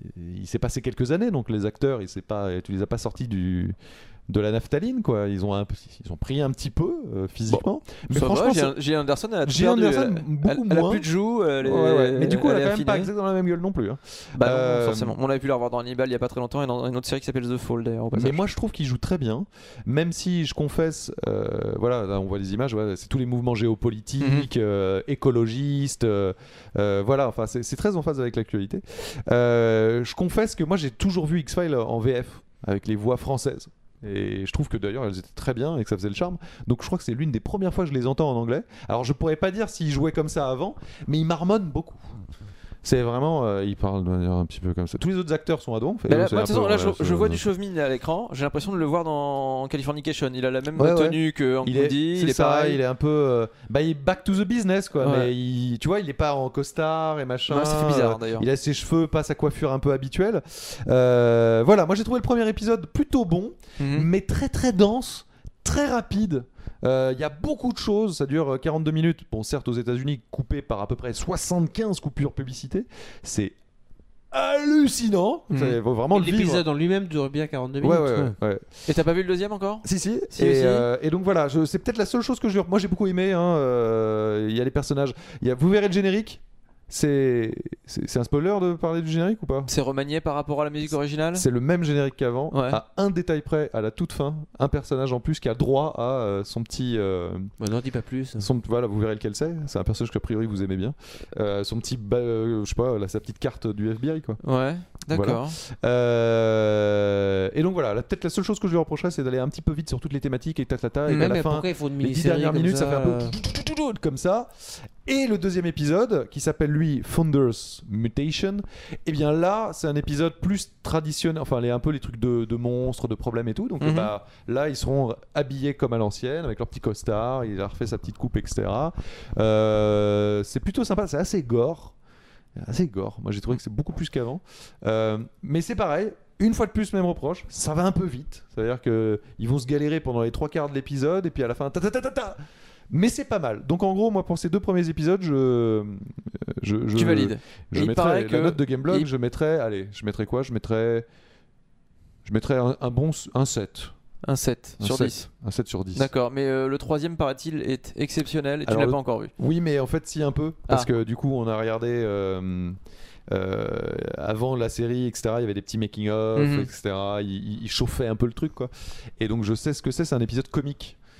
Speaker 3: il s'est passé quelques années, donc les acteurs, il s'est pas, tu les as pas sortis du de la naphtaline, quoi. Ils ont, un, ils ont pris un petit peu euh, physiquement.
Speaker 1: Bon,
Speaker 3: mais
Speaker 1: franchement, Gillian Anderson, elle a
Speaker 3: Gillian Anderson,
Speaker 1: elle,
Speaker 3: beaucoup
Speaker 1: elle,
Speaker 3: moins.
Speaker 1: Elle a plus de joues. Elle est,
Speaker 3: ouais, ouais. Mais du coup, elle, elle a quand
Speaker 1: affinée.
Speaker 3: même pas exactement la même gueule non plus. Hein.
Speaker 1: Bah
Speaker 3: euh,
Speaker 1: non, forcément. On avait pu la revoir dans Hannibal il y a pas très longtemps et dans une autre série qui s'appelle The Fall d'ailleurs.
Speaker 3: Mais moi, je trouve qu'il joue très bien. Même si je confesse, euh, voilà, là, on voit les images. Ouais, c'est tous les mouvements géopolitiques, mm-hmm. euh, écologistes. Euh, euh, voilà, enfin, c'est, c'est très en phase avec l'actualité. Euh, je confesse que moi, j'ai toujours vu X-Files en V F avec les voix françaises. Et je trouve que d'ailleurs elles étaient très bien et que ça faisait le charme. Donc je crois que c'est l'une des premières fois que je les entends en anglais. Alors je pourrais pas dire s'ils jouaient comme ça avant, mais ils marmonnent beaucoup. C'est vraiment, euh, ils parlent de manière un petit peu comme ça. Tous les autres acteurs sont à don.
Speaker 1: Bah, là, façon, peu, là je, je vois du Chauvemin à l'écran. J'ai l'impression de le voir dans Californication. Il a la même ouais, tenue ouais. que Hank Moody.
Speaker 3: C'est
Speaker 1: il est
Speaker 3: ça,
Speaker 1: pareil.
Speaker 3: Il est un peu, euh, bah, il est back to the business quoi. Ouais. Mais il, tu vois, il est pas en costard et machin.
Speaker 1: Ouais, ça fait bizarre d'ailleurs.
Speaker 3: Il a ses cheveux, pas sa coiffure un peu habituelle. Euh, voilà, moi j'ai trouvé le premier épisode plutôt bon, mm-hmm. mais très très dense, très rapide. Il euh, y a beaucoup de choses, ça dure quarante-deux minutes. Bon, certes, aux États-Unis, coupé par à peu près soixante-quinze coupures publicité. C'est hallucinant. Mmh. C'est, faut vraiment
Speaker 4: et
Speaker 3: le vivre.
Speaker 4: L'épisode en lui-même dure bien quarante-deux minutes.
Speaker 3: Ouais, ouais, ouais, ouais.
Speaker 1: Et t'as pas vu le deuxième encore ?
Speaker 3: Si, si.
Speaker 1: si
Speaker 3: et, euh, et donc voilà, je, c'est peut-être la seule chose que je. Moi, j'ai beaucoup aimé. Il hein, euh, y a les personnages. Y a, vous verrez le générique. C'est... c'est c'est un spoiler de parler du générique ou pas ?
Speaker 1: C'est remanié par rapport à la musique originale ?
Speaker 3: C'est le même générique qu'avant,
Speaker 1: ouais.
Speaker 3: à un détail près, à la toute fin, un personnage en plus qui a droit à euh, son petit. Euh,
Speaker 4: bah n'en dis pas plus.
Speaker 3: Son, voilà, vous verrez lequel c'est. C'est un personnage qu'a priori vous aimez bien. Euh, son petit, bah, euh, je sais pas, là, sa petite carte du F B I quoi.
Speaker 1: Ouais, d'accord.
Speaker 3: Voilà. Euh, et donc voilà, là, peut-être la seule chose que je lui reprocherais, c'est d'aller un petit peu vite sur toutes les thématiques et tatata. Et
Speaker 4: mais
Speaker 3: à la
Speaker 4: mais
Speaker 3: fin,
Speaker 4: pourquoi il faut une
Speaker 3: les dix dernières minutes,
Speaker 4: ça,
Speaker 3: ça fait un peu comme ça. Et le deuxième épisode, qui s'appelle lui Founder's Mutation, et bien là, c'est un épisode plus traditionnel, enfin les, un peu les trucs de, de monstres, de problèmes et tout. Donc mm-hmm. bah, là, ils seront habillés comme à l'ancienne, avec leur petit costard, il a refait sa petite coupe, et cetera. Euh, c'est plutôt sympa, c'est assez gore. Assez gore. Moi, j'ai trouvé que c'est beaucoup plus qu'avant. Euh, mais c'est pareil. Une fois de plus, même reproche, ça va un peu vite. C'est-à-dire qu'ils vont se galérer pendant les trois quarts de l'épisode, et puis à la fin, ta ta ta ta ta. Mais c'est pas mal. Donc en gros, moi pour ces deux premiers épisodes, je, je, je
Speaker 1: tu valides.
Speaker 3: Je mettrais la que... note de Gameblog. Il... Je mettrais, allez, je mettrais quoi Je mettrais, je mettrais un, un bon un sept.
Speaker 1: Un sept
Speaker 3: un
Speaker 1: sur
Speaker 3: sept.
Speaker 1: dix.
Speaker 3: Un sept sur dix.
Speaker 1: D'accord, mais euh, le troisième paraît-il est exceptionnel et tu
Speaker 3: Alors,
Speaker 1: l'as
Speaker 3: le...
Speaker 1: pas encore vu.
Speaker 3: Oui, mais en fait si un peu, parce
Speaker 1: ah.
Speaker 3: que du coup on a regardé. Euh... Euh, avant la série, et cetera, il y avait des petits making-of, mm-hmm. et cetera. Il, il chauffait un peu le truc, quoi. Et donc je sais ce que c'est, c'est un épisode comique.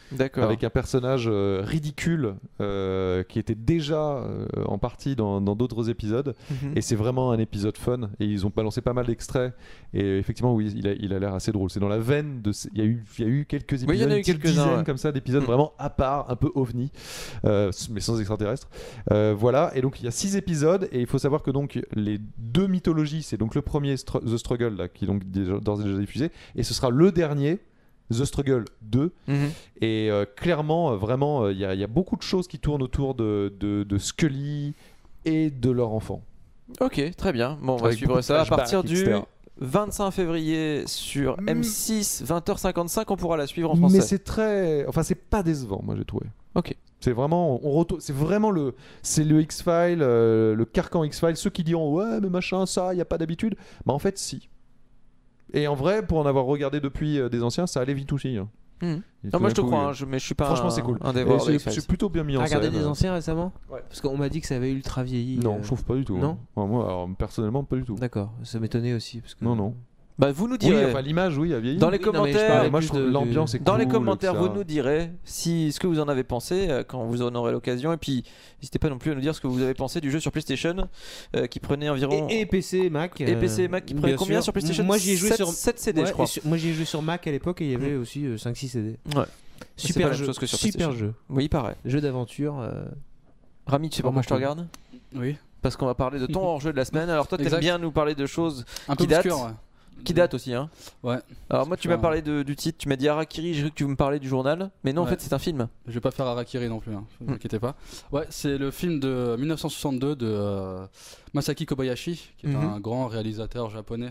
Speaker 1: D'accord.
Speaker 3: avec un personnage euh, ridicule euh, qui était déjà euh, en partie dans dans d'autres épisodes.
Speaker 1: Mhm.
Speaker 3: Et c'est vraiment un épisode fun. Et ils ont balancé pas mal d'extraits. Et effectivement, oui, il a, il a l'air assez drôle. C'est dans la veine de. Il y a eu, il y a eu quelques épisodes,
Speaker 1: Oui, il y en a eu
Speaker 3: une petite
Speaker 1: quelques-uns,
Speaker 3: dizaine
Speaker 1: ouais.
Speaker 3: comme ça d'épisodes
Speaker 1: Mm.
Speaker 3: vraiment à part, un peu ovni, euh, mais sans extraterrestres. Euh, voilà. Et donc il y a six épisodes. Et il faut savoir que donc les deux mythologies, c'est donc le premier Str- The Struggle là, qui est donc déjà, d'ores et déjà diffusé, et ce sera le dernier. The Struggle deux.
Speaker 1: Mhm.
Speaker 3: Et euh, clairement, euh, vraiment, il y, a- il y a beaucoup de choses qui tournent autour de, de, de Scully et de leur enfant.
Speaker 1: Ok, très bien. Bon, on va
Speaker 3: Avec
Speaker 1: suivre
Speaker 3: beaucoup de
Speaker 1: ça à
Speaker 3: flashbacks,
Speaker 1: partir
Speaker 3: et
Speaker 1: du
Speaker 3: cetera.
Speaker 1: vingt-cinq février sur
Speaker 3: Mm.
Speaker 1: M six, vingt heures cinquante-cinq. On pourra la suivre en
Speaker 3: Mais
Speaker 1: français.
Speaker 3: c'est très, enfin c'est pas décevant, moi j'ai trouvé.
Speaker 1: Ok.
Speaker 3: C'est vraiment, on retourne, c'est vraiment le, c'est le X-Files, euh, le carcan X-Files. Ceux qui diront ouais mais machin ça, il y a pas d'habitude. Bah en fait si. Et en vrai, pour en avoir regardé depuis euh, des anciens, ça allait vite aussi. Hein.
Speaker 1: Mhm.
Speaker 3: Et
Speaker 1: Non,
Speaker 3: tout
Speaker 1: moi
Speaker 3: d'un
Speaker 1: je te
Speaker 3: coup,
Speaker 1: crois,
Speaker 3: euh,
Speaker 1: hein, je- mais je suis pas
Speaker 3: Franchement,
Speaker 1: un,
Speaker 3: c'est cool.
Speaker 1: un
Speaker 3: et
Speaker 1: dévoreur de
Speaker 3: c'est,
Speaker 1: X-Files.
Speaker 3: c'est plutôt bien mis en
Speaker 4: Regardez
Speaker 3: scène.
Speaker 4: des anciens récemment
Speaker 3: Ouais.
Speaker 4: Parce qu'on m'a dit que ça avait ultra vieilli.
Speaker 3: Non,
Speaker 4: euh,
Speaker 3: je trouve pas du tout.
Speaker 4: Non
Speaker 3: hein. Enfin, moi, alors, personnellement, pas du tout.
Speaker 4: D'accord, ça m'étonnait aussi. Parce que...
Speaker 3: Non, non.
Speaker 1: Bah, vous nous
Speaker 3: Oui,
Speaker 1: direz.
Speaker 3: enfin l'image, oui, a vieilli.
Speaker 1: Dans les
Speaker 4: Oui, non, mais je
Speaker 1: commentaires,
Speaker 4: parlais
Speaker 3: moi je
Speaker 4: plus
Speaker 3: trouve
Speaker 4: de-
Speaker 3: l'ambiance
Speaker 4: de-
Speaker 3: est
Speaker 1: Dans
Speaker 3: cool.
Speaker 1: les commentaires,
Speaker 3: ça-
Speaker 1: vous nous direz si, ce que vous en avez pensé euh, quand vous en aurez l'occasion. Et puis, n'hésitez pas non plus à nous dire ce que vous avez pensé du jeu sur PlayStation euh, qui prenait environ.
Speaker 4: Et, et P C, Mac.
Speaker 1: Et P C et
Speaker 4: euh,
Speaker 1: Mac qui
Speaker 4: bien
Speaker 1: prenaient combien
Speaker 4: sûr.
Speaker 1: sur PlayStation?
Speaker 4: Moi j'y ai joué
Speaker 1: sept-
Speaker 4: sur
Speaker 1: sept C D,
Speaker 4: Ouais,
Speaker 1: je crois.
Speaker 4: et sur- Moi j'y ai joué sur Mac à l'époque et il y avait aussi euh, cinq six C D.
Speaker 1: Ouais. C'est pas la
Speaker 4: Super
Speaker 1: même
Speaker 4: jeu.
Speaker 1: chose que sur
Speaker 4: Super
Speaker 1: PlayStation.
Speaker 4: jeu.
Speaker 1: Oui, il paraît.
Speaker 4: Jeu d'aventure. euh,
Speaker 1: Rami, tu sais
Speaker 4: Vraiment
Speaker 1: pourquoi je te
Speaker 4: cool.
Speaker 1: regarde?
Speaker 2: Oui.
Speaker 1: Parce qu'on va parler de ton hors-jeu de la semaine. Alors, toi, t'aimes
Speaker 2: Exact.
Speaker 1: bien nous parler de choses
Speaker 2: Un peu
Speaker 1: Qui date
Speaker 2: obscur, ouais.
Speaker 1: qui datent aussi, hein.
Speaker 2: Ouais.
Speaker 1: Alors, moi, tu
Speaker 2: Je
Speaker 1: m'as
Speaker 2: sais
Speaker 1: parlé de- du titre, tu m'as dit Harakiri, j'ai cru que tu me parlais du journal. Mais non, en
Speaker 2: Ouais.
Speaker 1: fait, c'est un film.
Speaker 2: Je vais pas faire Harakiri non plus, hein, ne vous
Speaker 1: Mm.
Speaker 2: inquiétez pas. Ouais, c'est le film de mille neuf cent soixante-deux de euh, Masaki Kobayashi, qui est
Speaker 1: Mhm.
Speaker 2: un grand réalisateur japonais,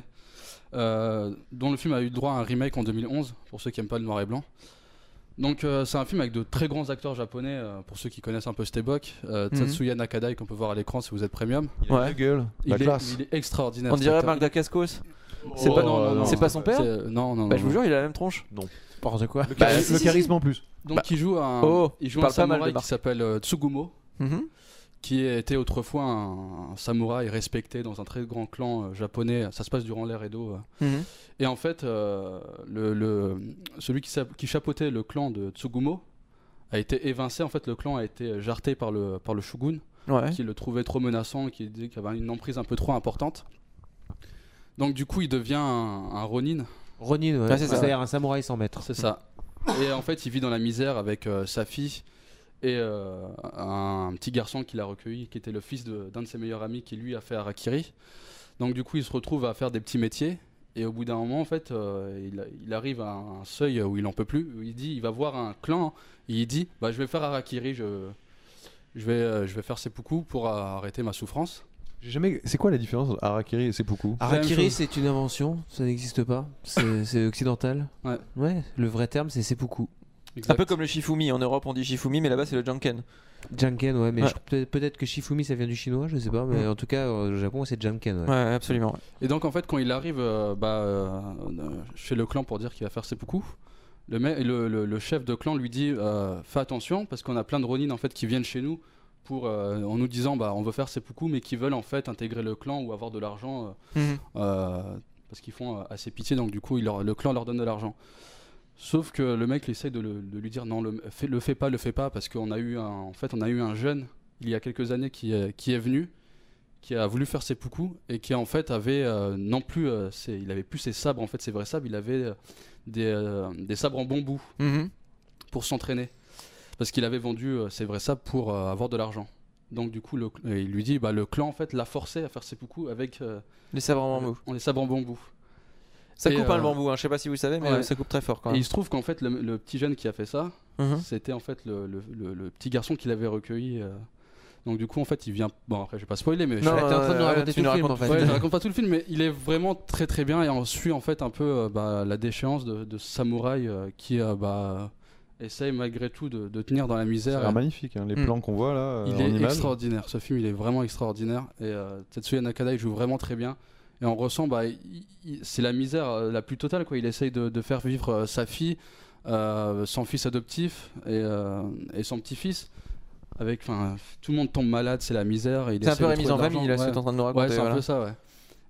Speaker 2: euh, dont le film a eu droit à un remake en deux mille onze, pour ceux qui aiment pas le noir et blanc. Donc euh, c'est un film avec de très grands acteurs japonais, euh, pour ceux qui connaissent un peu cette époque. Euh,
Speaker 1: Mhm.
Speaker 2: Tatsuya Nakadai, qu'on peut voir à l'écran si vous êtes premium.
Speaker 3: Il a
Speaker 1: Ouais.
Speaker 3: une gueule,
Speaker 2: Il
Speaker 3: la
Speaker 2: est,
Speaker 3: classe.
Speaker 2: il est extraordinaire.
Speaker 1: On
Speaker 2: cet
Speaker 1: dirait
Speaker 2: acteur.
Speaker 1: Marc Dacascos.
Speaker 3: Oh,
Speaker 1: C'est pas-
Speaker 2: non, non, non,
Speaker 1: c'est pas son père
Speaker 2: c'est- Non, non,
Speaker 1: Bah,
Speaker 2: non,
Speaker 1: je vous
Speaker 2: non.
Speaker 1: jure, il a la même tronche.
Speaker 4: N'importe quoi.
Speaker 3: Le,
Speaker 1: Bah,
Speaker 3: chari-
Speaker 1: si,
Speaker 3: le
Speaker 1: si,
Speaker 3: charisme en plus.
Speaker 2: Donc
Speaker 1: Bah.
Speaker 2: il joue un,
Speaker 1: Oh,
Speaker 2: il joue
Speaker 1: parle
Speaker 2: un
Speaker 1: pas mal de
Speaker 2: samouraï
Speaker 1: Marc.
Speaker 2: qui s'appelle euh, Tsugumo,
Speaker 1: Mhm.
Speaker 2: qui était autrefois un, un samouraï respecté dans un très grand clan euh, japonais. Ça se passe durant l'ère Edo. euh.
Speaker 1: Mhm.
Speaker 2: Et en fait, euh, le, le- celui qui, sa- qui chapeautait le clan de Tsugumo a été évincé. En fait, le clan a été jarté par le, par le shogun,
Speaker 1: Ouais.
Speaker 2: qui le trouvait trop menaçant, qui disait qu'il avait une emprise un peu trop importante. Donc du coup, il devient un, un ronin.
Speaker 4: Ronin, ouais.
Speaker 1: Ah, c'est ça.
Speaker 4: C'est-à-dire un samouraï sans maître.
Speaker 2: C'est ça. Et en fait, il vit dans la misère avec euh, sa fille et euh, un petit garçon qu'il a recueilli, qui était le fils de- d'un de ses meilleurs amis, qui lui a fait Harakiri. Donc du coup, il se retrouve à faire des petits métiers. Et au bout d'un moment, en fait, euh, il, il arrive à un seuil où il en peut plus. Où il dit, il va voir un clan. Et il dit, bah, je vais faire Harakiri. Je, je vais, euh, je vais faire seppuku pour euh, arrêter ma souffrance.
Speaker 3: J'ai jamais. C'est quoi la différence entre Harakiri et seppuku?
Speaker 2: la même
Speaker 4: Harakiri,
Speaker 2: chose.
Speaker 4: c'est une invention, ça n'existe pas. C'est c'est occidental.
Speaker 2: Ouais.
Speaker 4: Ouais, le vrai terme, c'est seppuku.
Speaker 2: Exact.
Speaker 1: Un peu comme le Shifumi. En Europe, on dit Shifumi, mais là-bas, c'est le Janken.
Speaker 4: Janken, ouais, mais
Speaker 1: Ouais.
Speaker 4: je- peut- peut-être que Shifumi ça vient du chinois, je sais pas, mais
Speaker 1: Mm.
Speaker 4: en tout cas au Japon c'est Janken. Ouais.
Speaker 1: Ouais, absolument.
Speaker 2: Et donc en fait quand il arrive euh, bah, euh, chez le clan pour dire qu'il va faire seppuku, le, mec- le, le- le chef de clan lui dit euh, fais attention parce qu'on a plein de ronin en fait qui viennent chez nous pour euh, en nous disant bah on veut faire seppuku mais qui veulent en fait intégrer le clan ou avoir de l'argent euh,
Speaker 1: Mhm.
Speaker 2: euh, parce qu'ils font euh, assez pitié donc du coup il leur- le clan leur donne de l'argent. Sauf que le mec il essaye de, le- de lui dire non le fais, le fais pas le fais pas parce qu'on a eu un, en fait on a eu un jeune il y a quelques années qui est, qui est venu qui a voulu faire seppuku et qui en fait avait euh, non plus euh, ses- il avait plus ses sabres en fait ses vrais sabres il avait euh, des, euh, des sabres en bambou
Speaker 1: Mhm.
Speaker 2: pour s'entraîner parce qu'il avait vendu euh, ses vrais sabres pour euh, avoir de l'argent. Donc du coup le, et il lui dit bah le clan en fait l'a forcé à faire seppuku avec euh,
Speaker 1: Les sabres en bambou.
Speaker 2: les sabres en bambou.
Speaker 1: Ça
Speaker 2: Et,
Speaker 1: coupe hein,
Speaker 2: euh,
Speaker 1: le bambou, hein. Je sais pas si vous le savez, mais
Speaker 2: ouais.
Speaker 1: ça coupe très fort quand
Speaker 2: Et
Speaker 1: même.
Speaker 2: il se trouve qu'en fait le, le petit jeune qui a fait ça
Speaker 1: Mhm.
Speaker 2: c'était en fait le, le- le- le petit garçon qu'il avait recueilli euh. Donc du coup en fait il vient bon après je vais pas spoiler mais je-
Speaker 1: Non,
Speaker 4: Là, t'es en train de nous
Speaker 1: euh,
Speaker 4: raconter
Speaker 1: tu
Speaker 4: tout
Speaker 1: nous
Speaker 4: le film en
Speaker 1: racontes-
Speaker 4: fait.
Speaker 2: Ouais, je raconte pas tout le film, mais il est vraiment très très bien et on suit en fait un peu euh, bah, la déchéance de, de ce samouraï euh, qui euh, bah, essaye malgré tout de, de tenir dans la
Speaker 3: Ça a
Speaker 2: misère.
Speaker 3: l'air magnifique, hein, les
Speaker 1: Mm.
Speaker 3: plans qu'on voit là euh,
Speaker 2: Il
Speaker 3: en
Speaker 2: est
Speaker 3: image.
Speaker 2: extraordinaire, ce film il est vraiment extraordinaire et euh, Tetsuya Nakada il joue vraiment très bien et on ressent bah, il- il- c'est la misère euh, la plus totale quoi. Il essaye de, de faire vivre euh, sa fille, euh, son fils adoptif et, euh, et son petit-fils. Avec, 'fin, tout le monde tombe malade, c'est la misère. et il
Speaker 1: C'est un
Speaker 2: essaie
Speaker 1: peu
Speaker 2: de
Speaker 1: Rémise
Speaker 2: trouver
Speaker 1: en
Speaker 2: de l'argent.
Speaker 1: famille, là, ce
Speaker 2: Ouais.
Speaker 1: que t'es en train de nous
Speaker 2: Ouais,
Speaker 1: raconter.
Speaker 2: c'est un
Speaker 1: voilà.
Speaker 2: peu ça, ouais.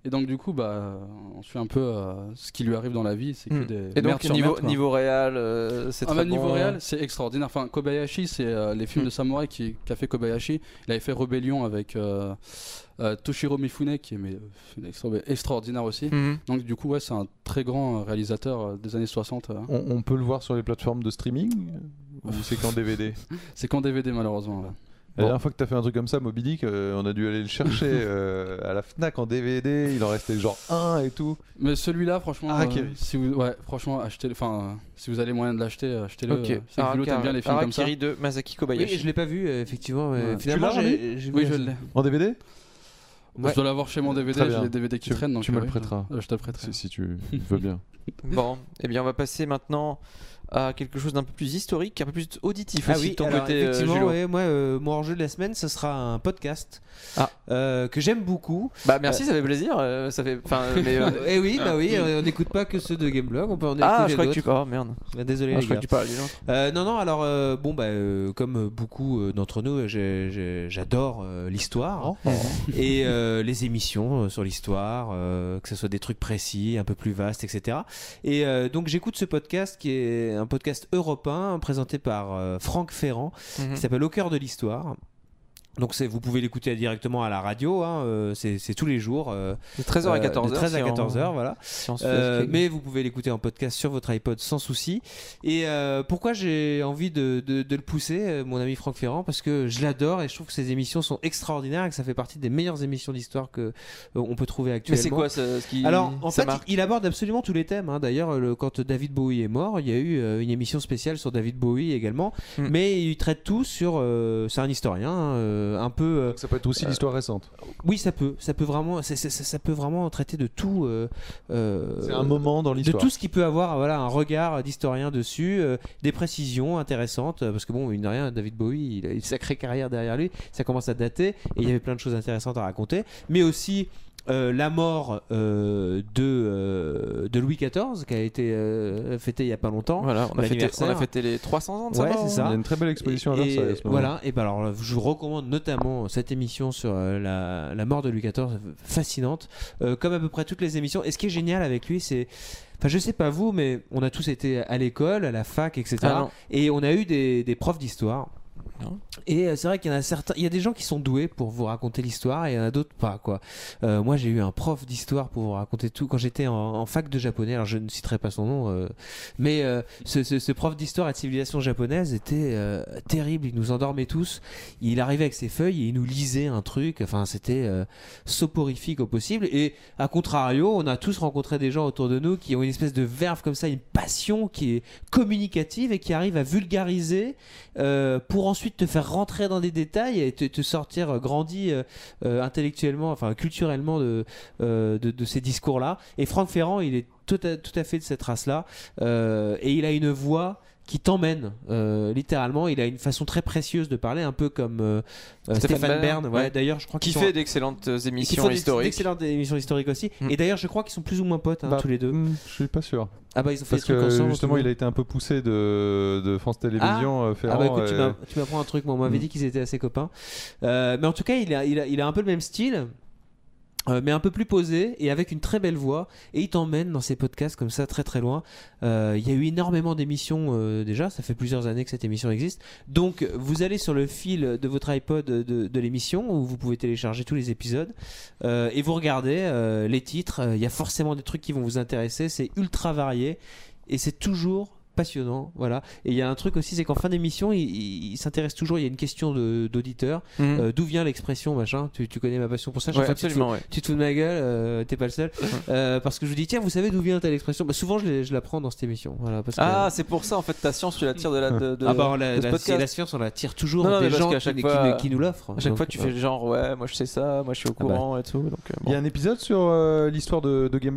Speaker 2: Et donc du coup, bah, on suit un peu euh, ce qui lui arrive dans la vie, c'est que
Speaker 1: Hmm.
Speaker 2: des
Speaker 1: Et donc
Speaker 2: merdes sur
Speaker 1: niveau,
Speaker 2: merdes, quoi.
Speaker 1: niveau réel, euh, c'est
Speaker 2: Ah
Speaker 1: très
Speaker 2: bah, niveau
Speaker 1: bon.
Speaker 2: réel, c'est extraordinaire. Enfin, Kobayashi, c'est euh, les films
Speaker 1: Hmm.
Speaker 2: de samouraï qui qu'a fait Kobayashi. Il avait fait Rébellion avec euh, euh, Toshiro Mifune, qui est mais, euh, extra- extraordinaire aussi.
Speaker 1: Mhm.
Speaker 2: Donc du coup, ouais, c'est un très grand euh, réalisateur euh, des années soixante. euh.
Speaker 3: On, on peut le voir sur les plateformes de streaming ou c'est qu'en D V D?
Speaker 2: C'est qu'en D V D malheureusement. ouais.
Speaker 3: La dernière fois que t'as fait un truc comme ça, Moby Dick, euh, on a dû aller le chercher euh, à la Fnac en D V D. Il en restait genre un et tout.
Speaker 2: Mais celui-là, franchement,
Speaker 3: Harakiri.
Speaker 2: euh, si vous, ouais, franchement, achetez-le. Enfin, euh, si vous avez moyen de l'acheter, euh, achetez-le.
Speaker 1: Ok.
Speaker 2: euh, C'est que Philo, t'aimes bien les films comme ça.
Speaker 1: Harakiri de Masaki
Speaker 4: Oui,
Speaker 1: Kobayashi.
Speaker 4: je l'ai pas vu euh, effectivement. Mais
Speaker 2: Ouais.
Speaker 4: finalement,
Speaker 3: Tu l'as,
Speaker 4: j'ai, j'ai vu
Speaker 2: Oui,
Speaker 4: la-
Speaker 2: je l'ai.
Speaker 3: En D V D?
Speaker 4: Ouais.
Speaker 2: Je dois l'avoir chez mon D V D.
Speaker 3: Très
Speaker 2: J'ai
Speaker 3: bien.
Speaker 2: les D V D qui
Speaker 3: Tu-
Speaker 2: traînent. Donc
Speaker 3: tu me
Speaker 2: euh,
Speaker 3: le
Speaker 2: oui,
Speaker 3: prêteras.
Speaker 2: euh, Je te le prêterai.
Speaker 3: Si, si tu veux bien.
Speaker 1: Bon, eh bien on va passer maintenant à quelque chose d'un peu plus historique, un peu plus auditif
Speaker 4: Ah
Speaker 1: aussi
Speaker 4: oui,
Speaker 1: de ton
Speaker 4: alors,
Speaker 1: côté, euh,
Speaker 4: effectivement,
Speaker 1: Julo.
Speaker 4: ouais, moi, euh, mon hors-jeu de la semaine, ce sera un podcast
Speaker 1: Ah.
Speaker 4: euh, que j'aime beaucoup.
Speaker 1: Bah merci, ça fait plaisir. euh, ça fait, enfin, mais, euh,
Speaker 4: Eh oui, bah oui, on n'écoute pas que ceux de Gameblog, on peut en écouter
Speaker 1: ah, je crois que
Speaker 4: d'autres.
Speaker 1: tu parles. Oh, merde.
Speaker 4: Ah, Désolé
Speaker 1: Ah,
Speaker 4: les
Speaker 1: je crois
Speaker 4: gars.
Speaker 1: que tu parles. dis donc.
Speaker 4: Euh, non, non, alors, euh, bon, bah, euh, comme beaucoup euh, d'entre nous, j'ai- j'ai- j'adore euh, l'histoire et euh, les émissions euh, sur l'histoire, euh, que ce soit des trucs précis, un peu plus vastes, et cetera. Et euh, donc, j'écoute ce podcast qui est un podcast européen présenté par euh, Franck Ferrand,
Speaker 1: Mhm.
Speaker 4: qui s'appelle Au cœur de l'histoire. Donc c'est, vous pouvez l'écouter directement à la radio, hein, euh, c'est, c'est tous les jours. euh,
Speaker 1: De treize heures à
Speaker 4: euh,
Speaker 1: quatorze heures.
Speaker 4: de treize à quatorze heures, voilà.
Speaker 1: Si on se fait
Speaker 4: Euh,
Speaker 1: exprès.
Speaker 4: mais vous pouvez l'écouter en podcast sur votre iPod sans souci. Et euh, pourquoi j'ai envie de, de- de le pousser, euh, mon ami Franck Ferrand, parce que je l'adore et je trouve que ses émissions sont extraordinaires et que ça fait partie des meilleures émissions d'histoire que euh, on peut trouver
Speaker 1: Mais
Speaker 4: actuellement.
Speaker 1: c'est quoi ce, ce qui
Speaker 4: Alors, en
Speaker 1: ça
Speaker 4: fait,
Speaker 1: marque
Speaker 4: il aborde absolument tous les thèmes. hein. D'ailleurs, le- quand David Bowie est mort, il y a eu euh, une émission spéciale sur David Bowie également.
Speaker 1: Mm.
Speaker 4: Mais il traite tout sur. euh, c'est un historien, hein, euh, un peu. euh,
Speaker 3: Ça peut être aussi l'histoire récente.
Speaker 4: oui, ça peut, ça peut vraiment, c'est- c'est- ça, ça peut vraiment traiter de tout. euh, euh,
Speaker 3: C'est un moment dans
Speaker 4: de
Speaker 3: l'histoire.
Speaker 4: tout ce qui peut avoir, voilà, un regard d'historien dessus, euh, des précisions intéressantes, euh, parce que bon, mine de rien, David Bowie, il a une sacrée carrière derrière lui, ça commence à dater, et il y avait plein de choses intéressantes à raconter, mais aussi. euh, la mort euh, de, euh, de Louis quatorze qui a été euh, fêtée il y a pas longtemps.
Speaker 1: Voilà, on a, fêté, on a
Speaker 4: l'anniversaire.
Speaker 1: fêté les trois cents ans de sa
Speaker 4: Ouais,
Speaker 1: mort,
Speaker 4: c'est
Speaker 1: hein.
Speaker 4: ça.
Speaker 3: Il y a une très belle exposition à
Speaker 4: Et-
Speaker 3: Versailles.
Speaker 4: et
Speaker 3: à ce moment.
Speaker 4: voilà, et ben alors je vous recommande notamment cette émission sur euh, la, la mort de Louis quatorze, fascinante, euh, comme à peu près toutes les émissions. Et ce qui est génial avec lui, c'est. Enfin, je sais pas vous, mais on a tous été à l'école, à la fac, et cetera.
Speaker 1: Ah non.
Speaker 4: Et on a eu des, des profs d'histoire.
Speaker 1: Non.
Speaker 4: Et euh, c'est vrai qu'il y en a certains, il y a des gens qui sont doués pour vous raconter l'histoire et il y en a d'autres pas quoi. Euh, moi j'ai eu un prof d'histoire pour vous raconter tout quand j'étais en, en fac de japonais. Alors je ne citerai pas son nom, euh, mais euh, ce, ce- ce prof d'histoire et de civilisation japonaise était euh, terrible. Il nous endormait tous. Il arrivait avec ses feuilles et il nous lisait un truc. Enfin c'était euh, soporifique au possible. Et à contrario, on a tous rencontré des gens autour de nous qui ont une espèce de verve comme ça, une passion qui est communicative et qui arrive à vulgariser euh, pour ensuite te faire rentrer dans des détails et te, te sortir euh, grandi euh, euh, intellectuellement, enfin culturellement de, euh, de, de ces discours-là. Et Franck Ferrand, il est tout à, tout à fait de cette race-là euh, et il a une voix qui t'emmène euh, littéralement. Il a une façon très précieuse de parler, un peu comme euh, euh,
Speaker 1: Stéphane
Speaker 4: Stéphane
Speaker 1: Bern,
Speaker 4: Bern. Ouais,
Speaker 1: ouais.
Speaker 4: D'ailleurs, je crois
Speaker 1: Qui
Speaker 4: qu'ils
Speaker 1: fait
Speaker 4: sont-
Speaker 1: d'excellentes
Speaker 4: et qui
Speaker 1: émissions
Speaker 4: font des-
Speaker 1: historiques.
Speaker 4: d'excellentes émissions historiques aussi.
Speaker 1: Mm.
Speaker 4: Et d'ailleurs, je crois qu'ils sont plus ou moins potes hein,
Speaker 3: Bah,
Speaker 4: tous les deux.
Speaker 3: hmm, je suis pas sûr.
Speaker 4: Ah bah ils ont fait
Speaker 3: Parce
Speaker 4: des trucs
Speaker 3: que
Speaker 4: ensemble.
Speaker 3: justement,
Speaker 4: tous les
Speaker 3: il
Speaker 4: deux.
Speaker 3: a été un peu poussé de, de France Télévisions. euh,
Speaker 4: Ah
Speaker 3: Ferrand,
Speaker 4: bah écoute, tu
Speaker 3: euh,
Speaker 4: m'as- tu m'apprends un truc, moi on m'avait
Speaker 3: Mm.
Speaker 4: dit qu'ils étaient assez copains. Euh, mais en tout cas, il a, il, a, il a un peu le même style. euh, mais un peu plus posé et avec une très belle voix et il t'emmène dans ses podcasts comme ça très très loin. Euh, il y a eu énormément d'émissions euh, déjà, ça fait plusieurs années que cette émission existe, donc vous allez sur le fil de votre iPod de, de l'émission où vous pouvez télécharger tous les épisodes euh, et vous regardez euh, les titres. Il y a forcément des trucs qui vont vous intéresser, c'est ultra varié et c'est toujours passionnant, voilà. Et il y a un truc aussi, c'est qu'en fin d'émission, il, il- il s'intéresse toujours. Il y a une question de- d'auditeur.
Speaker 1: Mhm.
Speaker 4: Euh, D'où vient l'expression machin tu, tu connais ma passion pour ça. Chaque
Speaker 1: Ouais,
Speaker 4: fois, tu te
Speaker 1: absolument, ouais.
Speaker 4: fous- Tu te fous de ma gueule, euh, t'es pas le seul. Euh, parce que je vous dis, tiens, vous savez d'où vient telle expression bah, souvent, je, l'ai- je la prends dans cette émission. Voilà, parce que-
Speaker 1: Ah, c'est pour ça en fait ta science tu la tires de la de, de-
Speaker 4: Ah bah, la,
Speaker 1: de ce
Speaker 4: la,
Speaker 1: podcast.
Speaker 4: la science, on la tire toujours
Speaker 1: Non, non, mais
Speaker 4: des
Speaker 1: parce
Speaker 4: gens
Speaker 1: qu'à
Speaker 4: qui,
Speaker 1: chaque
Speaker 4: qui-
Speaker 1: fois-
Speaker 4: qui nous l'offrent.
Speaker 1: À chaque
Speaker 4: Donc,
Speaker 1: fois tu
Speaker 4: voilà.
Speaker 1: fais genre ouais moi je sais ça, moi je suis au
Speaker 4: Ah bah.
Speaker 1: courant et tout. Donc, euh,
Speaker 3: Il y a
Speaker 1: bon.
Speaker 3: un épisode sur euh, l'histoire de, de Gameblog.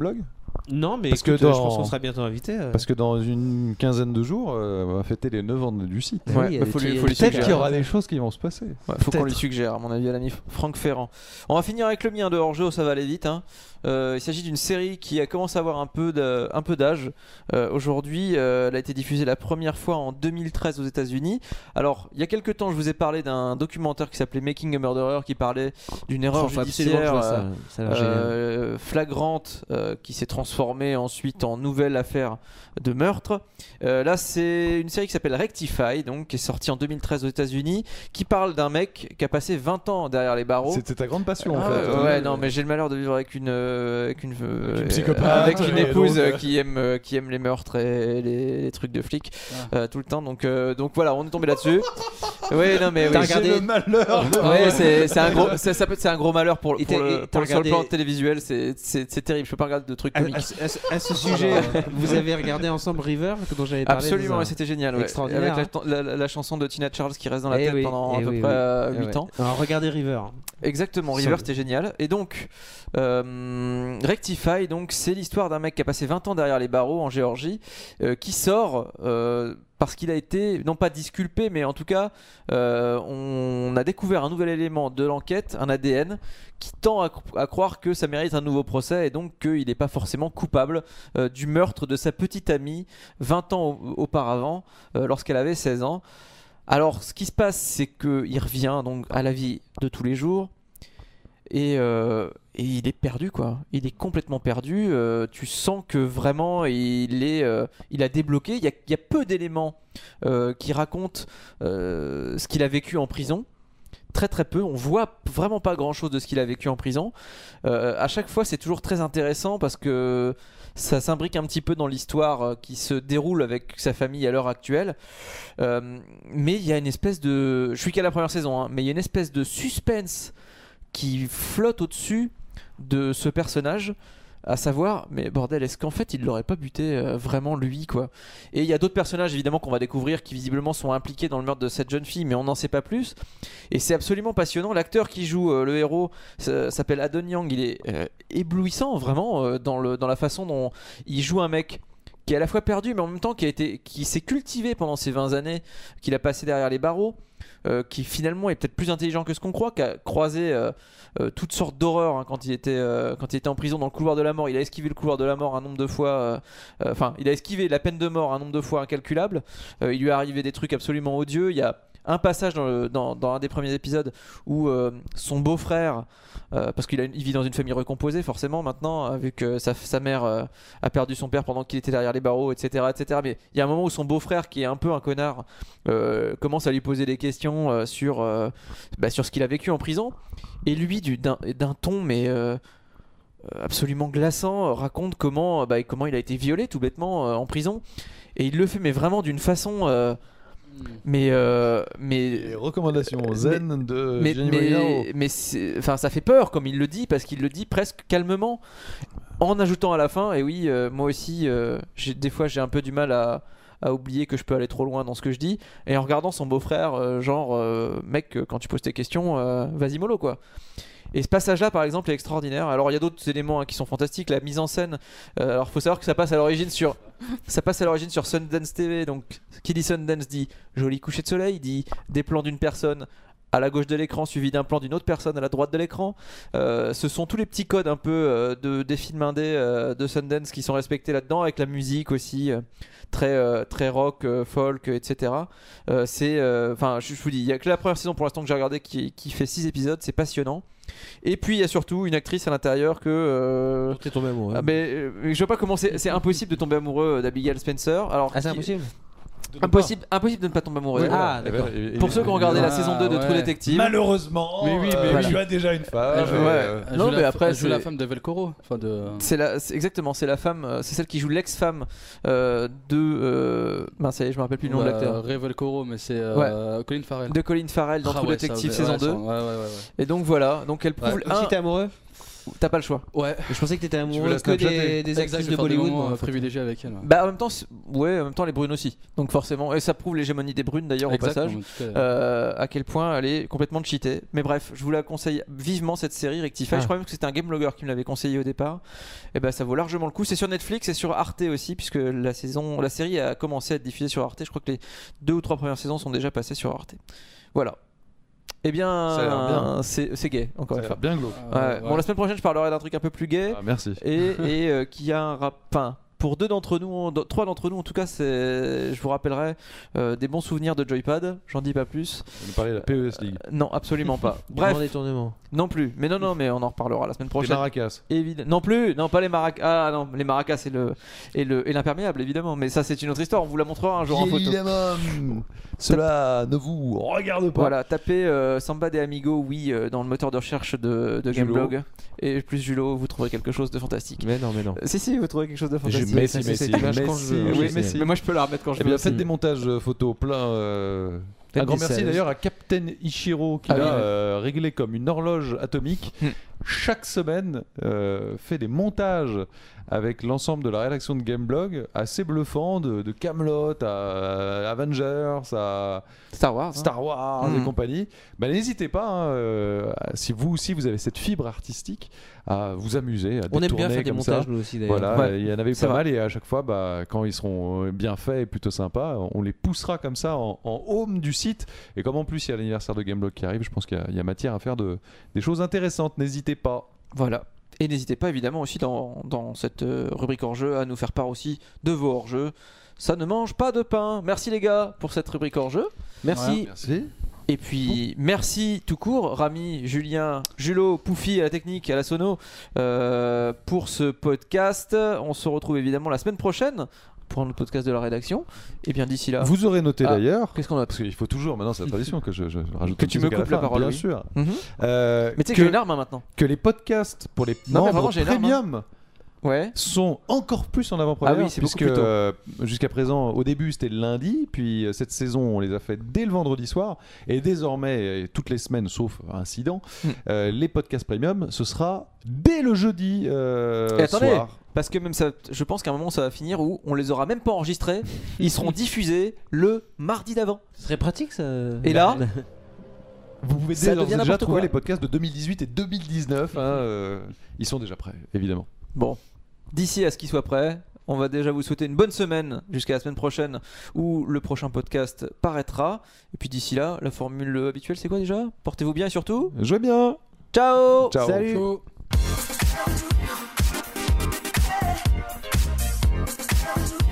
Speaker 4: Non, mais
Speaker 3: Parce
Speaker 4: écoute,
Speaker 3: que
Speaker 4: euh,
Speaker 3: dans-
Speaker 4: je pense qu'on sera bientôt invité. euh.
Speaker 3: Parce que dans une quinzaine de jours, euh, on va fêter les neuf ans du site.
Speaker 4: Ah
Speaker 1: Ouais,
Speaker 4: oui, il y a
Speaker 1: bah,
Speaker 4: des
Speaker 1: faut lui-
Speaker 4: petits-
Speaker 1: faut lui
Speaker 3: Peut-être
Speaker 1: suggérer.
Speaker 3: qu'il y aura des choses qui vont se passer.
Speaker 1: Ouais, faut qu'on
Speaker 4: Peut-être.
Speaker 1: lui suggère, à mon avis, à l'ami Franck Ferrand. On va finir avec le mien de hors-jeu, ça va aller vite. Hein. Euh, il s'agit d'une série qui a commencé à avoir un peu de- un peu d'âge. Euh, Aujourd'hui, euh, elle a été diffusée la première fois en deux mille treize aux États-Unis. Alors, il y a quelques temps, je vous ai parlé d'un documentaire qui s'appelait Making a Murderer, qui parlait d'une erreur
Speaker 4: Oh, faut absolument que je
Speaker 1: judiciaire
Speaker 4: vois ça. Ça a l'air génial.
Speaker 1: euh, flagrante euh, qui s'est transformée ensuite en nouvelle affaire de meurtre. Euh, là, c'est une série qui s'appelle Rectify, donc qui est sortie en deux mille treize aux États-Unis, qui parle d'un mec qui a passé vingt ans derrière les barreaux.
Speaker 3: C'était ta grande passion en
Speaker 1: Ah,
Speaker 3: fait.
Speaker 1: ouais, ouais, non, mais j'ai le malheur de vivre avec une, euh, avec une, euh,
Speaker 3: Avec une psychopathe,
Speaker 1: avec une
Speaker 3: et
Speaker 1: épouse
Speaker 3: donc,
Speaker 1: euh,
Speaker 3: euh,
Speaker 1: qui aime, euh, qui aime les meurtres et les, les trucs de flics
Speaker 2: Ah.
Speaker 1: euh, tout le temps. Donc, euh, donc voilà, on est tombé là-dessus. Ouais, non, mais oui.
Speaker 4: T'as regardé-
Speaker 3: J'ai le malheur.
Speaker 1: Ouais, c'est c'est un gros, ça, ça peut être- c'est un gros malheur pour,
Speaker 4: Et
Speaker 1: pour
Speaker 4: t'as-
Speaker 1: le,
Speaker 4: et
Speaker 1: pour
Speaker 4: t'as
Speaker 1: le- sur le
Speaker 4: regardé-
Speaker 1: plan télévisuel, c'est c'est- c'est terrible. Je peux pas regarder de trucs
Speaker 4: À,
Speaker 1: comiques.
Speaker 4: à- à- à ce sujet, vous avez regardé ensemble River, dont j'avais parlé.
Speaker 1: Absolument,
Speaker 4: dans un-
Speaker 1: ouais, c'était génial. Ouais.
Speaker 4: extraordinaire,
Speaker 1: Avec la, la- la chanson de Tina Charles qui reste dans la
Speaker 4: Eh
Speaker 1: tête
Speaker 4: oui,
Speaker 1: pendant
Speaker 4: eh
Speaker 1: à peu
Speaker 4: oui,
Speaker 1: près
Speaker 4: oui.
Speaker 1: euh,
Speaker 4: Eh
Speaker 1: huit
Speaker 4: ouais.
Speaker 1: ans.
Speaker 4: Alors regardez River.
Speaker 1: Exactement,
Speaker 4: Sur
Speaker 1: River
Speaker 4: le-
Speaker 1: c'était génial. Et donc, euh, Rectify, donc c'est l'histoire d'un mec qui a passé vingt ans derrière les barreaux en Géorgie, euh, qui sort euh, parce qu'il a été, non pas disculpé, mais en tout cas, euh, on a découvert un nouvel élément de l'enquête, un A D N, qui tend à, à croire que ça mérite un nouveau procès et donc qu'il n'est pas forcément coupable euh, du meurtre de sa petite amie vingt ans au- auparavant, euh, lorsqu'elle avait seize ans. Alors, ce qui se passe, c'est qu'il revient donc à la vie de tous les jours et, euh, et il est perdu, quoi. Il est complètement perdu. euh, tu sens que vraiment, il est, euh, il a débloqué. Il y a, il y a peu d'éléments euh, qui racontent euh, ce qu'il a vécu en prison. Très très peu. On voit vraiment pas grand chose de ce qu'il a vécu en prison. Euh, à chaque fois, c'est toujours très intéressant parce que ça s'imbrique un petit peu dans l'histoire euh, qui se déroule avec sa famille à l'heure actuelle. Euh, mais il y a une espèce de. Je suis qu'à la première saison, hein, mais il y a une espèce de suspense qui flotte au-dessus de ce personnage. À savoir, mais bordel, est-ce qu'en fait il l'aurait pas buté euh, vraiment lui, quoi. Et il y a d'autres personnages évidemment qu'on va découvrir qui visiblement sont impliqués dans le meurtre de cette jeune fille, mais on n'en sait pas plus. Et c'est absolument passionnant. L'acteur qui joue euh, le héros ça- s'appelle Adon Yang. Il est euh, éblouissant vraiment euh, dans, le, dans la façon dont il joue un mec qui est à la fois perdu, mais en même temps qui a été, qui s'est cultivé pendant ces vingt années qu'il a passé derrière les barreaux. Euh, qui finalement est peut-être plus intelligent que ce qu'on croit, qui a croisé euh, euh, toutes sortes d'horreurs hein, quand, il était, euh, quand il était en prison dans le couloir de la mort. Il a esquivé le couloir de la mort un nombre de fois, euh, euh, enfin, il a esquivé la peine de mort un nombre de fois incalculable. Euh, il lui est arrivé des trucs absolument odieux. Il y a un passage dans, le- dans, dans un des premiers épisodes où euh, son beau-frère, euh, parce qu'il a une- il vit dans une famille recomposée forcément maintenant, euh, vu que sa, sa mère euh, a perdu son père pendant qu'il était derrière les barreaux, et cetera, et cetera. Mais il y a un moment où son beau-frère, qui est un peu un connard, euh, commence à lui poser des questions euh, sur, euh, bah, sur ce qu'il a vécu en prison. Et lui, du- d'un d'un ton, mais euh, euh, absolument glaçant, euh, raconte comment, euh, bah, comment il a été violé tout bêtement euh, en prison. Et il le fait, mais vraiment d'une façon. euh, mais, euh, mais
Speaker 3: Les recommandations zen de
Speaker 1: mais,
Speaker 3: Gianni
Speaker 1: mais,
Speaker 3: Molinaro.
Speaker 1: mais c'est- enfin, ça fait peur comme il le dit, parce qu'il le dit presque calmement, en ajoutant à la fin, et oui, euh, moi aussi, euh, j'ai- des fois j'ai un peu du mal à, à oublier que je peux aller trop loin dans ce que je dis, et en regardant son beau-frère, euh, genre, euh, mec, euh, quand tu poses tes questions, euh, vas-y mollo, quoi. Et ce passage-là, par exemple, est extraordinaire. Alors, il y a d'autres éléments hein, qui sont fantastiques. La mise en scène. Euh, alors, faut savoir que ça passe à l'origine sur, ça passe à l'origine sur Sundance T V. Donc, qui dit Sundance dit joli coucher de soleil, dit des plans d'une personne à la gauche de l'écran suivi d'un plan d'une autre personne à la droite de l'écran. Euh, ce sont tous les petits codes un peu euh, de, des films indés euh, de Sundance qui sont respectés là-dedans, avec la musique aussi euh, très, euh, très rock, euh, folk, et cetera. Euh, c'est, enfin, je, je vous dis, il y a que la première saison pour l'instant que j'ai regardé qui, qui fait six épisodes, c'est passionnant. Et puis il y a surtout une actrice à l'intérieur que. Euh...
Speaker 4: T'es tombé amoureux.
Speaker 1: Ah, mais, euh, je vois pas comment c'est. C'est impossible de tomber amoureux d'Abigail Spencer. Alors,
Speaker 4: Ah, c'est
Speaker 1: qui-
Speaker 4: impossible.
Speaker 1: Impossible, impossible de ne pas tomber amoureux.
Speaker 4: Oui,
Speaker 1: Voilà.
Speaker 4: ah, d'accord.
Speaker 1: Pour ceux qui ont regardé la
Speaker 2: Ah,
Speaker 1: saison deux de
Speaker 2: ouais.
Speaker 1: True Detective.
Speaker 3: Malheureusement,
Speaker 6: Mais oui, mais
Speaker 3: euh,
Speaker 6: oui.
Speaker 3: tu as déjà une femme.
Speaker 2: Elle joue-
Speaker 3: et,
Speaker 1: ouais.
Speaker 3: euh,
Speaker 2: Elle
Speaker 1: Non,
Speaker 2: joue
Speaker 1: mais
Speaker 2: la-
Speaker 1: après,
Speaker 2: elle joue la
Speaker 1: c'est-
Speaker 2: femme de Velcoro. Enfin de.
Speaker 1: C'est la, c'est exactement, c'est la femme, euh, c'est celle qui joue l'ex-femme euh, de. Euh, ben ça y est, je me rappelle plus le nom de l'acteur.
Speaker 2: Ray Velcoro, mais c'est euh, Colin Farrell.
Speaker 1: De Colin Farrell dans
Speaker 2: Ah
Speaker 1: True
Speaker 2: ouais,
Speaker 1: Detective
Speaker 2: ça-
Speaker 1: saison
Speaker 2: ouais,
Speaker 1: deux.
Speaker 2: ça- ouais, ouais, ouais, ouais.
Speaker 1: Et donc voilà, donc elle prouve
Speaker 2: Ouais.
Speaker 1: un-
Speaker 4: Aussi, t'es amoureux
Speaker 1: T'as pas le choix.
Speaker 2: Ouais.
Speaker 4: Je pensais que t'étais
Speaker 3: veux la
Speaker 4: amoureuse que
Speaker 3: Snapchatter.
Speaker 4: des, des
Speaker 2: Exact,
Speaker 4: actrices
Speaker 2: je
Speaker 4: de
Speaker 2: vais faire des
Speaker 4: Bollywood.
Speaker 2: moments,
Speaker 4: moi,
Speaker 2: euh,
Speaker 4: en fait.
Speaker 2: privilégiés avec elle. Ouais.
Speaker 1: Bah en même temps, c'est- ouais, en même temps les brunes aussi. Donc forcément, et ça prouve l'hégémonie des brunes d'ailleurs au
Speaker 2: Exact,
Speaker 1: passage.
Speaker 2: en tout cas,
Speaker 1: Euh, à quel point elle est complètement cheatée. Mais bref, je vous la conseille vivement cette série Rectify.
Speaker 4: Ah.
Speaker 1: Je crois même que c'était un game blogger qui me l'avait conseillé au départ. Et ben ça vaut largement le coup. C'est sur Netflix et sur Arte aussi, puisque la saison, la série a commencé à être diffusée sur Arte. Je crois que les deux ou trois premières saisons sont déjà passées sur Arte. Voilà. Eh bien,
Speaker 3: Ça a l'air bien.
Speaker 1: c'est c'est gay encore
Speaker 3: Ça
Speaker 1: une
Speaker 3: a
Speaker 1: fois.
Speaker 3: l'air bien glauque.
Speaker 2: euh,
Speaker 1: Ouais.
Speaker 2: ouais.
Speaker 1: Bon, la semaine prochaine, je parlerai d'un truc un peu plus gay
Speaker 3: Ah, merci.
Speaker 1: et, et euh, qui a un rap. Enfin, pour deux d'entre nous, on- trois d'entre nous en tout cas, c'est, je vous rappellerai euh, des bons souvenirs de Joypad. J'en dis pas plus.
Speaker 3: On nous parlait de la P E S League.
Speaker 1: Euh, non, absolument pas.
Speaker 4: Du
Speaker 1: Bref,
Speaker 4: grand détournement.
Speaker 1: non plus. Mais non, non, mais on en reparlera la semaine
Speaker 3: Les
Speaker 1: prochaine.
Speaker 3: maracas.
Speaker 1: Évidemment. Non plus. Non, pas les maracas. Ah non, les maracas et le et le et l'imperméable évidemment. Mais ça, c'est une autre histoire. On vous la montrera un jour en photo.
Speaker 3: Évidemment, cela ne vous regarde pas.
Speaker 1: Voilà, tapez euh, Samba de Amigo, oui, euh, dans le moteur de recherche de, de
Speaker 3: Julo.
Speaker 1: Gameblog. Et plus Julo, vous trouverez quelque chose de fantastique.
Speaker 4: Mais non, mais non.
Speaker 1: Euh, Si, si, vous trouverez quelque chose de
Speaker 4: Je
Speaker 1: fantastique.
Speaker 4: mets
Speaker 3: Messi,
Speaker 4: ça,
Speaker 3: Messi,
Speaker 4: cette image quand
Speaker 3: Messi,
Speaker 4: je veux.
Speaker 3: oui,
Speaker 1: Oui,
Speaker 3: Messi.
Speaker 1: mais moi je peux la remettre quand je
Speaker 3: Eh
Speaker 1: veux.
Speaker 3: bien, faites
Speaker 4: aussi.
Speaker 3: des montages euh, photos plein. euh,
Speaker 4: Faites
Speaker 3: Un grand
Speaker 4: des
Speaker 3: merci
Speaker 4: salles.
Speaker 3: d'ailleurs à Captain Ichiro qui
Speaker 1: Ah
Speaker 3: l'a
Speaker 1: oui, ouais.
Speaker 3: euh, réglé comme une horloge atomique.
Speaker 1: Hmm.
Speaker 3: Chaque semaine, euh, fait des montages avec l'ensemble de la rédaction de Gameblog assez bluffant, de, de Camelot à Avengers à
Speaker 1: Star Wars. hein.
Speaker 3: Star Wars
Speaker 1: Hmm.
Speaker 3: et compagnie. Bah, n'hésitez pas, hein, euh, si vous aussi vous avez cette fibre artistique, à vous amuser, à
Speaker 4: On aime
Speaker 3: détourner
Speaker 4: bien faire des
Speaker 3: comme ça.
Speaker 4: montages, nous aussi, d'ailleurs.
Speaker 3: Voilà,
Speaker 1: Ouais,
Speaker 3: il y en avait eu
Speaker 1: c'est
Speaker 3: pas
Speaker 1: vrai.
Speaker 3: mal et à chaque fois, bah, quand ils seront euh, bien faits et plutôt sympas, on les poussera comme ça en, en home du site. Et comme en plus il y a l'anniversaire de Gameblog qui arrive, je pense qu'il y a- il y, a matière à faire de, des choses intéressantes. N'hésitez pas.
Speaker 1: Voilà. Et n'hésitez pas évidemment aussi dans, dans cette euh, rubrique hors-jeu à nous faire part aussi de vos hors-jeux. Ça ne mange pas de pain. Merci les gars pour cette rubrique hors-jeu. Merci.
Speaker 3: Merci.
Speaker 1: Et puis merci tout court, Rami, Julien, Julo, Poufi à la technique, à la sono, euh, pour ce podcast. On se retrouve évidemment la semaine prochaine pour un autre podcast de la rédaction. Et bien d'ici là,
Speaker 3: Vous aurez noté
Speaker 1: Ah,
Speaker 3: d'ailleurs.
Speaker 1: qu'est-ce qu'on a
Speaker 3: Parce qu'il faut toujours, maintenant c'est la tradition que je, je rajoute
Speaker 1: Que
Speaker 3: une
Speaker 1: tu
Speaker 3: musique
Speaker 1: me
Speaker 3: à
Speaker 1: coupes la
Speaker 3: fin,
Speaker 1: parole,
Speaker 3: bien
Speaker 1: oui.
Speaker 3: sûr.
Speaker 1: Mhm.
Speaker 3: Euh,
Speaker 1: Mais tu sais que
Speaker 3: que,
Speaker 1: j'ai une arme hein, maintenant.
Speaker 3: que les podcasts pour les
Speaker 1: Non, mais
Speaker 3: membres
Speaker 1: vraiment, j'ai une arme, hein.
Speaker 3: premium
Speaker 1: Ouais.
Speaker 3: sont encore plus en avant-première.
Speaker 1: Ah oui, c'est beaucoup
Speaker 3: puisque
Speaker 1: plus tôt.
Speaker 3: euh, jusqu'à présent, au début c'était le lundi, puis euh, cette saison on les a fait dès le vendredi soir, et désormais, et toutes les semaines sauf incident,
Speaker 1: Hmm.
Speaker 3: euh, les podcasts premium, ce sera dès le jeudi euh,
Speaker 1: Et attendez,
Speaker 3: soir.
Speaker 1: parce que même ça, je pense qu'à un moment ça va finir où on les aura même pas enregistrés, ils seront diffusés le mardi d'avant.
Speaker 4: Ce serait pratique, ça.
Speaker 1: Et là,
Speaker 3: Vous pouvez
Speaker 1: ça
Speaker 3: déjà,
Speaker 1: devient
Speaker 3: déjà
Speaker 1: n'importe
Speaker 3: trouver
Speaker 1: quoi.
Speaker 3: les podcasts de deux mille dix-huit et deux mille dix-neuf, hein, euh, ils sont déjà prêts, évidemment.
Speaker 1: bon, d'ici à ce qu'ils soient prêts, on va déjà vous souhaiter une bonne semaine jusqu'à la semaine prochaine où le prochain podcast paraîtra. Et puis d'ici là, la formule habituelle c'est quoi déjà? Portez-vous bien et surtout,
Speaker 3: Jouez bien.
Speaker 1: ciao.
Speaker 3: Ciao.
Speaker 1: Salut.
Speaker 2: Ciao.